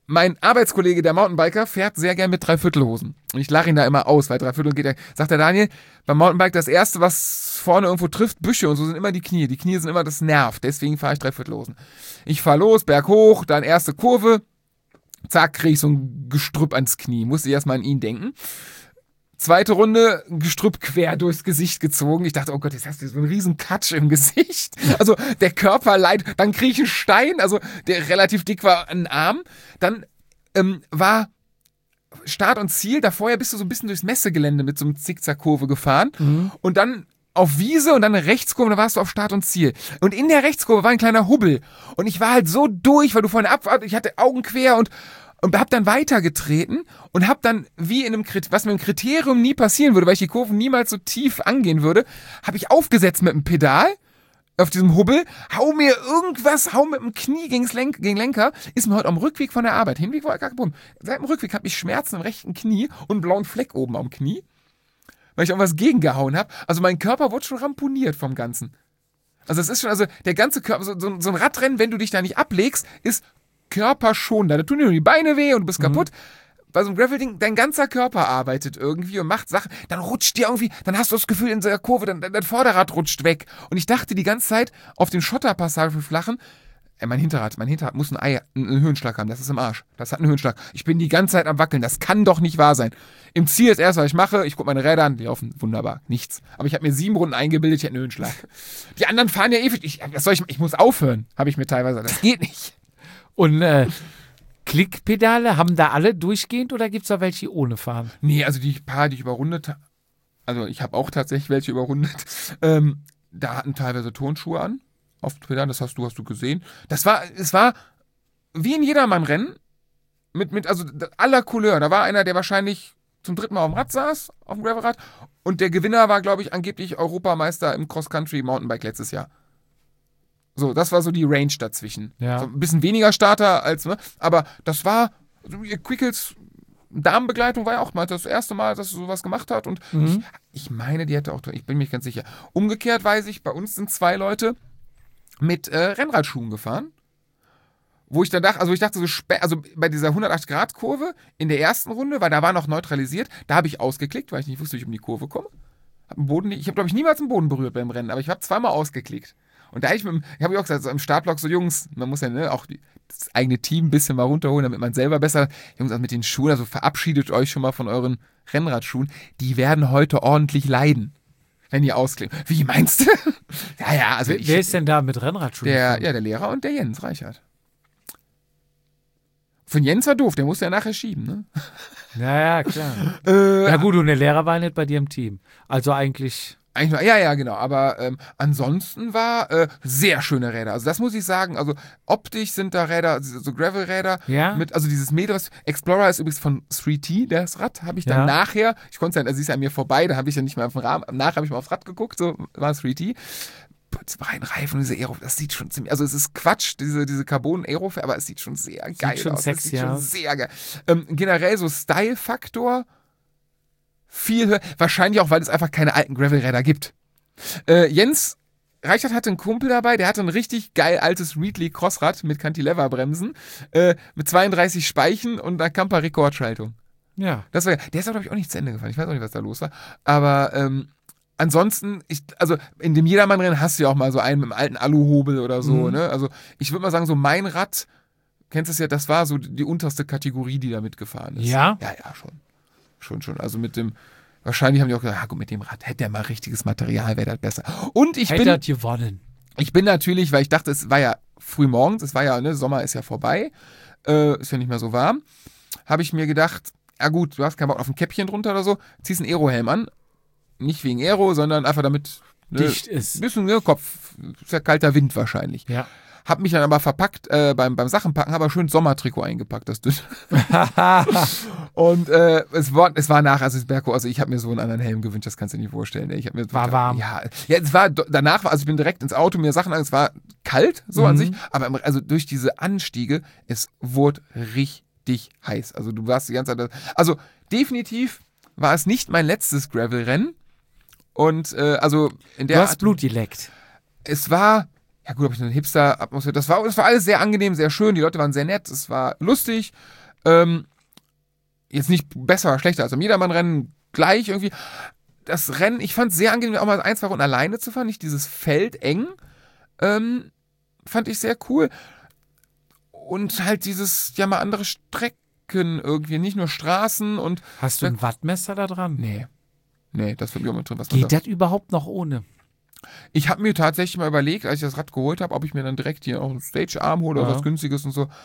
Mein Arbeitskollege, der Mountainbiker, fährt sehr gern mit Dreiviertelhosen. Und ich lache ihn da immer aus, weil Dreiviertel geht ja, sagt der Daniel, beim Mountainbike das Erste, was vorne irgendwo trifft, Büsche und so sind immer die Knie. Die Knie sind immer das nervt, deswegen fahre ich Dreiviertelhosen. Ich fahre los, Berg hoch, dann erste Kurve, zack, kriege ich so ein Gestrüpp ans Knie. Musste ich erstmal an ihn denken. Zweite Runde, Gestrüpp quer durchs Gesicht gezogen. Ich dachte, oh Gott, jetzt hast du so einen riesen Katsch im Gesicht. Also der Körper leidet. Dann kriege ich einen Stein, also der relativ dick war, ein Arm. Dann war Start und Ziel. Da vorher bist du so ein bisschen durchs Messegelände mit so einem Zickzack-Kurve gefahren. Und dann auf Wiese und dann eine Rechtskurve, da warst du auf Start und Ziel. Und in der Rechtskurve war ein kleiner Hubbel. Und ich war halt so durch, weil du vorne ich hatte Augen quer und hab dann weitergetreten und hab dann, wie in einem was mir im Kriterium nie passieren würde, weil ich die Kurven niemals so tief angehen würde, habe ich aufgesetzt mit dem Pedal auf diesem Hubbel, hau mit dem Knie gegen Lenker, ist mir heute am Rückweg von der Arbeit, Hinweg war gar kein Problem. Seit dem Rückweg habe ich Schmerzen im rechten Knie und einen blauen Fleck oben am Knie, weil ich irgendwas gegengehauen habe. Also mein Körper wurde schon ramponiert vom Ganzen. Also es ist schon, also der ganze Körper, so ein Radrennen, wenn du dich da nicht ablegst, ist körperschonender. Da tun dir nur die Beine weh und du bist kaputt. Bei so einem Gravel-Ding, dein ganzer Körper arbeitet irgendwie und macht Sachen, dann rutscht dir irgendwie, dann hast du das Gefühl in der Kurve, dein Vorderrad rutscht weg. Und ich dachte die ganze Zeit auf den Schotterpassagen für Flachen, mein Hinterrad muss einen Höhenschlag haben, das ist im Arsch. Das hat einen Höhenschlag. Ich bin die ganze Zeit am Wackeln, das kann doch nicht wahr sein. Im Ziel ist erst, was ich mache, ich gucke meine Räder an, die laufen wunderbar, nichts. Aber ich habe mir 7 Runden eingebildet, ich hätte einen Höhenschlag. Die anderen fahren ja ewig, ich muss aufhören, habe ich mir teilweise gesagt, das geht nicht. Und Klickpedale, haben da alle durchgehend oder gibt es da welche ohne fahren? Nee, also die paar, die ich überrundet habe, also ich habe auch tatsächlich welche überrundet, da hatten teilweise Turnschuhe an, auf Pedalen, das hast du gesehen. Es war wie in Jedermann-Rennen, mit also aller Couleur. Da war einer, der wahrscheinlich zum 3. Mal auf dem Rad saß, auf dem Gravelrad, und der Gewinner war, glaube ich, angeblich Europameister im Cross-Country-Mountainbike letztes Jahr. So, das war so die Range dazwischen. Ja. So ein bisschen weniger Starter als, ne? Aber das war, Quickles Damenbegleitung war ja auch mal das erste Mal, dass sie sowas gemacht hat. Und ich meine, die hätte auch, ich bin mir nicht ganz sicher. Umgekehrt weiß ich, bei uns sind 2 Leute mit Rennradschuhen gefahren. Wo ich dann dachte, also bei dieser 180-Grad-Kurve in der ersten Runde, weil da war noch neutralisiert, da habe ich ausgeklickt, weil ich nicht wusste, wie ich um die Kurve komme. Ich habe, glaube ich, niemals den Boden berührt beim Rennen, aber ich habe 2-mal ausgeklickt. Und da habe ich auch gesagt, so im Startblock, so Jungs, man muss ja auch das eigene Team ein bisschen mal runterholen, damit man selber besser, Jungs, also mit den Schuhen, also verabschiedet euch schon mal von euren Rennradschuhen, die werden heute ordentlich leiden, wenn ihr ausklickt. Wie meinst du? Ja, also wer ist denn da mit Rennradschuhen? Der Lehrer und der Jens Reichert. Von Jens war doof, der musste ja nachher schieben, ne? Ja, klar. Ja gut, und der Lehrer war nicht bei dir im Team. Also eigentlich... Ja, genau. Aber ansonsten war sehr schöne Räder. Also das muss ich sagen. Also optisch sind da Räder, so Gravel-Räder. Ja. Also dieses Meters. Explorer ist übrigens von 3T, das Rad. Habe ich dann nachher, ich konnte es ja, sie ist an mir vorbei, da habe ich ja nicht mehr auf den Rahmen. Nachher habe ich mal aufs Rad geguckt, so war 3T. Rein Reifen, diese Aero, das sieht schon ziemlich, also es ist Quatsch, diese Carbon-Aero, aber es sieht schon sehr geil aus. Sexy, es sieht schon sehr geil. Generell so Style-Faktor viel höher. Wahrscheinlich auch, weil es einfach keine alten Gravel-Räder gibt. Jens Reichert hatte einen Kumpel dabei, der hatte ein richtig geil altes Reedley Crossrad mit Cantilever-Bremsen, mit 32 Speichen und einer Camper-Rekordschaltung. Ja. Der ist aber, glaube ich, auch nicht zu Ende gefahren. Ich weiß auch nicht, was da los war. Aber ansonsten, also in dem Jedermann-Rennen hast du ja auch mal so einen mit einem alten Aluhobel oder so. Ne? Also ich würde mal sagen, so mein Rad, kennst du es ja, das war so die unterste Kategorie, die da mitgefahren ist. Ja? Ja, schon. Schon. Also wahrscheinlich haben die auch gesagt, gut, mit dem Rad hätte er mal richtiges Material, wäre das besser. Und hätte er gewonnen. Ich bin natürlich, weil ich dachte, es war ja früh morgens, es war ja, ne, Sommer ist ja vorbei, ist ja nicht mehr so warm, habe ich mir gedacht, ja gut, du hast keinen Bock auf ein Käppchen drunter oder so, ziehst einen Aerohelm an. Nicht wegen Aero, sondern einfach damit dicht ist. Ein bisschen Kopf, ist ja kalter Wind wahrscheinlich. Ja. Hab mich dann aber verpackt, beim Sachenpacken, aber schön Sommertrikot eingepackt, das dünn. Und es war nach, also Berko, also ich habe mir so einen anderen Helm gewünscht, das kannst du dir nicht vorstellen. Ich hab mir war warm. Ja, es war danach, also ich bin direkt ins Auto, mir Sachen an, es war kalt, so an sich, aber also durch diese Anstiege, es wurde richtig heiß. Also du warst die ganze Zeit, also definitiv war es nicht mein letztes Gravel-Rennen. Und also in der Du hast Blut geleckt. Es war, ja gut, habe ich eine Hipster-Atmosphäre. Das war alles sehr angenehm, sehr schön. Die Leute waren sehr nett. Es war lustig. Jetzt nicht besser oder schlechter als am Jedermann-Rennen. Gleich irgendwie. Das Rennen, ich fand es sehr angenehm, auch mal 1, 2 Runden alleine zu fahren. Nicht dieses Feld eng. Fand ich sehr cool. Und halt mal andere Strecken irgendwie. Nicht nur Straßen und. Hast du ein Wattmesser da dran? Nee, das wird mir immer drin. Was Geht das überhaupt noch ohne? Ich habe mir tatsächlich mal überlegt, als ich das Rad geholt habe, ob ich mir dann direkt hier auch einen Stage-Arm hole oder was Günstiges und so.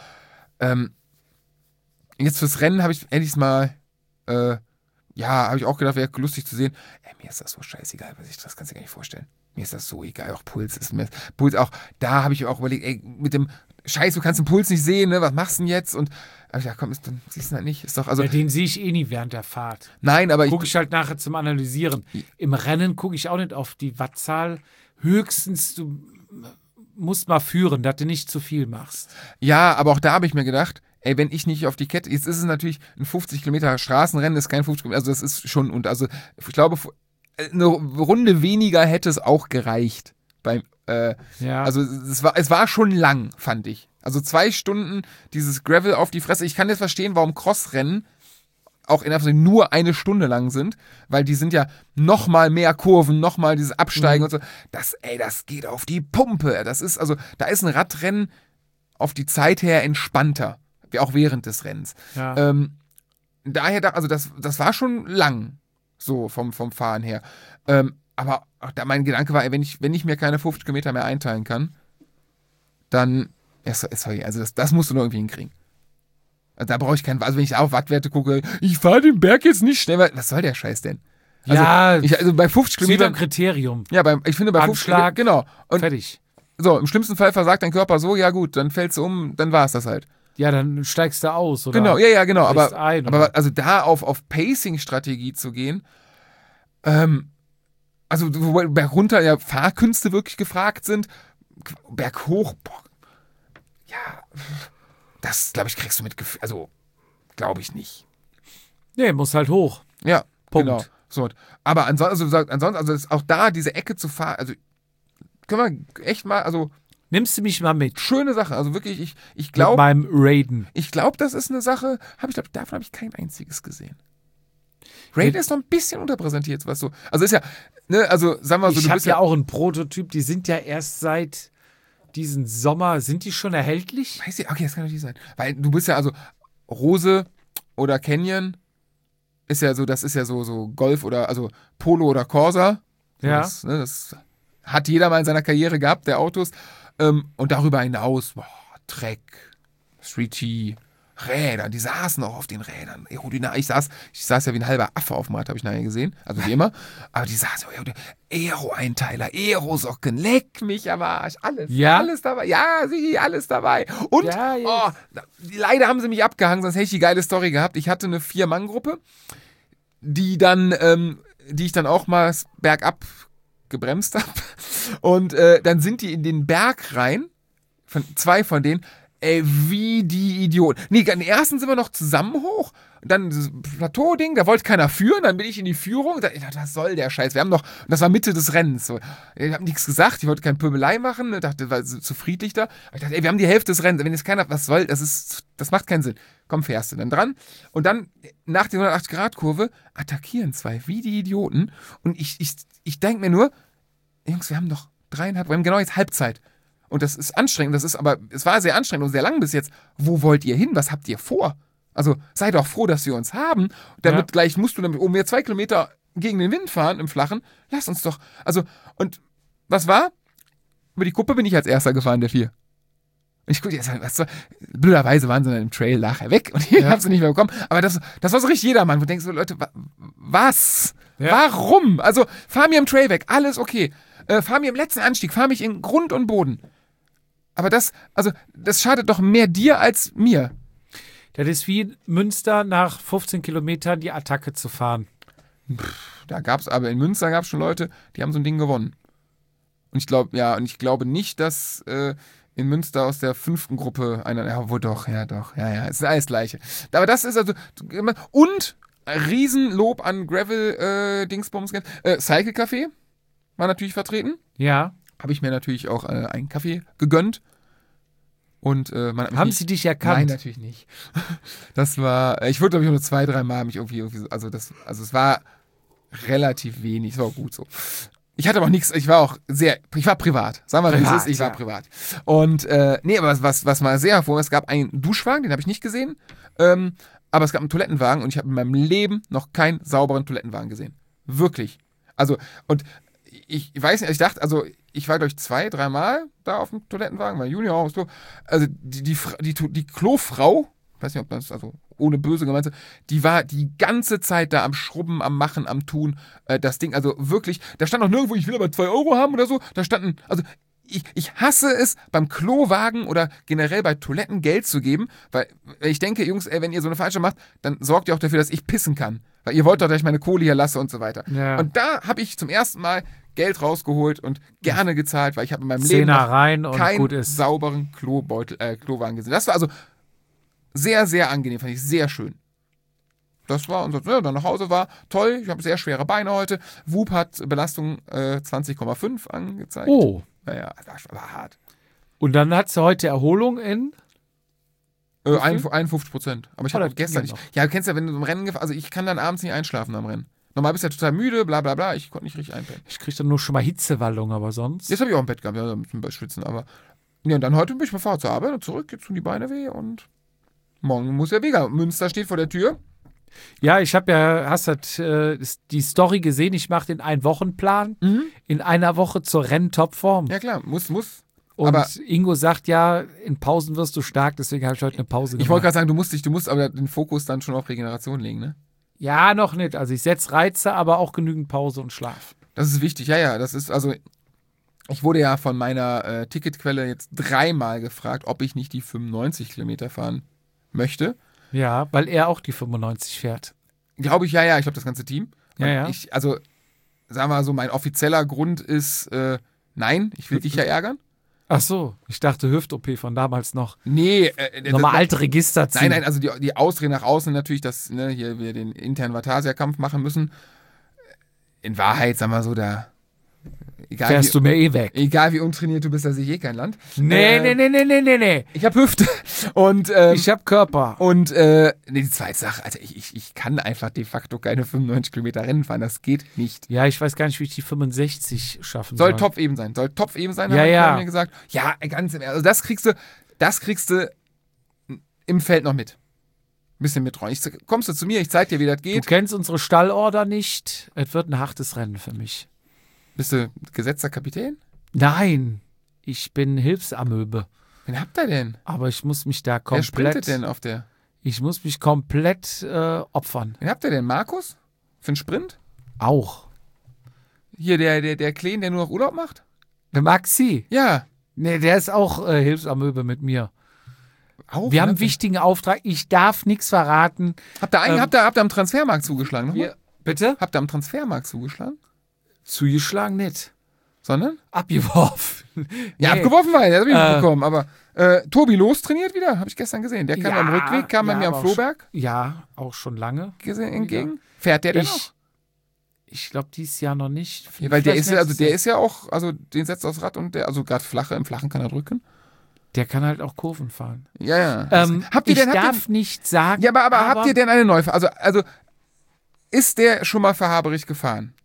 Jetzt fürs Rennen habe ich endlich mal, habe ich auch gedacht, wäre lustig zu sehen. Mir ist das so scheißegal, das kannst du dir gar nicht vorstellen. Mir ist das so egal, auch Puls ist mir. Puls auch, da habe ich auch überlegt, mit dem Scheiß, du kannst den Puls nicht sehen, ne? Was machst du denn jetzt? Und komm, dann siehst du halt nicht. Ist doch, also, den sehe ich eh nie während der Fahrt. Nein, aber gucke ich halt nachher zum Analysieren. Im Rennen gucke ich auch nicht auf die Wattzahl. Höchstens, du musst mal führen, dass du nicht zu viel machst. Ja, aber auch da habe ich mir gedacht, wenn ich nicht auf die Kette, jetzt ist es natürlich ein 50 Kilometer Straßenrennen, ist kein 50 Kilometer, also das ist schon, und also ich glaube, eine Runde weniger hätte es auch gereicht. Also es war schon lang, fand ich. Also 2 Stunden dieses Gravel auf die Fresse. Ich kann jetzt verstehen, warum Crossrennen auch in der nur 1 Stunde lang sind, weil die sind ja noch mal mehr Kurven, noch mal dieses Absteigen und so. Das geht auf die Pumpe. Das ist, also, da ist ein Radrennen auf die Zeit her entspannter. Auch während des Rennens. Ja. Daher, also das war schon lang, so vom Fahren her. Aber auch da mein Gedanke war, wenn ich mir keine 50 Kilometer mehr einteilen kann, dann, sorry, also das musst du noch irgendwie hinkriegen. Also da brauche ich keinen, also wenn ich auf Wattwerte gucke, ich fahre den Berg jetzt nicht schnell, was soll der Scheiß denn? Also bei 50 Kilometern. Kriterium. Ja, ich finde bei 50 Kilometern, genau. Und fertig. So, im schlimmsten Fall versagt dein Körper so, ja gut, dann fällst du um, dann war es das halt. Ja, dann steigst du aus, oder? Genau, ja, genau. Aber also da auf Pacing-Strategie zu gehen, also wo bergunter ja Fahrkünste wirklich gefragt sind, berghoch, das, glaube ich, kriegst du mit Gefühl, also, glaube ich nicht. Nee, muss halt hoch. Ja, Punkt. Genau. So. Aber ansonsten, also auch da diese Ecke zu fahren, also können wir echt mal, also nimmst du mich mal mit? Schöne Sache, also wirklich, ich glaube. Mit meinem Raiden. Ich glaube, das ist eine Sache, davon habe ich kein einziges gesehen. Raiden ist noch ein bisschen unterpräsentiert, was so. Also ist ja, ne, also sagen wir so, ich habe ja auch einen Prototyp, die sind ja erst seit diesen Sommer, sind die schon erhältlich? Weiß ich, okay, das kann doch nicht sein. Weil du bist ja, also Rose oder Canyon ist ja so, das ist ja so Golf oder, also Polo oder Corsa. So, ja. Das hat jeder mal in seiner Karriere gehabt, der Autos. Und darüber hinaus, Trek, 3T, Räder, die saßen auch auf den Rädern. Ich saß ja wie ein halber Affe auf dem Rad, habe ich nachher gesehen. Also wie immer. Aber die saßen, Aero-Einteiler, Aero-Socken, leck mich am Arsch. Alles dabei. Ja, alles dabei. Und, leider haben sie mich abgehangen, sonst hätte ich die geile Story gehabt. Ich hatte eine 4-Mann-Gruppe, die ich dann auch mal bergab gebremst habe. Und dann sind die in den Berg rein, 2 von denen, wie die Idioten. Nee, den ersten sind wir noch zusammen hoch. Dann das Plateau-Ding, da wollte keiner führen. Dann bin ich in die Führung. Was soll der Scheiß? Wir haben noch, das war Mitte des Rennens. So. Ich habe nichts gesagt. Ich wollte keine Pöbelei machen. Ich dachte, war zu friedlich da. Ich dachte, wir haben die Hälfte des Rennens. Wenn jetzt keiner, was soll, das macht keinen Sinn. Komm, fährst du dann dran. Und dann, nach der 180-Grad-Kurve, attackieren 2 wie die Idioten. Und ich denke mir nur, Jungs, wir haben noch 3,5, wir haben genau jetzt Halbzeit. Und das ist anstrengend, es war sehr anstrengend und sehr lang bis jetzt. Wo wollt ihr hin? Was habt ihr vor? Also sei doch froh, dass wir uns haben. Damit gleich musst du oben wir 2 Kilometer gegen den Wind fahren im Flachen. Lass uns doch. Also, und was war? Über die Kuppe bin ich als erster gefahren, der 4. Ich gucke jetzt, blöderweise waren sie dann im Trail nachher weg und ich habe sie nicht mehr bekommen. Aber das war so richtig jedermann. Wo denkst du, Leute, was? Ja. Warum? Also, fahr mir im Trail weg, alles okay. Fahr mir im letzten Anstieg, fahr mich in Grund und Boden. Aber das schadet doch mehr dir als mir. Das ist wie in Münster nach 15 Kilometern die Attacke zu fahren. Aber in Münster gab es schon Leute, die haben so ein Ding gewonnen. Und ich glaube nicht, dass in Münster aus der 5. Gruppe einer, es ist alles Gleiche. Aber das ist also, und Riesenlob an Gravel-Dingsbums. Cycle Café war natürlich vertreten. Ja. habe ich mir natürlich auch einen Kaffee gegönnt. Und man hat mich Haben nicht, sie dich erkannt? Nein, natürlich nicht. Das war, ich wurde glaube ich nur 2-3 Mal mich irgendwie so, also es war relativ wenig, es war auch gut so. Ich hatte aber nichts, ich war privat. Sagen wir mal, wie es ist, ich war privat. Und, nee, aber was mal sehr hervor, es gab einen Duschwagen, den habe ich nicht gesehen, aber es gab einen Toilettenwagen und ich habe in meinem Leben noch keinen sauberen Toilettenwagen gesehen. Wirklich. Also, und ich weiß nicht, ich dachte, also, ich war, glaube ich, 2-3 Mal da auf dem Toilettenwagen, weil Junior, also, die Klofrau, ich weiß nicht, ob das, also, ohne böse gemeint, die war die ganze Zeit da am Schrubben, am Machen, am Tun, das Ding, also wirklich, da stand auch nirgendwo, ich will aber 2 Euro haben oder so, da standen, also ich hasse es, beim Klowagen oder generell bei Toiletten Geld zu geben, weil ich denke, Jungs, ey, wenn ihr so eine Falsche macht, dann sorgt ihr auch dafür, dass ich pissen kann, weil ihr wollt doch, dass ich meine Kohle hier lasse und so weiter. Ja. Und da habe ich zum ersten Mal Geld rausgeholt und gerne gezahlt, weil ich habe in meinem Leben Zehner noch rein und keinen gut ist. sauberen Klowagen gesehen. Das war also sehr, sehr angenehm, fand ich sehr schön. Das war unser, ja, dann nach Hause war toll. Ich habe sehr schwere Beine heute. Whoop hat Belastung 20,5 angezeigt. Oh. Naja, das war hart. Und dann hat sie heute Erholung in? 51%. Aber ich Oh, habe das gestern ging nicht. Ja, du kennst ja, wenn du im Rennen also ich kann dann abends nicht einschlafen am Rennen. Normal bist du ja total müde, bla bla bla. Ich konnte nicht richtig einpennen. Ich kriege dann nur schon mal Hitzewallung, aber sonst. Jetzt habe ich auch im Bett gehabt, ja, ein bisschen bei Schwitzen, aber. Ja, und dann heute bin ich mit Fahrrad zur Arbeit und zurück, jetzt tun die Beine weh und morgen muss ja Vega. Münster steht vor der Tür. Ja, ich habe ja, hast die Story gesehen, ich mache den Ein-Wochen-Plan in einer Woche zur Renntopform. Ja klar, muss. Und aber Ingo sagt ja, in Pausen wirst du stark, deswegen habe ich heute eine Pause ich wollte gerade sagen, du musst aber den Fokus dann schon auf Regeneration legen, ne? Ja, noch nicht. Also ich setze Reize, aber auch genügend Pause und Schlaf. Das ist wichtig, ja, das ist, also ich wurde ja von meiner Ticketquelle jetzt 3-mal gefragt, ob ich nicht die 95 Kilometer fahren möchte. Ja, weil er auch die 95 fährt. Glaube ich, ja, ich glaube das ganze Team. Und Ja. also, sagen wir mal so, mein offizieller Grund ist, nein, ich will dich ja ärgern. Ach so, ich dachte Hüft-OP von damals noch. Nee. Nochmal alte Register ziehen. Nein, also die Ausrede nach außen natürlich, dass hier wir den internen Vatasia-Kampf machen müssen. In Wahrheit, sagen wir so, da fährst du mir eh weg. Egal wie untrainiert du bist, da sehe ich eh kein Land. Nee. Ich habe Hüfte und Ich habe Körper. und die zweite Sache, also ich kann einfach de facto keine 95 Kilometer Rennen fahren, das geht nicht. Ja, ich weiß gar nicht, wie ich die 65 schaffen soll. Soll Topfeben sein, Ja. haben mir gesagt. Ja, ganz im Ernst, also das kriegst du im Feld noch mit. Ein bisschen mittrauen. Kommst du zu mir, ich zeig dir, wie das Du geht. kennst unsere Stallorder nicht. Es wird ein hartes Rennen für mich. Bist du gesetzter Kapitän? Nein, ich bin Hilfsamöbe. Wen habt ihr denn? Aber ich muss mich da Wer sprintet komplett. denn auf der? Ich muss mich komplett opfern. Wen habt ihr denn? Markus? Für einen Sprint? Auch. Hier, der Kleen, der nur noch Urlaub macht? Der Maxi. Ja. Nee, der ist auch Hilfsamöbe mit mir. Auch, Wir haben ne? einen wichtigen Auftrag. Ich darf nichts verraten. Habt ihr am Transfermarkt zugeschlagen? Nochmal? Bitte? Habt ihr am Transfermarkt zugeschlagen? Zugeschlagen nicht. Sondern? Abgeworfen. Ja, Nee. abgeworfen war er, das hab ich nicht bekommen. Aber Tobi Los trainiert wieder, habe ich gestern gesehen. Der kam Ja, am Rückweg, kam bei ja, mir am aber Floberg Ja, auch schon lange. entgegen. Fährt der denn noch? Ich glaube, dieses Jahr noch nicht. Ja, weil der Vielleicht ist ja auch, also den setzt aufs Rad und also gerade im Flachen kann er drücken. Der kann halt auch Kurven fahren. Ja. Habt ihr darf nicht sagen. Ja, aber habt ihr denn eine Neufahrt? Also ist der schon mal für Haberich gefahren?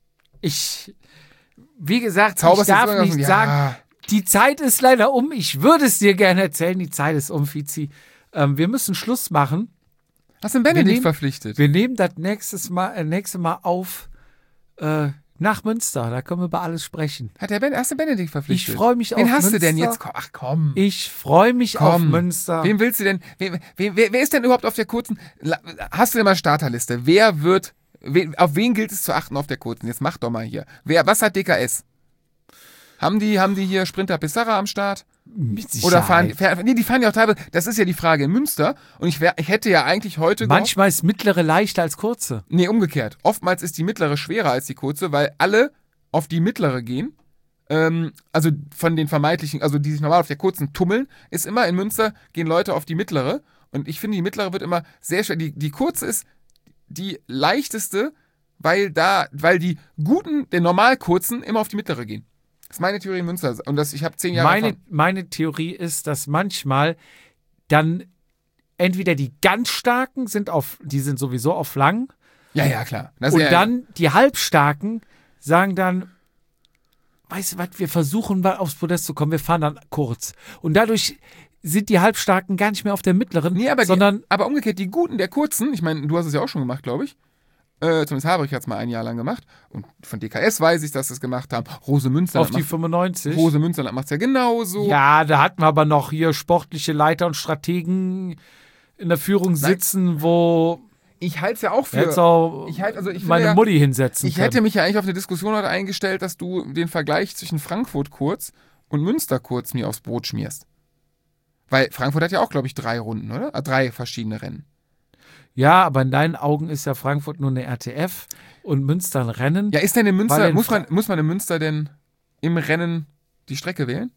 Wie gesagt, Zauberst ich du darf jetzt nicht irgendwas? sagen. Ja. Die Zeit ist leider um. Ich würde es dir gerne erzählen. Die Zeit ist um, Fizi. Wir müssen Schluss machen. Hast du den Benedikt nehmen- verpflichtet? Wir nehmen das nächste Mal auf nach Münster. Da können wir über alles sprechen. Hast du Benedikt verpflichtet? Ich freue mich auf Wen hast du Münster. denn jetzt? Ach komm. Ich freue mich auf Münster. Wen willst du denn? Wer ist denn überhaupt auf der kurzen? Hast du denn mal Starterliste? Auf wen gilt es zu achten auf der kurzen? Jetzt mach doch mal hier. Was hat DKS? Haben die hier Sprinter Pissarra am Start? Mit Oder Sicherheit. die fahren ja auch teilweise, das ist ja die Frage in Münster. Und ich hätte ja eigentlich heute Manchmal ist mittlere leichter als kurze. Nee, umgekehrt. Oftmals ist die mittlere schwerer als die kurze, weil alle auf die mittlere gehen. Also von den vermeintlichen, also die sich normal auf der kurzen tummeln, ist immer in Münster, gehen Leute auf die mittlere. Und ich finde, die mittlere wird immer sehr schwer. Die kurze ist die leichteste, weil die guten, der normal kurzen, immer auf die mittlere gehen. Das ist meine Theorie in Münster. Und ich habe 10 Jahre Meine Theorie ist, dass manchmal dann entweder die ganz Starken die sind sowieso auf lang. Ja, klar. Und dann die Halbstarken sagen dann, weißt du was, wir versuchen mal aufs Podest zu kommen, wir fahren dann kurz. Und dadurch sind die Halbstarken gar nicht mehr auf der mittleren, sondern... Aber umgekehrt, die Guten, der Kurzen, ich meine, du hast es ja auch schon gemacht, glaube ich. Zumindest Habrich hat es mal ein Jahr lang gemacht. Und von DKS weiß ich, dass sie es gemacht haben. Rose Münsterland auf die 95. Rose Münsterland macht es ja genauso. Ja, da hatten wir aber noch hier sportliche Leiter und Strategen in der Führung sitzen, wo... Ich halte es ja auch für... Ich meine Mutti hinsetzen Ich hätte mich ja eigentlich auf eine Diskussion heute eingestellt, dass du den Vergleich zwischen Frankfurt kurz und Münster kurz mir aufs Brot schmierst. Weil Frankfurt hat ja auch, glaube ich, 3 Runden, oder? 3 verschiedene Rennen. Ja, aber in deinen Augen ist ja Frankfurt nur eine RTF und Münster ein Rennen. Ja, ist denn in Münster, muss man in Münster denn im Rennen die Strecke wählen?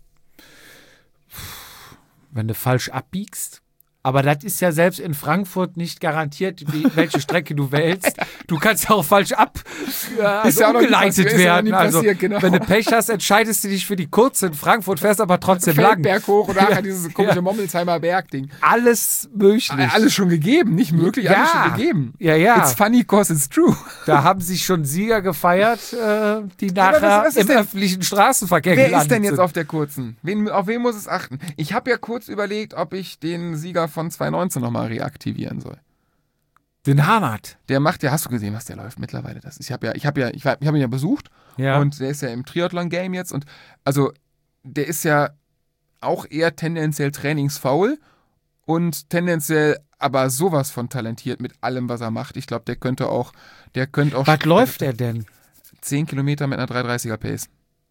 Wenn du falsch abbiegst. Aber das ist ja selbst in Frankfurt nicht garantiert, welche Strecke du wählst. Du kannst ja auch falsch umgeleitet werden. Also, genau. Wenn du Pech hast, entscheidest du dich für die kurze in Frankfurt, fährst aber trotzdem lang. Berg hoch und nachher dieses komische Mommelsheimer Bergding. Alles möglich. Alles schon gegeben, nicht möglich, alles schon gegeben. Ja. It's funny cause it's true. Da haben sich schon Sieger gefeiert, die nachher im öffentlichen Straßenverkehr gelandet sind. Wer ist denn jetzt auf der kurzen? Auf wen muss es achten? Ich habe ja kurz überlegt, ob ich den Sieger von 2019 nochmal reaktivieren soll. Den Hanert. Der macht ja, hast du gesehen, was der läuft mittlerweile? Ich hab ihn ja besucht und der ist ja im Triathlon-Game jetzt und also der ist ja auch eher tendenziell trainingsfaul und tendenziell aber sowas von talentiert mit allem, was er macht. Ich glaube, der könnte auch. Was läuft er denn? 10 Kilometer mit einer 3,30er Pace.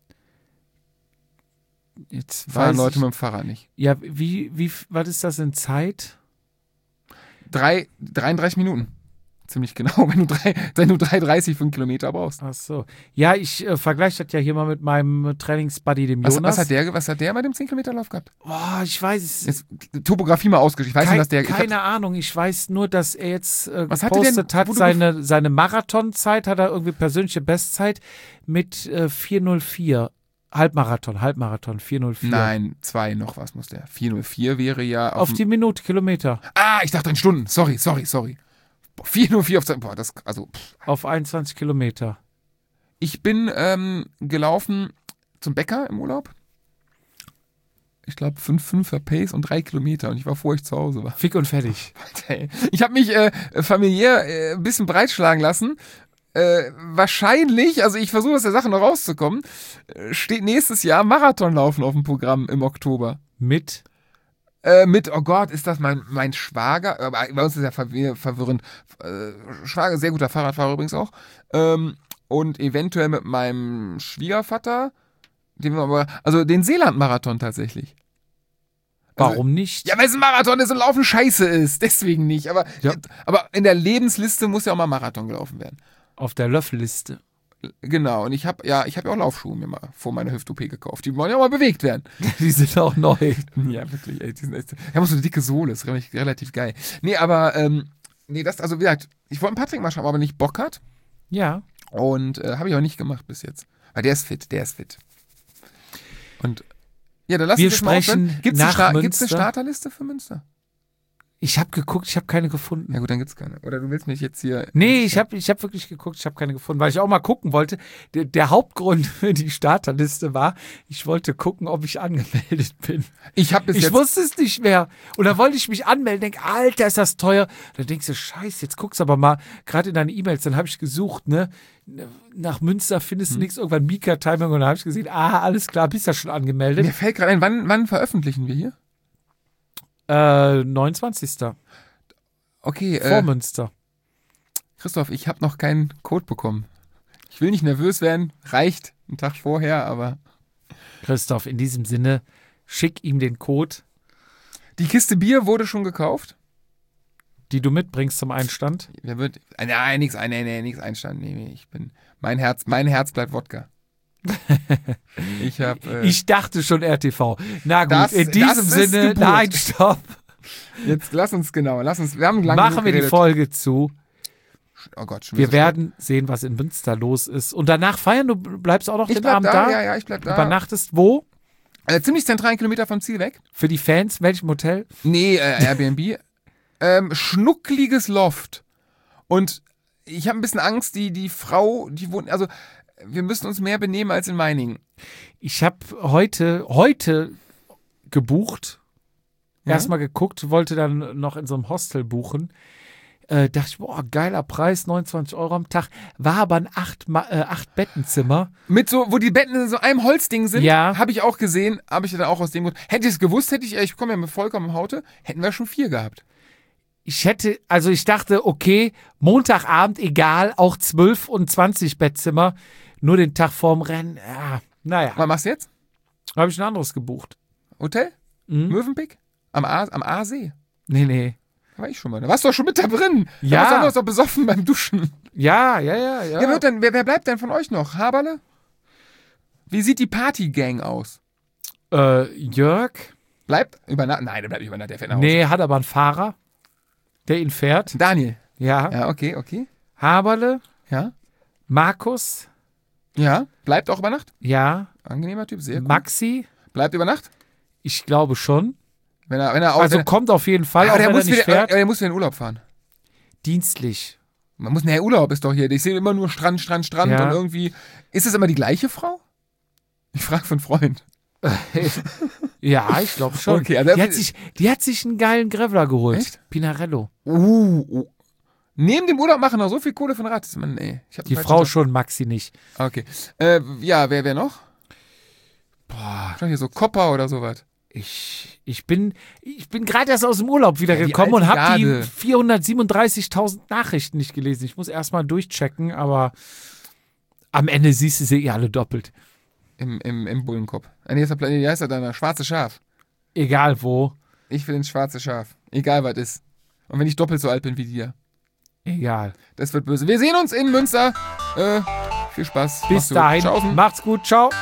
Jetzt fahren Leute mit dem Fahrrad nicht. Ja, was ist das in Zeit? 33 Minuten. Ziemlich genau, wenn du 3,30 für einen Kilometer brauchst. Ach so. Ja, ich vergleiche das ja hier mal mit meinem Trainingsbuddy, dem Jonas. Was hat der bei dem 10-Kilometer-Lauf gehabt? Boah, ich weiß es. Jetzt, Topografie mal ausgeschrieben. Ich weiß nicht, dass der... Keine Ahnung, ich weiß nur, dass er jetzt gepostet hat, seine Marathonzeit, hat er irgendwie persönliche Bestzeit mit 4:04. Halbmarathon, 4:04. Nein, 2 noch was muss der. 4:04 wäre ja... Auf die Minute, Kilometer. Ich dachte in Stunden. Sorry. 4:04 auf 2... Boah, das... Also... Auf 21 Kilometer. Ich bin gelaufen zum Bäcker im Urlaub. Ich glaube 5,5er Pace und 3 Kilometer. Und ich war vor ich zu Hause war. Fick und fertig. Ich habe mich familiär ein bisschen breitschlagen lassen. Wahrscheinlich, also ich versuche aus der Sache noch rauszukommen, steht nächstes Jahr Marathonlaufen auf dem Programm im Oktober. Mit, oh Gott, ist das mein Schwager? Bei uns ist ja verwirrend. Schwager, sehr guter Fahrradfahrer übrigens auch. Und eventuell mit meinem Schwiegervater, den Seeland-Marathon tatsächlich. Warum nicht? Ja, weil es ein Marathon ist und Laufen scheiße ist. Deswegen nicht. Aber in der Lebensliste muss ja auch mal Marathon gelaufen werden. Auf der Löffelliste. Genau. Und ich habe ja auch Laufschuhe mir mal vor meiner Hüft-OP gekauft. Die wollen ja auch mal bewegt werden. Die sind auch neu. Ja, wirklich. Ey, die sind echt, ja, so eine dicke Sohle. Ist relativ geil. Nee, aber, wie gesagt, ich wollte einen Patrick mal schauen, aber nicht Bock hat. Ja. Und habe ich auch nicht gemacht bis jetzt. Weil der ist fit. Und ja, dann lass uns mal aufhören. Gibt es eine Starterliste für Münster? Ich habe geguckt, ich habe keine gefunden. Ja gut, dann gibt's keine. Oder du willst mich jetzt hier... Nee, ich hab wirklich geguckt, ich habe keine gefunden, weil ich auch mal gucken wollte. Der Hauptgrund für die Starterliste war, ich wollte gucken, ob ich angemeldet bin. Ich wusste es nicht mehr. Und dann wollte ich mich anmelden, denke, Alter, ist das teuer. Dann denkst du, scheiße, jetzt guckst du aber mal, gerade in deine E-Mails, dann habe ich gesucht, ne? Nach Münster findest du nichts, irgendwann Mika-Timing und dann habe ich gesehen, alles klar, bist ja schon angemeldet. Mir fällt gerade ein, wann veröffentlichen wir hier? 29. Okay. Vor Münster. Christoph, ich habe noch keinen Code bekommen. Ich will nicht nervös werden, reicht einen Tag vorher, aber... Christoph, in diesem Sinne, schick ihm den Code. Die Kiste Bier wurde schon gekauft? Die du mitbringst zum Einstand? Nix Einstand. Nee, mein Herz bleibt Wodka. Ich dachte schon RTV. Na gut, in diesem Sinne, nein, stopp. Jetzt wir haben lange Machen wir die Folge zu. Oh Gott, schon Wir wieder so werden sehen, was in Münster los ist. Und danach feiern, du bleibst auch noch spät. Ich den bleib Abend da, da? ja, ich bleib da. Übernachtest wo? Ziemlich zentral, 1 Kilometer vom Ziel weg. Für die Fans, welchem Hotel? Nee, Airbnb. Schnuckliges Loft. Und ich habe ein bisschen Angst, die Frau, die wohnt, also wir müssen uns mehr benehmen als in Meiningen. Ich habe heute gebucht. Ja? Erstmal geguckt, wollte dann noch in so einem Hostel buchen. Dachte ich, boah, geiler Preis, 29 € am Tag. War aber ein 8-Bettenzimmer. Mit so, wo die Betten in so einem Holzding sind, Ja. habe ich auch gesehen, habe ich dann auch aus dem Grund. Hätte ich es gewusst, ich komme ja mit vollkommen Haute, hätten wir schon 4 gehabt. Ich dachte, okay, Montagabend, egal, auch 12 und 20 Bettzimmer. Nur den Tag vorm Rennen, ja, naja. Was machst du jetzt? Habe ich ein anderes gebucht. Hotel? Mövenpick? Am Aasee? Nee. Da war ich schon mal. Da warst du doch schon mit da drin. Ja. Da warst du doch besoffen beim Duschen. Ja. Wer bleibt denn von euch noch? Haberle? Wie sieht die Partygang aus? Jörg? Bleibt über Nacht? Nein, der bleibt nicht über Nacht, der fährt nach Hause. Nee, hat aber einen Fahrer, der ihn fährt. Daniel. Ja. Ja, okay. Haberle, Ja. Markus, Ja. Bleibt auch über Nacht? ja. Angenehmer Typ, sehr gut. Maxi, Bleibt über Nacht? ich glaube schon. Wenn er auch. Also kommt auf jeden Fall, aber auch der wenn er muss, nicht wieder, fährt. der muss wieder in Urlaub fahren. Dienstlich. Man muss, Urlaub ist doch hier. Ich sehe immer nur Strand Ja. und irgendwie. Ist es immer die gleiche Frau? Ich frage für einen Freund. Ja, ich glaube schon. Okay, also die hat sich einen geilen Graveler geholt. Echt? Pinarello. Neben dem Urlaub machen noch so viel Kohle für ein Rad. Ich hab Die einen Frau falschen schon, Maxi nicht. Job. Okay. Ja, wer noch? Boah. Hier so Kopper oder sowas. Ich bin gerade erst aus dem Urlaub wieder Ja, die gekommen und alte habe die Garde. 437.000 Nachrichten nicht gelesen. Ich muss erstmal durchchecken, aber am Ende siehst du sie alle doppelt. Im Bullenkopf. Wie heißt er dann? Schwarze Schaf. Egal wo, Ich will ins schwarze Schaf. Egal was ist. Und wenn ich doppelt so alt bin wie dir. egal. Das wird böse. Wir sehen uns in Münster. Viel Spaß. Bis Mach's gut. dahin, Ciao. macht's gut, ciao.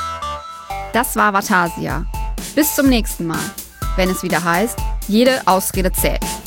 Das war Vatasia. Bis zum nächsten Mal, wenn es wieder heißt, jede Ausrede zählt.